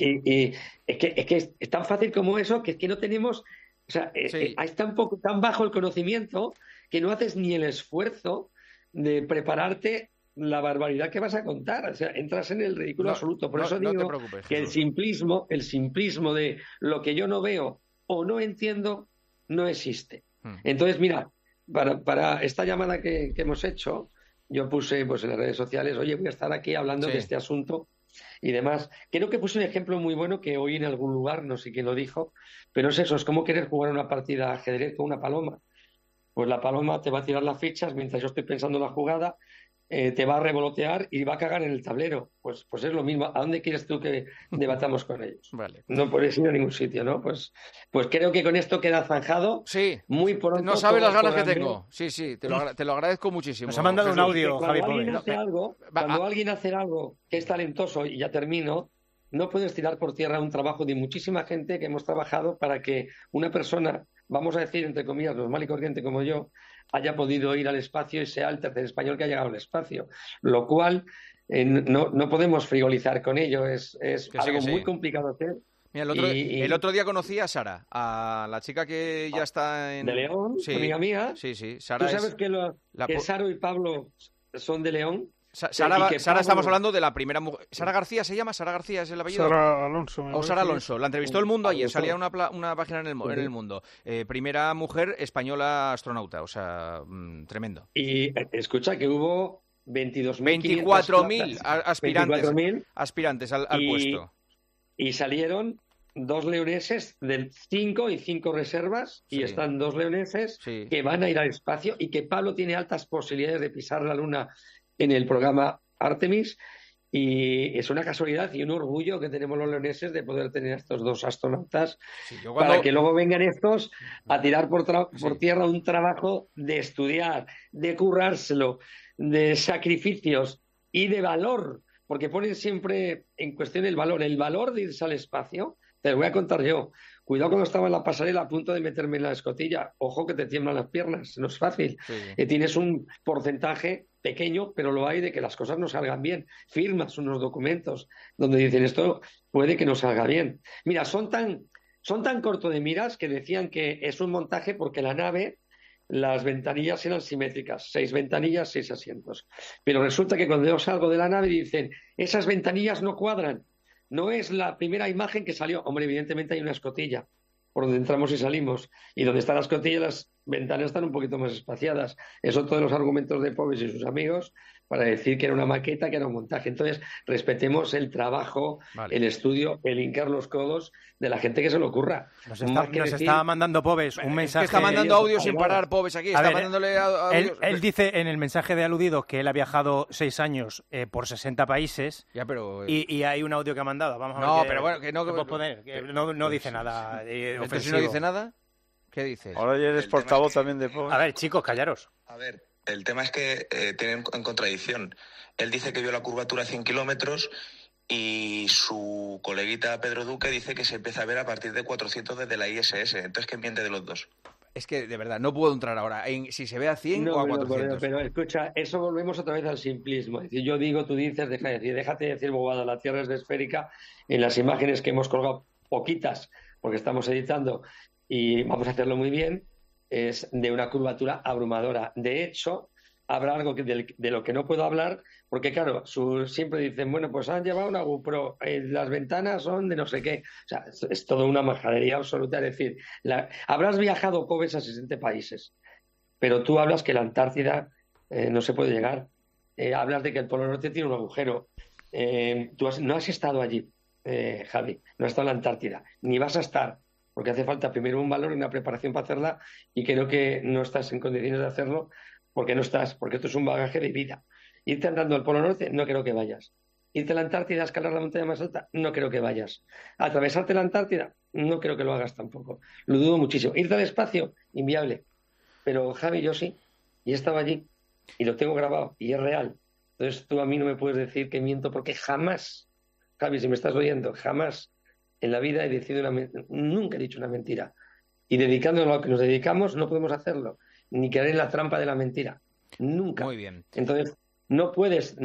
que es tan fácil como eso, que es que no tenemos, o sea, es tan bajo el conocimiento que no haces ni el esfuerzo de prepararte la barbaridad que vas a contar. O sea, entras en el ridículo absoluto. Por eso digo que el simplismo de lo que yo no veo o no entiendo no existe. Entonces, mira, para esta llamada que hemos hecho, yo puse pues en las redes sociales, oye, voy a estar aquí hablando de este asunto y demás. Creo que puse un ejemplo muy bueno que oí en algún lugar, no sé quién lo dijo, pero es eso, es como querer jugar una partida de ajedrez con una paloma. Pues la paloma te va a tirar las fichas mientras yo estoy pensando en la jugada, te va a revolotear y va a cagar en el tablero. Pues es lo mismo. ¿A dónde quieres tú que debatamos con ellos? Vale. No puedes ir a ningún sitio, ¿no? Pues creo que con esto queda zanjado. Sí. Muy pronto. No sabes las ganas que tengo. Sí, te lo agradezco muchísimo. Nos ha mandado un audio, Javi. Cuando alguien hace algo que es talentoso, y ya termino, no puedes tirar por tierra un trabajo de muchísima gente que hemos trabajado para que una persona, vamos a decir, entre comillas, normal y corriente como yo, haya podido ir al espacio y sea el tercer español que ha llegado al espacio. Lo cual no podemos frivolizar con ello. Es algo muy complicado de hacer. Mira, el otro día conocí a Sara, a la chica que ya está en... ¿De León? Amiga mía. Sí. Sara. ¿Tú sabes que Saro y Pablo son de León? Sara, estamos hablando de la primera mujer. ¿Sara García se llama? ¿Sara García es el apellido? Sara Alonso. O Sara Alonso. La entrevistó El Mundo ayer. Salía una página en el Mundo. Primera mujer española astronauta. O sea, tremendo. Y escucha que hubo 24.000 aspirantes al puesto. Y salieron 2 leoneses del 5 y 5 reservas, y están 2 leoneses que van a ir al espacio, y que Pablo tiene altas posibilidades de pisar la Luna en el programa Artemis, Y es una casualidad y un orgullo que tenemos los leoneses de poder tener a estos 2 astronautas para que luego vengan estos a tirar por tierra un trabajo de estudiar, de currárselo, de sacrificios y de valor, porque ponen siempre en cuestión el valor de irse al espacio. Te lo voy a contar yo. Cuidado cuando estaba en la pasarela a punto de meterme en la escotilla. Ojo que te tiemblan las piernas, no es fácil. Tienes un porcentaje pequeño, pero lo hay de que las cosas no salgan bien. Firmas unos documentos donde dicen esto puede que no salga bien. Mira, son tan corto de miras que decían que es un montaje porque la nave, las ventanillas eran simétricas, 6 ventanillas, 6 asientos. Pero resulta que cuando yo salgo de la nave dicen, esas ventanillas no cuadran. No es la primera imagen que salió. Hombre, evidentemente hay una escotilla por donde entramos y salimos. Y donde está la escotilla, las ventanas están un poquito más espaciadas. Es otro de los argumentos de Pobes y sus amigos para decir que era una maqueta, que era un montaje. Entonces, respetemos el trabajo, el estudio, el hincar los codos de la gente que se le ocurra. Nos está mandando Pobes un mensaje. Es que está mandando audio sin parar, Pobes, aquí. Está mandándole audios. Él dice en el mensaje de aludido que él ha viajado 6 años por 60 países. Ya, pero... y hay un audio que ha mandado. Vamos a ver. No, pero bueno, que no... puedo poner, que no dice nada ofensivo. Entonces, si no dice nada, ¿qué dices? Ahora ya eres portavoz también de Pobes. A ver, chicos, callaros. A ver, el tema es que tienen en contradicción. Él dice que vio la curvatura a 100 kilómetros y su coleguita Pedro Duque dice que se empieza a ver a partir de 400 desde la ISS. Entonces, ¿qué miente de los dos? Es que, de verdad, no puedo entrar ahora en si se ve a 100 o a 400. Pero escucha, eso volvemos otra vez al simplismo. Es decir, yo digo, tú dices, déjate decir bobada, la Tierra es esférica. En las imágenes que hemos colgado, poquitas, porque estamos editando y vamos a hacerlo muy bien, es de una curvatura abrumadora. De hecho, habrá algo de lo que no puedo hablar, porque claro, siempre dicen, bueno, pues han llevado una GoPro, las ventanas son de no sé qué. O sea, es toda una majadería absoluta. Es decir, habrás viajado, Pobes, a 60 países, pero tú hablas que la Antártida no se puede llegar. Hablas de que el Polo Norte tiene un agujero. Tú no has estado allí, Javi, no has estado en la Antártida, ni vas a estar, porque hace falta primero un valor y una preparación para hacerla, y creo que no estás en condiciones de hacerlo, porque esto es un bagaje de vida. Irte andando al Polo Norte, no creo que vayas. Irte a la Antártida a escalar la montaña más alta, no creo que vayas. Atravesarte la Antártida, no creo que lo hagas tampoco. Lo dudo muchísimo. Irte al espacio, inviable. Pero Javi, yo sí, y estaba allí, y lo tengo grabado, y es real. Entonces tú a mí no me puedes decir que miento, porque jamás, Javi, si me estás oyendo, jamás en la vida nunca he dicho una mentira. Y dedicándonos a lo que nos dedicamos, no podemos hacerlo. Ni caer en la trampa de la mentira. Nunca. Muy bien. Entonces, no puedes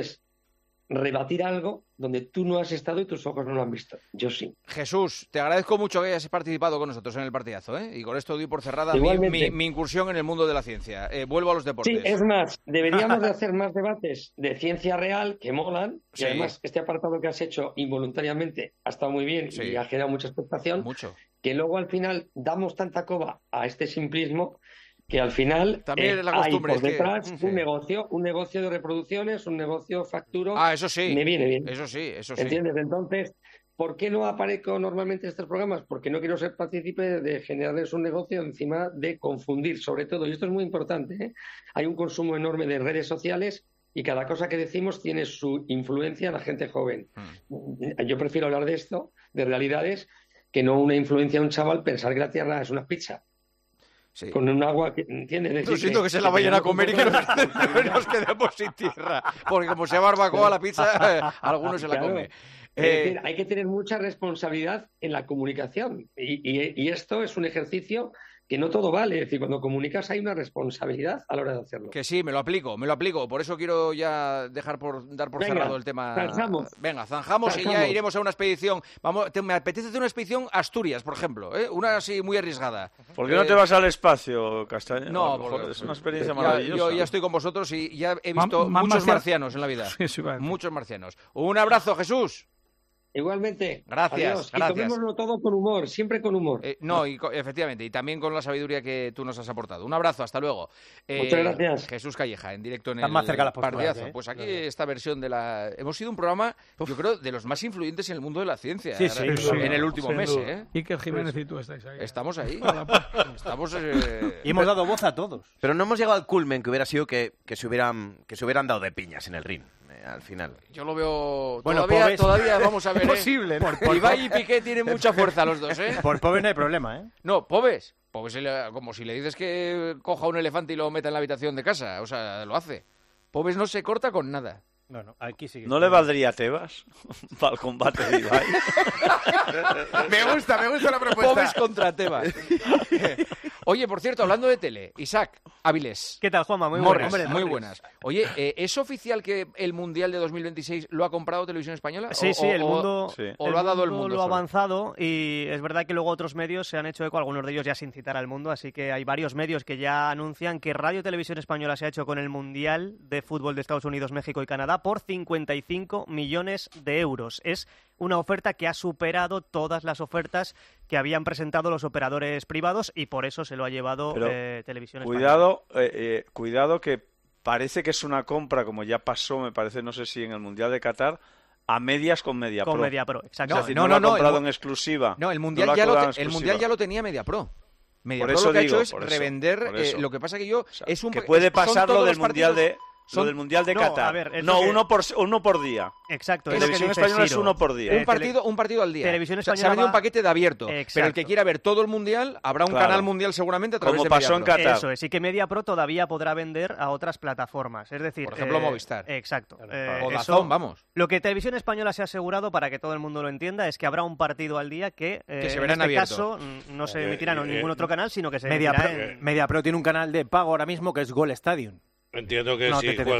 rebatir algo donde tú no has estado y tus ojos no lo han visto. Yo sí. Jesús, te agradezco mucho que hayas participado con nosotros en el partidazo, ¿eh? Y con esto doy por cerrada mi incursión en el mundo de la ciencia. Vuelvo a los deportes. Sí, es más, deberíamos de hacer más debates de ciencia real que molan. Y además, este apartado que has hecho involuntariamente ha estado muy bien y ha generado mucha expectación. Mucho. Que luego al final damos tanta coba a este simplismo que al final también la costumbre, hay por detrás un negocio de reproducciones, un negocio facturo. Eso sí. Me viene bien. Eso sí. ¿Entiendes? Entonces, ¿por qué no aparezco normalmente en estos programas? Porque no quiero ser partícipe de generarles un negocio encima de confundir, sobre todo, y esto es muy importante, ¿eh? Hay un consumo enorme de redes sociales y cada cosa que decimos tiene su influencia en la gente joven. Yo prefiero hablar de esto, de realidades, que no una influencia de un chaval pensar que la Tierra es una pizza. Sí. Con un agua que, ¿entiendes? Yo siento que se la vayan a comer y que nos quedemos sin tierra. Porque como sea barbacoa la pizza, algunos se la come. Es decir, hay que tener mucha responsabilidad en la comunicación. Y esto es un ejercicio que no todo vale. Es decir, cuando comunicas hay una responsabilidad a la hora de hacerlo. Que sí, me lo aplico. Por eso quiero ya dar por cerrado el tema. Zanjamos y ya iremos a una expedición. Me apetece hacer una expedición a Asturias, por ejemplo, ¿eh? Una así muy arriesgada. ¿Por qué no te vas al espacio, Castaño? No, porque es una experiencia maravillosa. Yo ya estoy con vosotros y ya he visto muchos marcianos en la vida. Sí, muchos marcianos. Un abrazo, Jesús. Igualmente. Gracias. Y tomémoslo todo con humor, siempre con humor. Efectivamente, y también con la sabiduría que tú nos has aportado. Un abrazo, hasta luego. Muchas gracias. Jesús Calleja, en directo en Están más cerca las partidazo. Pues aquí esta versión de la... Hemos sido un programa, yo creo, de los más influyentes en el mundo de la ciencia. Sí, en el último mes, ¿eh? Iker Jiménez y tú estáis ahí. Estamos ahí. Y hemos dado voz a todos. Pero no hemos llegado al culmen que hubiera sido que se hubieran dado de piñas en el ring. al final. Yo lo veo... Bueno, todavía vamos a ver. Posible. Ibai y Piqué tienen mucha fuerza los dos, ¿eh? Por Pobes no hay problema, ¿eh? No, Pobes como si le dices que coja un elefante y lo meta en la habitación de casa. O sea, lo hace. Pobes no se corta con nada. No, aquí sí. ¿No le valdría a Tebas para el combate de Ibai? Me gusta la propuesta. Pobes contra Tebas. Oye, por cierto, hablando de tele, Isaac Áviles. ¿Qué tal, Juanma? Muy buenas. buenas. Muy buenas. Oye, ¿es oficial que el Mundial de 2026 lo ha comprado Televisión Española? Sí, el mundo lo ha dado el mundo. Lo ha avanzado y es verdad que luego otros medios se han hecho eco, algunos de ellos ya sin citar al mundo, así que hay varios medios que ya anuncian que Radio Televisión Española se ha hecho con el Mundial de Fútbol de Estados Unidos, México y Canadá por 55 millones de euros. Es una oferta que ha superado todas las ofertas que habían presentado los operadores privados y por eso se lo ha llevado Televisión Española. Cuidado que parece que es una compra, como ya pasó, me parece, no sé si en el Mundial de Qatar, a medias con MediaPro. Con MediaPro, exacto. No lo ha comprado en exclusiva. No, el Mundial ya lo tenía MediaPro. MediaPro lo que ha hecho es revender. Lo que pasa que que puede pasar lo del Mundial de... Lo del Mundial de Qatar. A ver, uno por día. Exacto. Televisión Española es uno por día. Un partido al día. Televisión Española se ha vendido un paquete de abierto. Exacto. Pero el que quiera ver todo el Mundial, habrá un canal mundial seguramente a través como de pasó en Qatar. Eso es, y que MediaPro todavía podrá vender a otras plataformas. Es decir, por ejemplo, Movistar. Exacto. O DAZN, vamos. Lo que Televisión Española se ha asegurado, para que todo el mundo lo entienda, es que habrá un partido al día que se verá en este caso no se emitirá en ningún otro canal, sino que se emitirá en... MediaPro tiene un canal de pago ahora mismo que es Gol Stadium. Entiendo que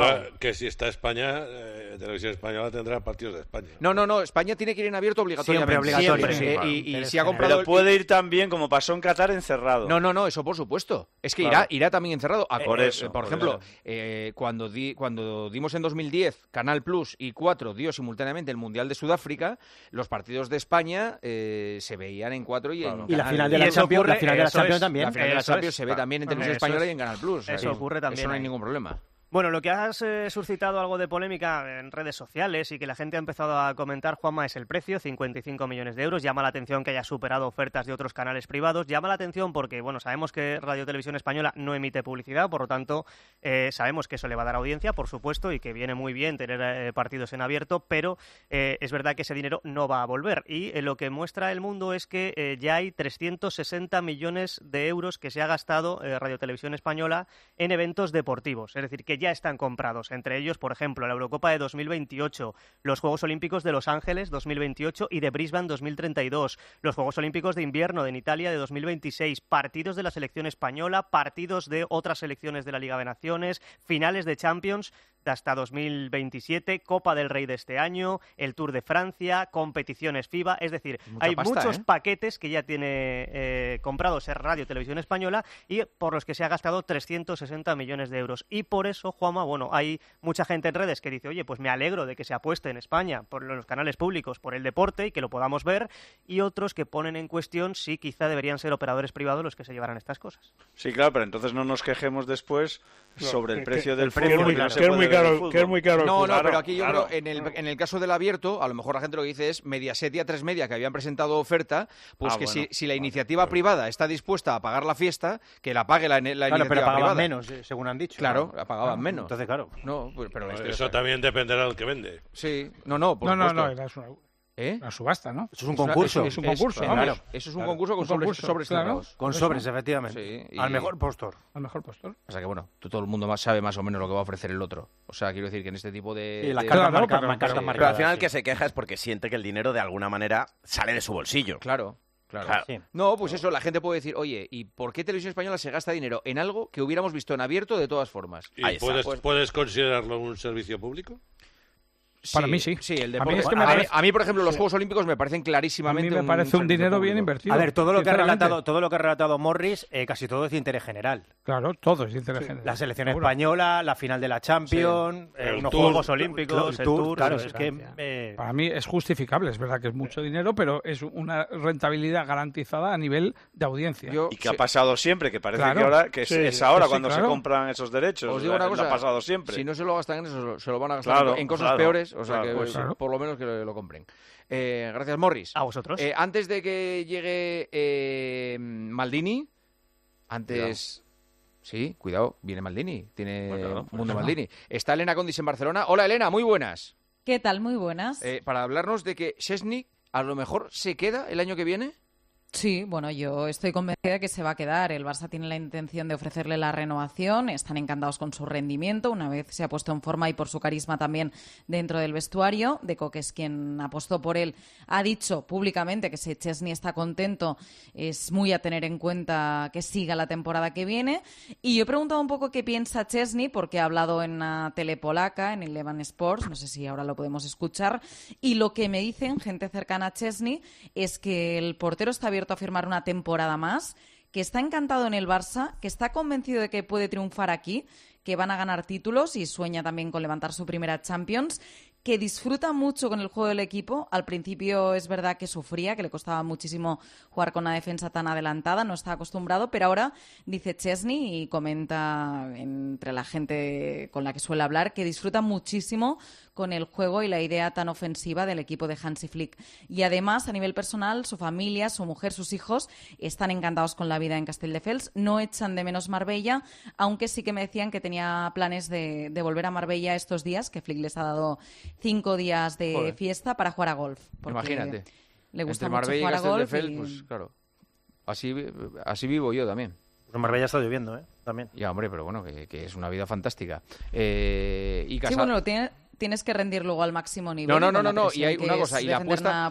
si está España, Televisión Española tendrá partidos de España. No, España tiene que ir en abierto obligatoriamente. Siempre. Y si ha comprado... Pero puede ir también, como pasó en Qatar, encerrado. No, eso por supuesto. Es que irá también encerrado. Por ejemplo, cuando dimos en 2010 Canal Plus y 4 dio simultáneamente el Mundial de Sudáfrica, los partidos de España se veían en 4 y en... Y la final de la Champions también. La final de la Champions se ve también en Televisión Española y en Canal Plus. Eso ocurre también. Eso no hay ningún problema. Bueno, lo que ha suscitado algo de polémica en redes sociales y que la gente ha empezado a comentar, Juanma, es el precio, 55 millones de euros. Llama la atención que haya superado ofertas de otros canales privados. Llama la atención porque, bueno, sabemos que Radio Televisión Española no emite publicidad, por lo tanto, sabemos que eso le va a dar audiencia, por supuesto, y que viene muy bien tener partidos en abierto, pero es verdad que ese dinero no va a volver. Y lo que muestra el mundo es que ya hay 360 millones de euros que se ha gastado Radio Televisión Española en eventos deportivos. Es decir, que ya están comprados. Entre ellos, por ejemplo, la Eurocopa de 2028, los Juegos Olímpicos de Los Ángeles 2028 y de Brisbane 2032, los Juegos Olímpicos de Invierno en Italia de 2026, partidos de la selección española, partidos de otras selecciones de la Liga de Naciones, finales de Champions de hasta 2027, Copa del Rey de este año, el Tour de Francia, competiciones FIBA, es decir, hay muchos paquetes que ya tiene comprados Radio Televisión Española y por los que se ha gastado 360 millones de euros. Y por eso, Juanma, bueno, hay mucha gente en redes que dice, oye, pues me alegro de que se apueste en España por los canales públicos por el deporte y que lo podamos ver, y otros que ponen en cuestión si quizá deberían ser operadores privados los que se llevaran estas cosas. Sí, claro, pero entonces no nos quejemos después sobre el precio del fútbol. Que es muy caro. No, pero aquí yo creo, en el caso del abierto, a lo mejor la gente lo que dice es Mediaset y A3 Media, que habían presentado oferta, pues si la iniciativa privada está dispuesta a pagar la fiesta, que la pague la iniciativa pero pagaban privada. menos, según han dicho. Claro, la pagaban menos. Entonces, claro. No, pero eso también dependerá del que vende. Sí, por supuesto. Una subasta, ¿no? Eso es un concurso. Es un concurso, claro. Eso es un concurso con sobres cerrados. Con sobres, efectivamente. Sí, al mejor postor. O sea que, bueno, todo el mundo sabe más o menos lo que va a ofrecer el otro. O sea, quiero decir que en este tipo de... Y las cartas marcadas. Pero al final el que se queja es porque siente que el dinero de alguna manera sale de su bolsillo. Claro. Sí. No, pues eso, la gente puede decir, oye, ¿y por qué Televisión Española se gasta dinero en algo que hubiéramos visto en abierto de todas formas? ¿Y puedes considerarlo un servicio público? Para mí sí. Sí, el deporte. A mí, por ejemplo, los Juegos Olímpicos me parecen clarísimamente. A mí me parece un dinero bien invertido. A ver, todo lo que ha relatado Morris, casi todo es de interés general. Claro, todo es de interés general. La selección española, la final de la Champions, unos Juegos Olímpicos, el Tour. Claro, es que para mí es justificable. Es verdad que es mucho dinero, pero es una rentabilidad garantizada a nivel de audiencia. Y que ha pasado siempre, que parece que es ahora cuando se compran esos derechos. Os digo una cosa, ha pasado siempre. Si no se lo gastan en eso, se lo van a gastar en cosas peores. O sea, por lo menos que lo compren. Gracias, Morris. A vosotros. Antes de que llegue Maldini, antes... Sí, cuidado, viene Maldini, tiene Mundo Maldini. Está Elena Condis en Barcelona. Hola Elena, muy buenas. ¿Qué tal? Muy buenas. Para hablarnos de que Szczęsny a lo mejor se queda el año que viene. Sí, bueno, yo estoy convencida de que se va a quedar. El Barça tiene la intención de ofrecerle la renovación. Están encantados con su rendimiento, una vez se ha puesto en forma y por su carisma también dentro del vestuario. Deco, que es quien apostó por él, ha dicho públicamente que si Szczęsny está contento, es muy a tener en cuenta que siga la temporada que viene. Y yo he preguntado un poco qué piensa Szczęsny, porque ha hablado en una tele polaca, en Eleven Sports, no sé si ahora lo podemos escuchar, y lo que me dicen gente cercana a Szczęsny es que el portero está abierto a firmar una temporada más, que está encantado en el Barça, que está convencido de que puede triunfar aquí, que van a ganar títulos y sueña también con levantar su primera Champions, que disfruta mucho con el juego del equipo. Al principio es verdad que sufría, que le costaba muchísimo jugar con una defensa tan adelantada, no está acostumbrado, pero ahora dice Szczęsny y comenta entre la gente con la que suele hablar que disfruta muchísimo con el juego y la idea tan ofensiva del equipo de Hansi Flick. Y además, a nivel personal, su familia, su mujer, sus hijos están encantados con la vida en Castelldefels, no echan de menos Marbella, aunque sí que me decían que tenía planes de volver a Marbella estos días, que Flick les ha dado 5 días de fiesta para jugar a golf. Imagínate. Le gusta entre mucho Marbella jugar a golf. Y... pues claro. Así vivo yo también. En Marbella está lloviendo, también. Ya, hombre, pero bueno, que es una vida fantástica. Y sí, bueno, tienes que rendir luego al máximo nivel. No. Y hay una cosa. Y la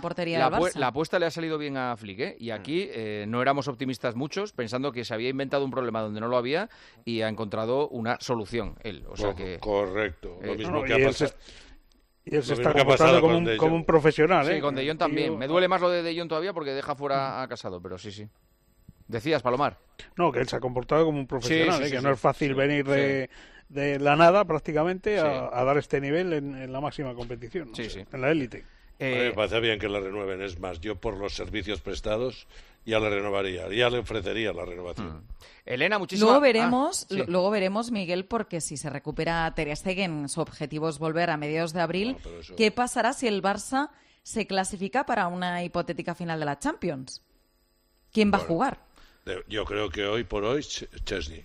apuesta le ha salido bien a Flick, ¿eh? Y aquí no éramos optimistas muchos, pensando que se había inventado un problema donde no lo había y ha encontrado una solución él. O sea que... Correcto. Lo mismo que ha pasado. Y él se está comportando como un profesional, ¿eh? Sí, con De Jong también. Me duele más lo de Jong todavía porque deja fuera a Casado, pero sí. Decías, Palomar. No, que él se ha comportado como un profesional, que no es fácil venir de la nada prácticamente a dar este nivel en la máxima competición, en la élite. A mí me parece bien que la renueven. Es más, yo por los servicios prestados ya le renovaría, ya le ofrecería la renovación. Elena, muchísimas gracias. Luego veremos, Miguel, porque si se recupera Ter Stegen, su objetivo es volver a mediados de abril. ¿Qué pasará si el Barça se clasifica para una hipotética final de la Champions? ¿Quién va a jugar? Yo creo que hoy por hoy Szczęsny.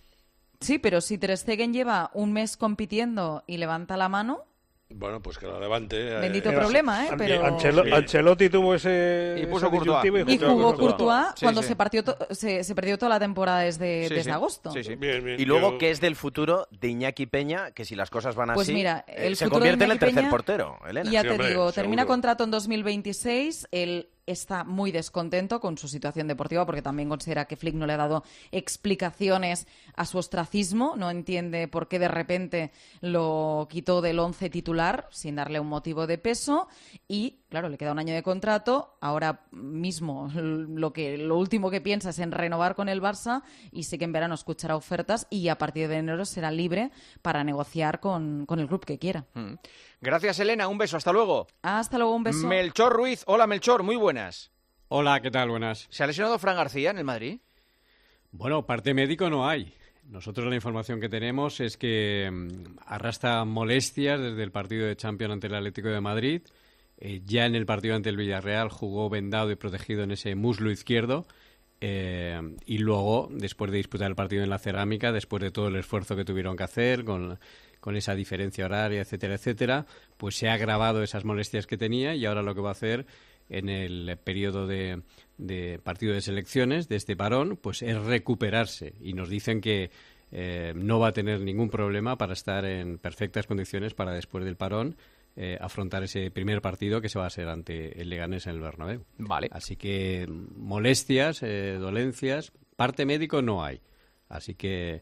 Sí, pero si Ter Stegen lleva un mes compitiendo y levanta la mano... Bueno, pues que la levante. Bendito problema, pero... Ancelotti tuvo ese... Y puso Courtois. Y jugó Courtois cuando se perdió toda la temporada desde agosto. Bien, y luego, ¿qué es del futuro de Iñaki Peña? Que si las cosas van pues así, mira, se convierte en el tercer portero, Elena. Ya te digo, termina contrato en 2026, él está muy descontento con su situación deportiva porque también considera que Flick no le ha dado explicaciones a su ostracismo, no entiende por qué de repente lo quitó del 11 titular sin darle un motivo de peso y, claro, le queda un año de contrato, ahora mismo lo último que piensa es en renovar con el Barça y sí que en verano escuchará ofertas y a partir de enero será libre para negociar con el club que quiera. Gracias, Elena. Un beso. Hasta luego. Hasta luego. Un beso. Melchor Ruiz. Hola, Melchor. Muy buenas. Hola, ¿qué tal? Buenas. ¿Se ha lesionado Fran García en el Madrid? Bueno, parte médico no hay. Nosotros la información que tenemos es que arrastra molestias desde el partido de Champions ante el Atlético de Madrid. Ya en el partido ante el Villarreal jugó vendado y protegido en ese muslo izquierdo. Y luego, después de disputar el partido en la Cerámica, después de todo el esfuerzo que tuvieron que hacer con esa diferencia horaria, etcétera, etcétera, pues se ha agravado esas molestias que tenía y ahora lo que va a hacer en el periodo de partido de selecciones, de este parón, pues es recuperarse. Y nos dicen que no va a tener ningún problema para estar en perfectas condiciones para después del parón afrontar ese primer partido que se va a hacer ante el Leganés en el Bernabéu. Vale. Así que molestias, dolencias, parte médico no hay. Así que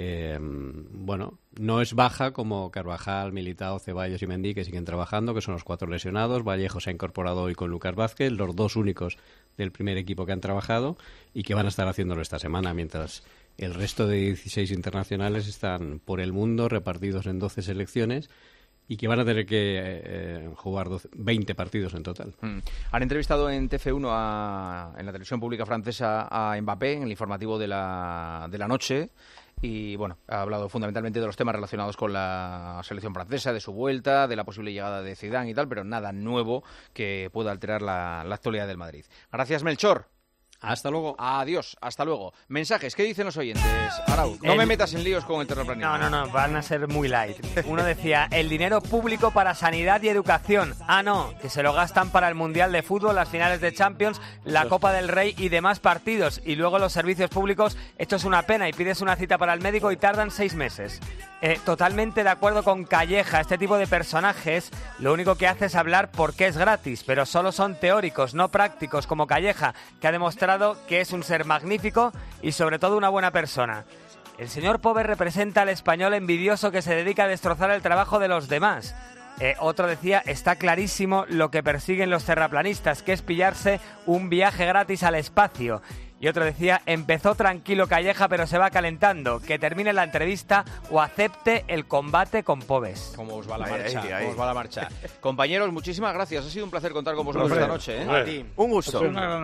bueno, no es baja como Carvajal, Militao, Ceballos y Mendy, que siguen trabajando, que son los 4 lesionados. Vallejo se ha incorporado hoy con Lucas Vázquez, los 2 únicos del primer equipo que han trabajado y que van a estar haciéndolo esta semana, mientras el resto de 16 internacionales están por el mundo repartidos en 12 selecciones y que van a tener que jugar 20 partidos en total. Han entrevistado en TF1 en la televisión pública francesa a Mbappé en el informativo de la noche. Y bueno, ha hablado fundamentalmente de los temas relacionados con la selección francesa, de su vuelta, de la posible llegada de Zidane y tal, pero nada nuevo que pueda alterar la actualidad del Madrid. Gracias, Melchor. Hasta luego. Adiós, hasta luego. Mensajes, ¿qué dicen los oyentes? Arau, no me metas en líos con el terraplanismo. No, van a ser muy light. Uno decía, el dinero público para sanidad y educación. No, que se lo gastan para el Mundial de Fútbol, las finales de Champions, la Copa del Rey y demás partidos. Y luego los servicios públicos, esto es una pena y pides una cita para el médico y tardan 6 meses. Totalmente de acuerdo con Calleja, este tipo de personajes lo único que hace es hablar porque es gratis, pero solo son teóricos, no prácticos, como Calleja, que ha demostrado que es un ser magnífico y sobre todo una buena persona. El señor Pover representa al español envidioso que se dedica a destrozar el trabajo de los demás. Otro decía, está clarísimo lo que persiguen los terraplanistas, que es pillarse un viaje gratis al espacio. Y otro decía, empezó tranquilo Calleja, pero se va calentando. Que termine la entrevista o acepte el combate con Pobes. ¿Cómo os va la marcha? ¿Cómo os va la marcha? Compañeros, muchísimas gracias. Ha sido un placer contar con vosotros esta noche. A ti. Un gusto.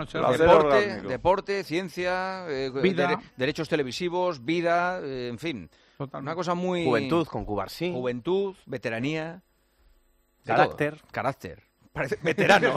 Deporte, ciencia, derechos televisivos, vida, en fin. Una cosa muy... Juventud con Cubarsí. Juventud, veteranía. Carácter. Parece veterano.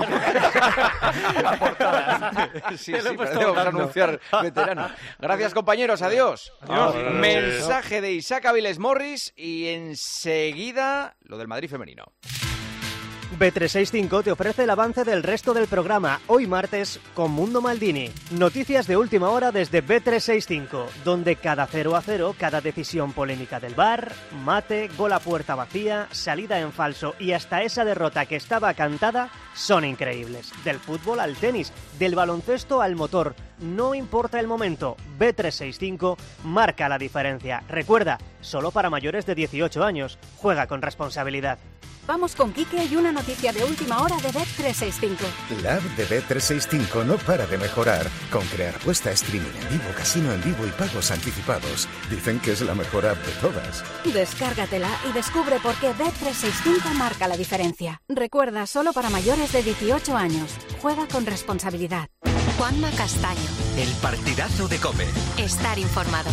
La portada. Sí, vamos a anunciar veterano. Gracias, compañeros. Adiós. Mensaje de Isaac Aviles Morris y enseguida lo del Madrid femenino. Bet365 te ofrece el avance del resto del programa, hoy martes, con Mundo Maldini. Noticias de última hora desde Bet365, donde cada 0-0, cada decisión polémica del VAR, mate, gol a puerta vacía, salida en falso y hasta esa derrota que estaba cantada, son increíbles. Del fútbol al tenis, del baloncesto al motor, no importa el momento, Bet365 marca la diferencia. Recuerda, solo para mayores de 18 años, juega con responsabilidad. Vamos con Quique y una noticia de última hora de Bet365. La app de Bet365 no para de mejorar, con crear puesta, streaming en vivo, casino en vivo y pagos anticipados. Dicen que es la mejor app de todas. Descárgatela y descubre por qué Bet365 marca la diferencia. Recuerda, solo para mayores de 18 años. Juega con responsabilidad. Juanma Castaño. El partidazo de COPE. Estar informado.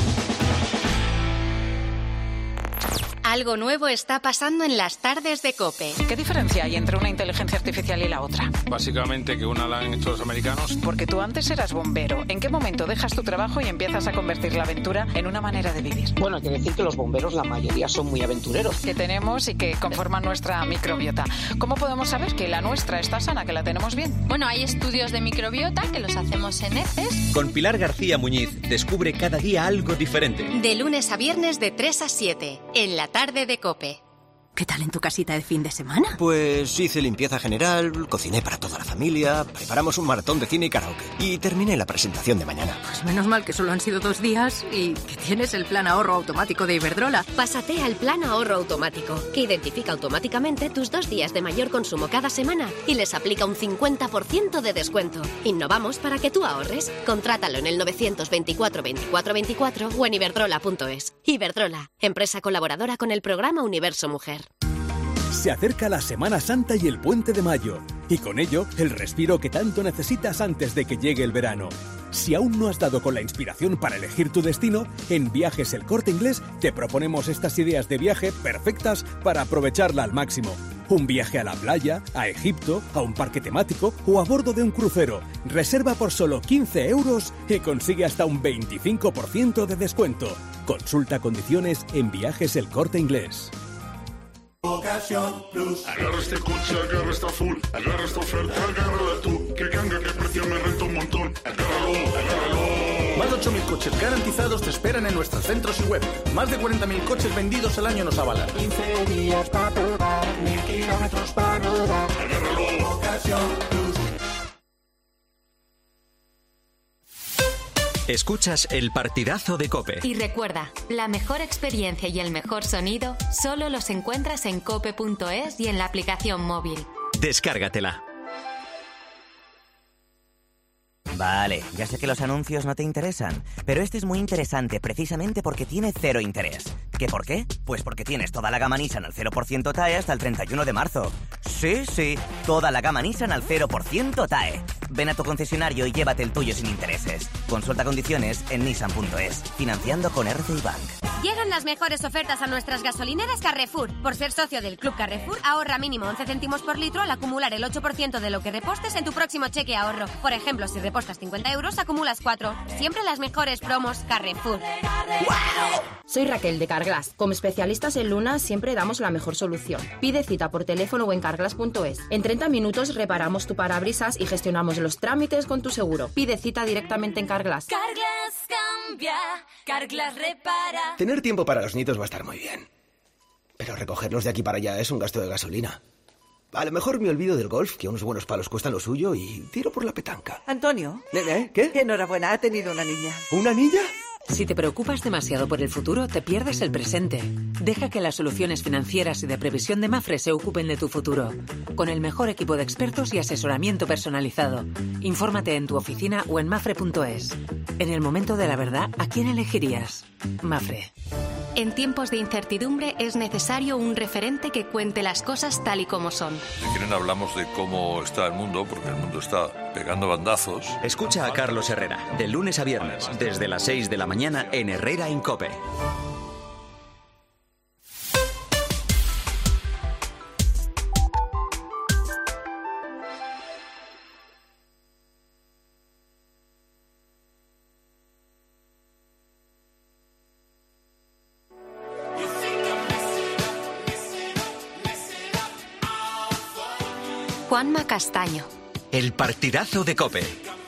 Algo nuevo está pasando en las tardes de COPE. ¿Qué diferencia hay entre una inteligencia artificial y la otra? Básicamente que una la han hecho los americanos. Porque tú antes eras bombero. ¿En qué momento dejas tu trabajo y empiezas a convertir la aventura en una manera de vivir? Bueno, hay que decir que los bomberos, la mayoría, son muy aventureros. Que tenemos y que conforman nuestra microbiota. ¿Cómo podemos saber que la nuestra está sana, que la tenemos bien? Bueno, hay estudios de microbiota que los hacemos en heces. Con Pilar García Muñiz, descubre cada día algo diferente. De lunes a viernes de 3 a 7, en la tarde de COPE. ¿Qué tal en tu casita de fin de semana? Pues hice limpieza general, cociné para toda la familia, preparamos un maratón de cine y karaoke y terminé la presentación de mañana. Pues menos mal que solo han sido 2 días y que tienes el plan ahorro automático de Iberdrola. Pásate al plan ahorro automático, que identifica automáticamente tus 2 días de mayor consumo cada semana y les aplica un 50% de descuento. Innovamos para que tú ahorres. Contrátalo en el 924 24 24 o en iberdrola.es. Iberdrola, empresa colaboradora con el programa Universo Mujer. Se acerca la Semana Santa y el Puente de Mayo, y con ello el respiro que tanto necesitas antes de que llegue el verano. Si aún no has dado con la inspiración para elegir tu destino, en Viajes El Corte Inglés te proponemos estas ideas de viaje perfectas para aprovecharla al máximo. Un viaje a la playa, a Egipto, a un parque temático o a bordo de un crucero. Reserva por solo 15 € y consigue hasta un 25% de descuento. Consulta condiciones en Viajes El Corte Inglés. Ocasión Plus. Agarra este coche, agarra esta full, agarra esta oferta, agárrala tú. Que canga, que precio me renta un montón. Agárralo. Más de 8.000 coches garantizados te esperan en nuestros centros y web. Más de 40.000 coches vendidos al año nos avalan. 15 días para probar, 1.000 kilómetros para rodar. Agárralo. Ocasión Plus. Escuchas el partidazo de COPE. Y recuerda, la mejor experiencia y el mejor sonido solo los encuentras en cope.es y en la aplicación móvil. Descárgatela. Vale, ya sé que los anuncios no te interesan, pero este es muy interesante precisamente porque tiene 0 interés. ¿Qué por qué? Pues porque tienes toda la gama Nissan al 0% TAE hasta el 31 de marzo. Sí, toda la gama Nissan al 0% TAE. Ven a tu concesionario y llévate el tuyo sin intereses. Consulta condiciones en nissan.es, financiando con RCI Bank. Llegan las mejores ofertas a nuestras gasolineras Carrefour. Por ser socio del Club Carrefour, ahorra mínimo 11 céntimos por litro al acumular el 8% de lo que repostes en tu próximo cheque ahorro. Por ejemplo, si repostas 50 euros, acumulas 4. Siempre las mejores promos Carrefour. ¡Wow! Soy Raquel de Carglass. Como especialistas en Luna siempre damos la mejor solución. Pide cita por teléfono o en carglass.es. En 30 minutos reparamos tu parabrisas y gestionamos los trámites con tu seguro. Pide cita directamente en Carglass. Carglass cambia, Carglass repara. Tener tiempo para los nietos va a estar muy bien. Pero recogerlos de aquí para allá es un gasto de gasolina. A lo mejor me olvido del golf, que unos buenos palos cuestan lo suyo, y tiro por la petanca. Antonio. ¿Qué? Enhorabuena, ha tenido una niña. ¿Una niña? Si te preocupas demasiado por el futuro, te pierdes el presente. Deja que las soluciones financieras y de previsión de Mapfre se ocupen de tu futuro. Con el mejor equipo de expertos y asesoramiento personalizado. Infórmate en tu oficina o en mapfre.es. En el momento de la verdad, ¿a quién elegirías? Mapfre. En tiempos de incertidumbre es necesario un referente que cuente las cosas tal y como son. Si quieren hablamos de cómo está el mundo, porque el mundo está pegando bandazos. Escucha a Carlos Herrera, de lunes a viernes, desde las 6 de la mañana en Herrera en COPE. Juanma Castaño. El partidazo de COPE.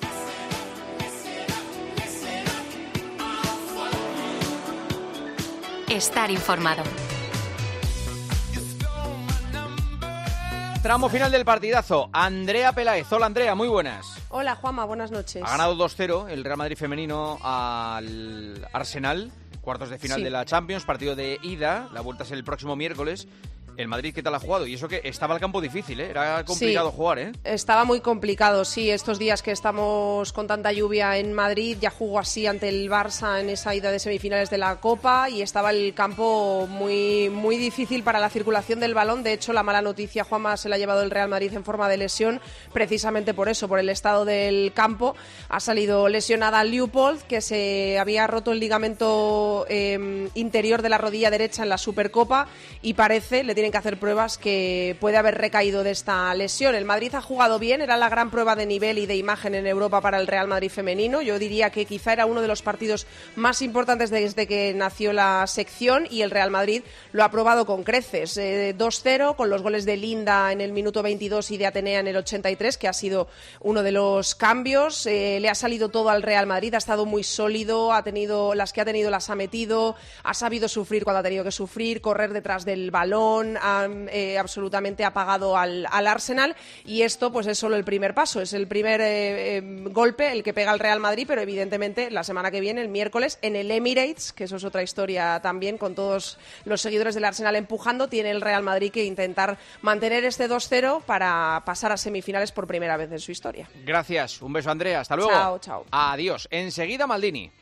Estar informado. Tramo final del partidazo. Andrea Peláez. Hola, Andrea, muy buenas. Hola, Juanma, buenas noches. Ha ganado 2-0 el Real Madrid femenino al Arsenal, cuartos de final de la Champions, partido de ida. La vuelta es el próximo miércoles. El Madrid, ¿qué tal ha jugado? Y eso que estaba el campo difícil, ¿eh? Era complicado jugar, ¿eh? Estaba muy complicado, sí. Estos días que estamos con tanta lluvia en Madrid, ya jugó así ante el Barça en esa ida de semifinales de la Copa y estaba el campo muy, muy difícil para la circulación del balón. De hecho, la mala noticia, Juanma, se la ha llevado el Real Madrid en forma de lesión, precisamente por eso, por el estado del campo. Ha salido lesionada Leopold, que se había roto el ligamento interior de la rodilla derecha en la Supercopa y parece, le tienen que hacer pruebas, que puede haber recaído de esta lesión. El Madrid ha jugado bien, era la gran prueba de nivel y de imagen en Europa para el Real Madrid femenino. Yo diría que quizá era uno de los partidos más importantes desde que nació la sección y el Real Madrid lo ha probado con creces. 2-0 con los goles de Linda en el minuto 22 y de Atenea en el 83, que ha sido uno de los cambios. Le ha salido todo al Real Madrid, ha estado muy sólido, ha tenido las que ha tenido, las ha metido, ha sabido sufrir cuando ha tenido que sufrir, correr detrás del balón, ha absolutamente apagado al Arsenal, y esto pues es solo el primer paso, es el primer golpe el que pega el Real Madrid, pero evidentemente la semana que viene, el miércoles, en el Emirates, que eso es otra historia también, con todos los seguidores del Arsenal empujando, tiene el Real Madrid que intentar mantener este 2-0 para pasar a semifinales por primera vez en su historia. Gracias, un beso, Andrea, hasta luego. Chao, chao. Adiós. Enseguida Maldini.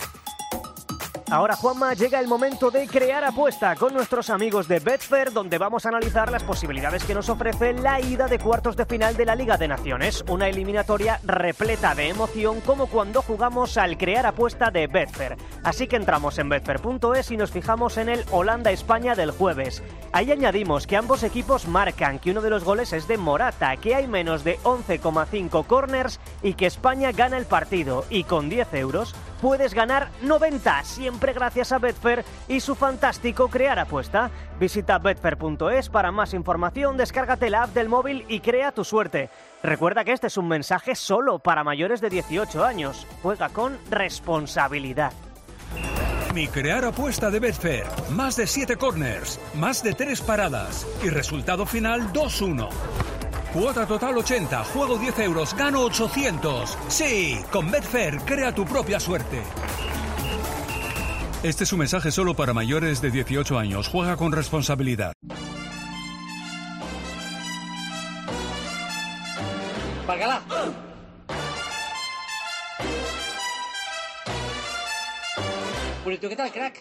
Ahora, Juanma, llega el momento de crear apuesta con nuestros amigos de Betfair, donde vamos a analizar las posibilidades que nos ofrece la ida de cuartos de final de la Liga de Naciones. Una eliminatoria repleta de emoción, como cuando jugamos al crear apuesta de Betfair. Así que entramos en betfair.es y nos fijamos en el Holanda-España del jueves. Ahí añadimos que ambos equipos marcan, que uno de los goles es de Morata, que hay menos de 11,5 corners y que España gana el partido. Y con 10 euros puedes ganar 90, siempre gracias a Betfair y su fantástico crear apuesta. Visita betfair.es para más información, descárgate la app del móvil y crea tu suerte. Recuerda que este es un mensaje solo para mayores de 18 años. Juega con responsabilidad. Mi crear apuesta de Betfair. Más de 7 corners, más de 3 paradas y resultado final 2-1. Cuota total 80, juego 10 euros, gano 800. Sí, con Betfair crea tu propia suerte. Este es un mensaje solo para mayores de 18 años. Juega con responsabilidad. ¡Bacala! ¿Qué tal, crack?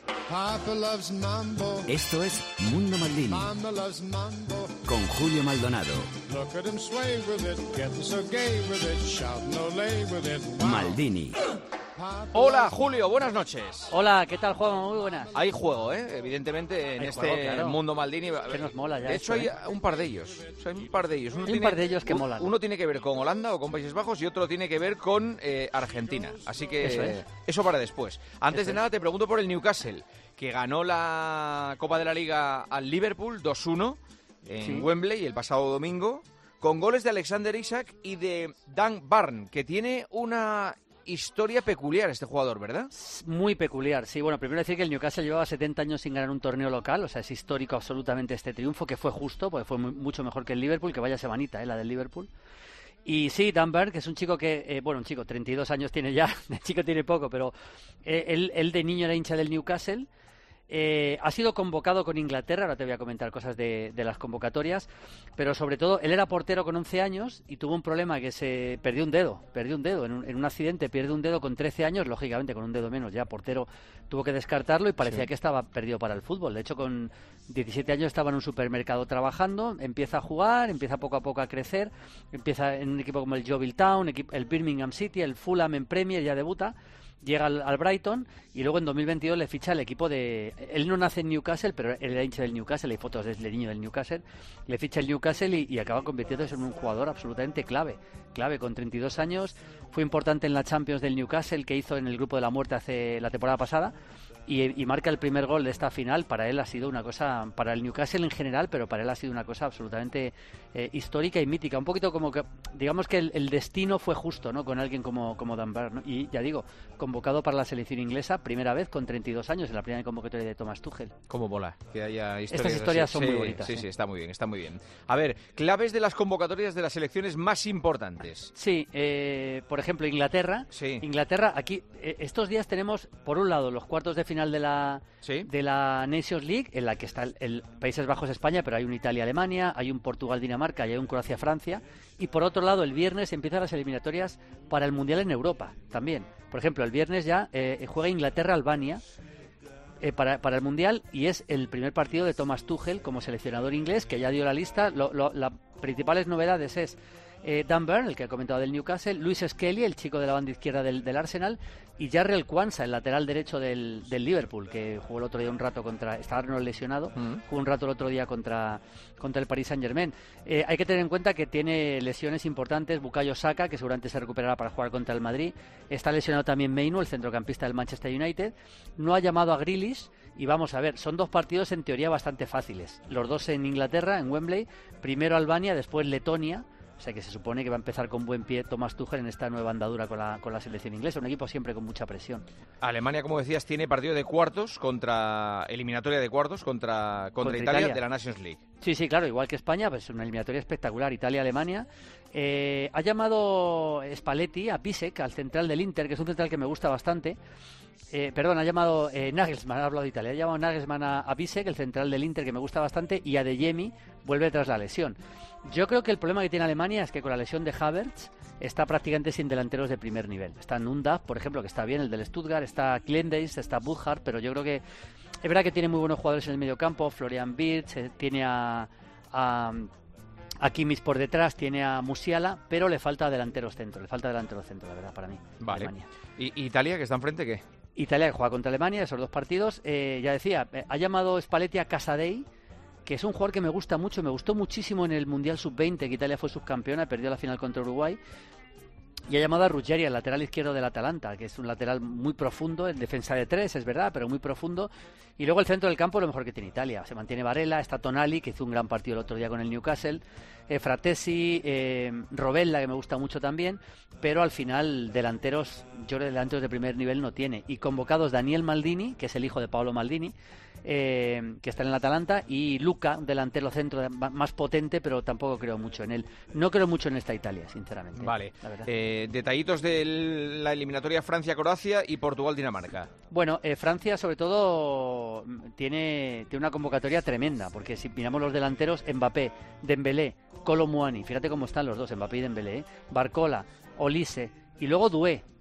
Esto es Mundo Maldini con Julio Maldonado. Maldini. Hola, Julio, buenas noches. Hola, ¿qué tal, Juan? Muy buenas. Hay juego, evidentemente, en hay este juego, claro. mundo Maldini. Que nos mola ya. De hecho, hay un par de ellos. Hay un par de ellos. Un par de ellos que molan. Uno tiene que ver con Holanda o con Países Bajos y otro tiene que ver con Argentina. Así que eso para después. Antes de nada, te pregunto por el Newcastle, que ganó la Copa de la Liga al Liverpool 2-1 en Wembley el pasado domingo, con goles de Alexander Isak y de Dan Burn, que tiene una historia peculiar este jugador, ¿verdad? Muy peculiar, sí. Bueno, primero decir que el Newcastle llevaba 70 años sin ganar un torneo local, o sea, es histórico absolutamente este triunfo, que fue justo, porque fue mucho mejor que el Liverpool, que vaya semanita, la del Liverpool. Y sí, Dan Burn, que es un chico que, 32 años tiene ya, de chico tiene poco, pero él de niño era hincha del Newcastle. Ha sido convocado con Inglaterra, ahora te voy a comentar cosas de las convocatorias, pero sobre todo él era portero con 11 años y tuvo un problema que se perdió un dedo en un accidente, pierde un dedo con 13 años, lógicamente con un dedo menos ya portero tuvo que descartarlo y parecía que estaba perdido para el fútbol. De hecho, con 17 años estaba en un supermercado trabajando, empieza a jugar, empieza poco a poco a crecer, empieza en un equipo como el Yeovil Town, el Birmingham City, el Fulham en Premier, ya debuta. Llega al Brighton y luego en 2022 le ficha el equipo de... Él no nace en Newcastle, pero él era hincha del Newcastle, hay fotos del niño del Newcastle. Le ficha el Newcastle y acaba convirtiéndose en un jugador absolutamente clave. Con 32 años. Fue importante en la Champions del Newcastle, que hizo en el grupo de la muerte la temporada pasada. Y marca el primer gol de esta final. Para él ha sido una cosa, para el Newcastle en general, pero para él ha sido una cosa absolutamente histórica y mítica. Un poquito como que, digamos que el destino fue justo, ¿no? Con alguien como Dan Burn, ¿no? Y ya digo, convocado para la selección inglesa, primera vez con 32 años, en la primera convocatoria de Thomas Tuchel. Cómo mola que haya historias. Estas historias son muy bonitas. Sí, está muy bien. A ver, claves de las convocatorias de las selecciones más importantes. Sí, por ejemplo, Inglaterra. Sí. Inglaterra, aquí, estos días tenemos, por un lado, los cuartos de final de la Nations League, en la que está el Países Bajos-España, pero hay un Italia-Alemania, hay un Portugal-Dinamarca y hay un Croacia-Francia. Y por otro lado, el viernes empiezan las eliminatorias para el Mundial en Europa también. Por ejemplo, el viernes ya juega Inglaterra-Albania para el Mundial y es el primer partido de Thomas Tuchel como seleccionador inglés, que ya dio la lista. Las principales novedades es Dan Burn, el que ha comentado del Newcastle, Luis Skelly, el chico de la banda izquierda del Arsenal, y Jarrell Quansah, el lateral derecho del Liverpool, que jugó el otro día un rato estaba Arnold lesionado, jugó un rato el otro día contra el Paris Saint-Germain. Hay que tener en cuenta que tiene lesiones importantes Bukayo Saka, que seguramente se recuperará para jugar contra el Madrid. Está lesionado también Mainoo, el centrocampista del Manchester United. No ha llamado a Grealish y vamos a ver, son dos partidos en teoría bastante fáciles. Los dos en Inglaterra, en Wembley, primero Albania, después Letonia. O sea que se supone que va a empezar con buen pie Thomas Tuchel en esta nueva andadura con la selección inglesa. Un equipo siempre con mucha presión. Alemania, como decías, tiene partido de cuartos eliminatoria de cuartos contra Italia de la Nations League. Sí, claro, igual que España, pues una eliminatoria espectacular, Italia-Alemania. Ha llamado Spalletti a Pisek, al central del Inter, que es un central que me gusta bastante. Ha llamado Nagelsmann, ha hablado de Italia. Ha llamado Nagelsmann a Pisek, el central del Inter, que me gusta bastante, y a De Jemi vuelve tras la lesión. Yo creo que el problema que tiene Alemania es que con la lesión de Havertz está prácticamente sin delanteros de primer nivel. Está Nundav, por ejemplo, que está bien, el del Stuttgart, está Kliendeis, está Buchard, pero yo creo que es verdad que tiene muy buenos jugadores en el medio campo, Florian Wirtz, tiene a Kimmich por detrás, tiene a Musiala, pero le falta delanteros centro, la verdad, para mí. Vale. ¿Y Italia, que está enfrente, qué? Italia, que juega contra Alemania, esos dos partidos. Ya decía, ha llamado Spalletti a Casadei, que es un jugador que me gusta mucho, me gustó muchísimo en el Mundial Sub-20, que Italia fue subcampeona, perdió la final contra Uruguay. Y ha llamado a Ruggeri, el lateral izquierdo del Atalanta, que es un lateral muy profundo, en defensa de tres, es verdad, pero muy profundo. Y luego el centro del campo, lo mejor que tiene Italia. Se mantiene Varela, está Tonali, que hizo un gran partido el otro día con el Newcastle, Fratesi, Robella, que me gusta mucho también, pero al final delanteros, yo creo que delanteros de primer nivel no tiene. Y convocados Daniel Maldini, que es el hijo de Paolo Maldini, que está en el Atalanta, y Luca, un delantero centro más potente, pero tampoco creo mucho en él. No creo mucho en esta Italia, sinceramente. Vale. Detallitos de la eliminatoria Francia-Croacia y Portugal-Dinamarca. Bueno, Francia sobre todo tiene una convocatoria tremenda, porque si miramos los delanteros, Mbappé, Dembélé, Kolo Muani, fíjate cómo están los dos, Mbappé y Dembélé, Barcola, Olise, y luego Doué,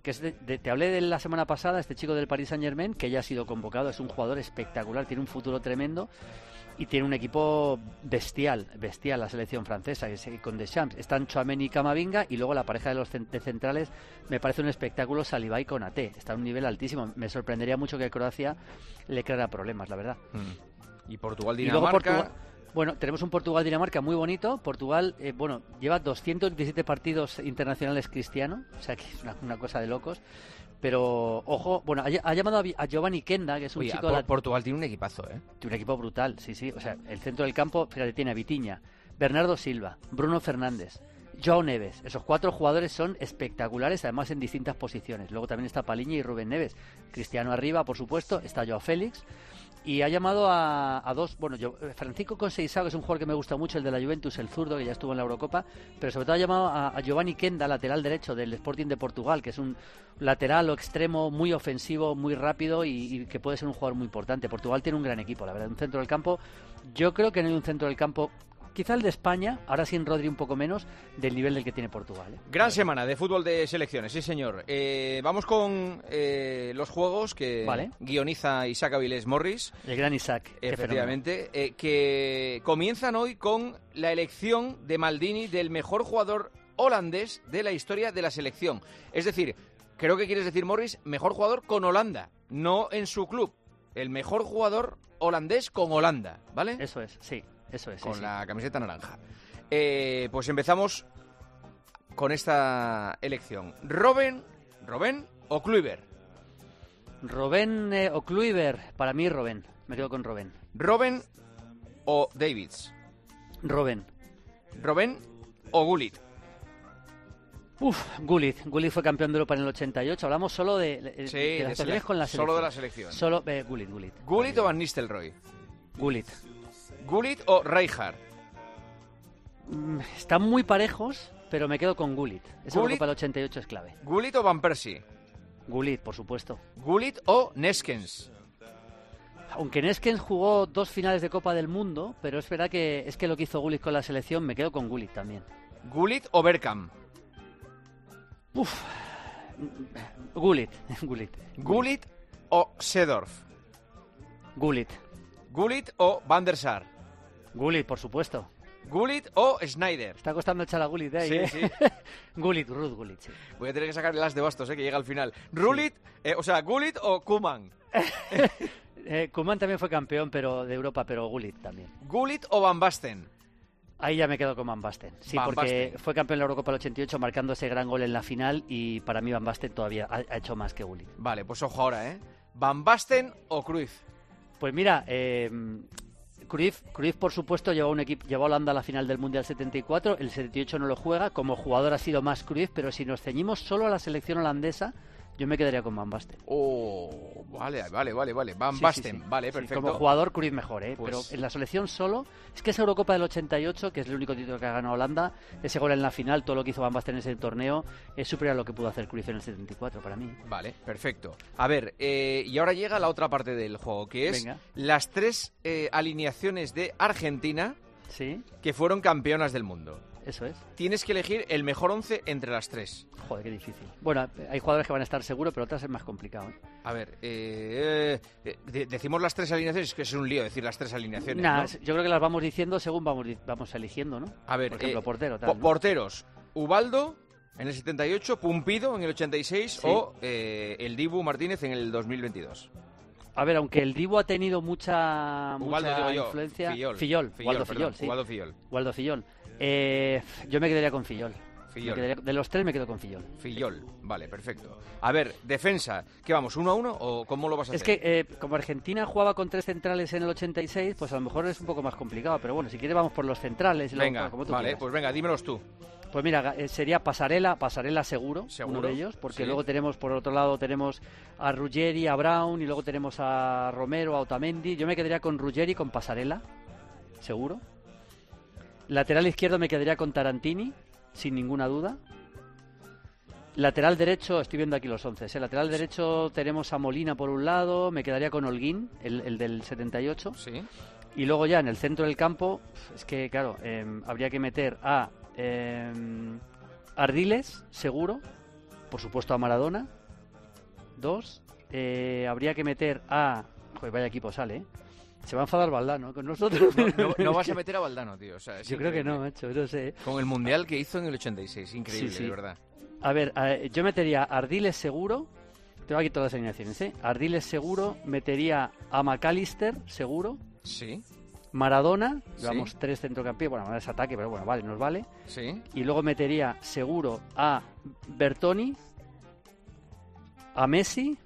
que es te hablé de la semana pasada, este chico del Paris Saint-Germain, que ya ha sido convocado, es un jugador espectacular, tiene un futuro tremendo y tiene un equipo bestial la selección francesa, que es con Deschamps. Están Tchouaméni y Camavinga, y luego la pareja de los centrales me parece un espectáculo, Saliba y Konaté. Está a un nivel altísimo. Me sorprendería mucho que Croacia le creara problemas, la verdad. Y Portugal-Dinamarca. Bueno, tenemos un Portugal-Dinamarca muy bonito. Portugal, lleva 217 partidos internacionales Cristiano, o sea que es una cosa de locos. Pero, ojo, bueno, ha llamado a Giovanni Kenda, que es un chico... Portugal tiene un equipazo, ¿eh? Tiene un equipo brutal, sí. O sea, el centro del campo, fíjate, tiene a Vitinha, Bernardo Silva, Bruno Fernández, João Neves. Esos 4 jugadores son espectaculares, además en distintas posiciones. Luego también está Paliña y Rubén Neves. Cristiano arriba, por supuesto, está Joao Félix. Y ha llamado a dos, Francisco Conceição, que es un jugador que me gusta mucho, el de la Juventus, el zurdo, que ya estuvo en la Eurocopa, pero sobre todo ha llamado a Giovanni Kenda, lateral derecho del Sporting de Portugal, que es un lateral o extremo muy ofensivo, muy rápido y que puede ser un jugador muy importante. Portugal tiene un gran equipo, la verdad, un centro del campo. Yo creo que no hay un centro del campo, quizá el de España, ahora sin Rodri un poco menos, del nivel del que tiene Portugal. Gran semana de fútbol de selecciones, sí señor. Vamos con los juegos que guioniza Isaac Avilés Morris. El gran Isaac. Efectivamente, que comienzan hoy con la elección de Maldini del mejor jugador holandés de la historia de la selección. Es decir, creo que quieres decir, Morris, mejor jugador con Holanda, no en su club. El mejor jugador holandés con Holanda, ¿vale? Eso es, sí. Eso es, con la camiseta naranja. Pues empezamos con esta elección. ¿Robben o Kluivert? Robben o Kluivert. Para mí Robben. Me quedo con Robben. ¿Robben o Davids? Robben. ¿Robben o Gullit? Gullit fue campeón de Europa en el 88. Hablamos solo de las selecciones con la selección. Solo de la selección. Solo Gullit. ¿Gullit o Van Nistelrooy? Gullit. ¿Gullit o Rijkaard? Están muy parejos, pero me quedo con Gullit. Esa Europa del 88 es clave. ¿Gullit o Van Persie? Gullit, por supuesto. ¿Gullit o Neskens? Aunque Neskens jugó 2 finales de Copa del Mundo, pero es verdad que lo que hizo Gullit con la selección, me quedo con Gullit también. ¿Gullit o Bergkamp? Gullit. ¿Gullit o Seedorf? Gullit. ¿Gullit o Van der Sar? Gullit, por supuesto. ¿Gullit o Sneijder? Está costando echar a Gullit ahí. Sí. Ruud Gullit, sí. Voy a tener que sacar el as de bastos, que llega al final. ¿Gullit o Koeman? Koeman también fue campeón de Europa, pero Gullit también. ¿Gullit o Van Basten? Ahí ya me quedo con Van Basten. Sí, porque fue campeón en la Eurocopa del 88 marcando ese gran gol en la final y para mí Van Basten todavía ha hecho más que Gullit. Vale, pues ojo ahora, ¿eh? ¿Van Basten o Cruyff? Pues mira, Cruyff por supuesto llevó a Holanda a la final del Mundial 74, el 78 no lo juega, como jugador ha sido más Cruyff, pero si nos ceñimos solo a la selección holandesa, yo me quedaría con Van Basten. Vale. Van Basten, sí. Vale, perfecto. Sí, como jugador Cruyff mejor, pues... pero en la selección solo, es que esa Eurocopa del 88, que es el único título que ha ganado Holanda, ese gol en la final, todo lo que hizo Van Basten en ese torneo, es superior a lo que pudo hacer Cruyff en el 74 para mí. Vale, perfecto. A ver, y ahora llega la otra parte del juego, que es las 3 alineaciones de Argentina que fueron campeonas del mundo. Eso es. Tienes que elegir el mejor 11 entre las 3. Joder, qué difícil. Bueno, hay jugadores que van a estar seguros, pero otras es más complicado. A ver, decimos las 3 alineaciones, que es un lío decir las 3 alineaciones, ¿no? Yo creo que las vamos diciendo según vamos eligiendo, ¿no? A ver, por ejemplo, portero. Porteros, Ubaldo en el 78, Pumpido en el 86 o el Dibu Martínez en el 2022. A ver, aunque el Dibu ha tenido mucha influencia... Waldo Fillol. Yo me quedaría con Fillol. De los 3 me quedo con Fillol. Vale, perfecto. A ver, defensa, ¿qué vamos, 1-1 o cómo lo vas a hacer? Es que como Argentina jugaba con 3 centrales en el 86, pues a lo mejor es un poco más complicado, pero bueno, si quieres vamos por los centrales. Venga, como tú vale, quieras. pues venga, dímelos tú. Pues mira, sería Pasarela seguro, uno de ellos, porque luego tenemos, por otro lado, tenemos a Ruggeri, a Brown, y luego tenemos a Romero, a Otamendi. Yo me quedaría con Ruggeri, con Pasarela, seguro. Lateral izquierdo me quedaría con Tarantini, sin ninguna duda. Lateral derecho, estoy viendo aquí los 11. Lateral derecho tenemos a Molina por un lado, me quedaría con Holguín, el del 78. Sí. Y luego ya en el centro del campo, es que claro, habría que meter a Ardiles, seguro, por supuesto, a Maradona. 2. Habría que meter a... Joder, vaya equipo sale, ¿eh? Se va a enfadar Valdano con nosotros. No vas a meter a Valdano, tío. O sea, yo creo que no, macho, no sé. Con el Mundial que hizo en el 86, increíble, sí. de verdad. A ver, yo metería a Ardiles seguro. Te voy a quitar las alineaciones, ¿eh? Ardiles seguro, metería a McAllister seguro. Sí. Maradona, llevamos 3 centrocampistas, bueno, es ataque, pero bueno, vale, nos vale. Sí. Y luego metería seguro a Bertoni, a Messi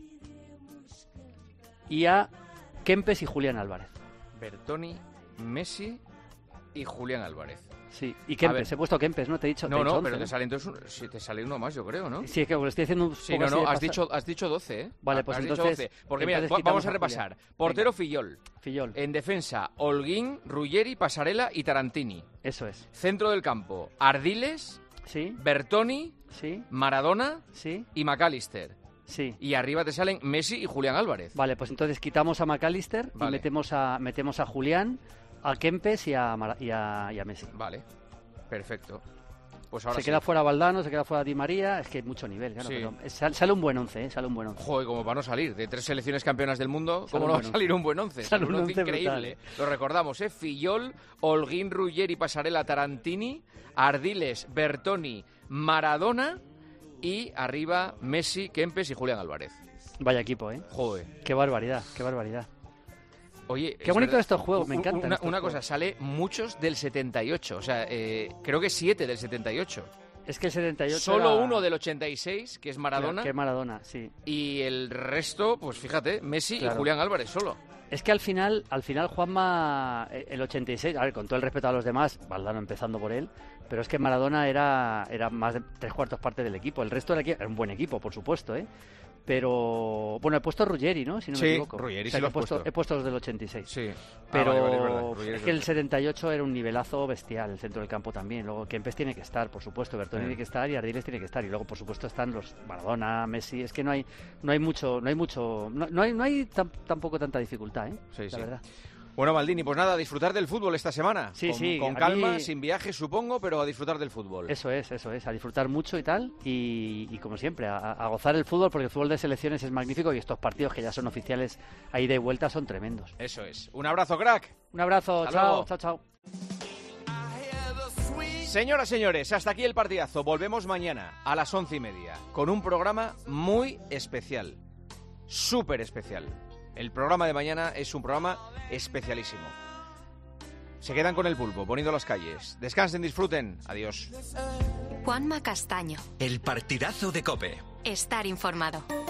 y a Kempes y Julián Álvarez. Bertoni, Messi y Julián Álvarez. Sí, y Kempes, he puesto Kempes, ¿no? Te he dicho. No, 11, pero te sale entonces te sale uno más, yo creo, ¿no? Sí, es que lo estoy haciendo un Sí, poco has dicho 12, ¿eh? Vale, pues has entonces... dicho 12. Porque mira, vamos a repasar. Portero Fillol. En defensa, Holguín, Ruggeri, Pasarela y Tarantini. Eso es. Centro del campo, Ardiles, Bertoni, Maradona y McAllister. Sí. Y arriba te salen Messi y Julián Álvarez. Vale, pues entonces quitamos a McAllister y metemos a Julián, a Kempes y a Messi. Vale, perfecto. Pues ahora se queda fuera Valdano, se queda fuera Di María, es que hay mucho nivel, claro. Sí. Pero sale un buen 11, sale un buen 11. Joder, como para no salir. De 3 selecciones campeonas del mundo, ¿cómo no va a salir un buen 11? Sale un 11 increíble. brutal. Lo recordamos, Fillol, Holguín, Ruggeri, Pasarela, Tarantini, Ardiles, Bertoni, Maradona y arriba Messi, Kempes y Julián Álvarez. Vaya equipo, ¿eh? Joder. Qué barbaridad, qué barbaridad. Oye, qué bonito estos juegos, me encantan. Una cosa, sale muchos del 78, o sea, creo que 7 del 78. Es que el 78 solo uno del 86, que es Maradona. Que Maradona, sí. Y el resto, pues fíjate, Messi y Julián Álvarez solo. Es que al final, Juanma, el 86, a ver, con todo el respeto a los demás, Valdano empezando por él, pero es que Maradona era más de 3/4 parte del equipo. El resto era un buen equipo, por supuesto, ¿eh? Pero, bueno, he puesto a Ruggeri, ¿no? Si no me equivoco. Ruggeri, o sea, sí lo he puesto los del 86. Sí. Pero vale, es que el 78 era un nivelazo bestial, el centro del campo también. Luego Kempes tiene que estar, por supuesto, Bertoni tiene que estar y Ardiles tiene que estar. Y luego, por supuesto, están los Maradona, Messi. Es que no hay tampoco tanta dificultad, ¿eh? Sí, la verdad. Bueno, Maldini, pues nada, a disfrutar del fútbol esta semana. Sí, con calma, sin viajes, supongo, pero a disfrutar del fútbol. Eso es, a disfrutar mucho y tal, y como siempre, a gozar el fútbol, porque el fútbol de selecciones es magnífico y estos partidos que ya son oficiales a ida y vuelta son tremendos. Eso es. Un abrazo, crack. Un abrazo, Hasta chao. Señoras, señores, hasta aquí el partidazo. Volvemos mañana a las 11:30 con un programa muy especial, súper especial. El programa de mañana es un programa especialísimo. Se quedan con el pulpo, poniendo las calles. Descansen, disfruten. Adiós. Juanma Castaño. El partidazo de COPE. Estar informado.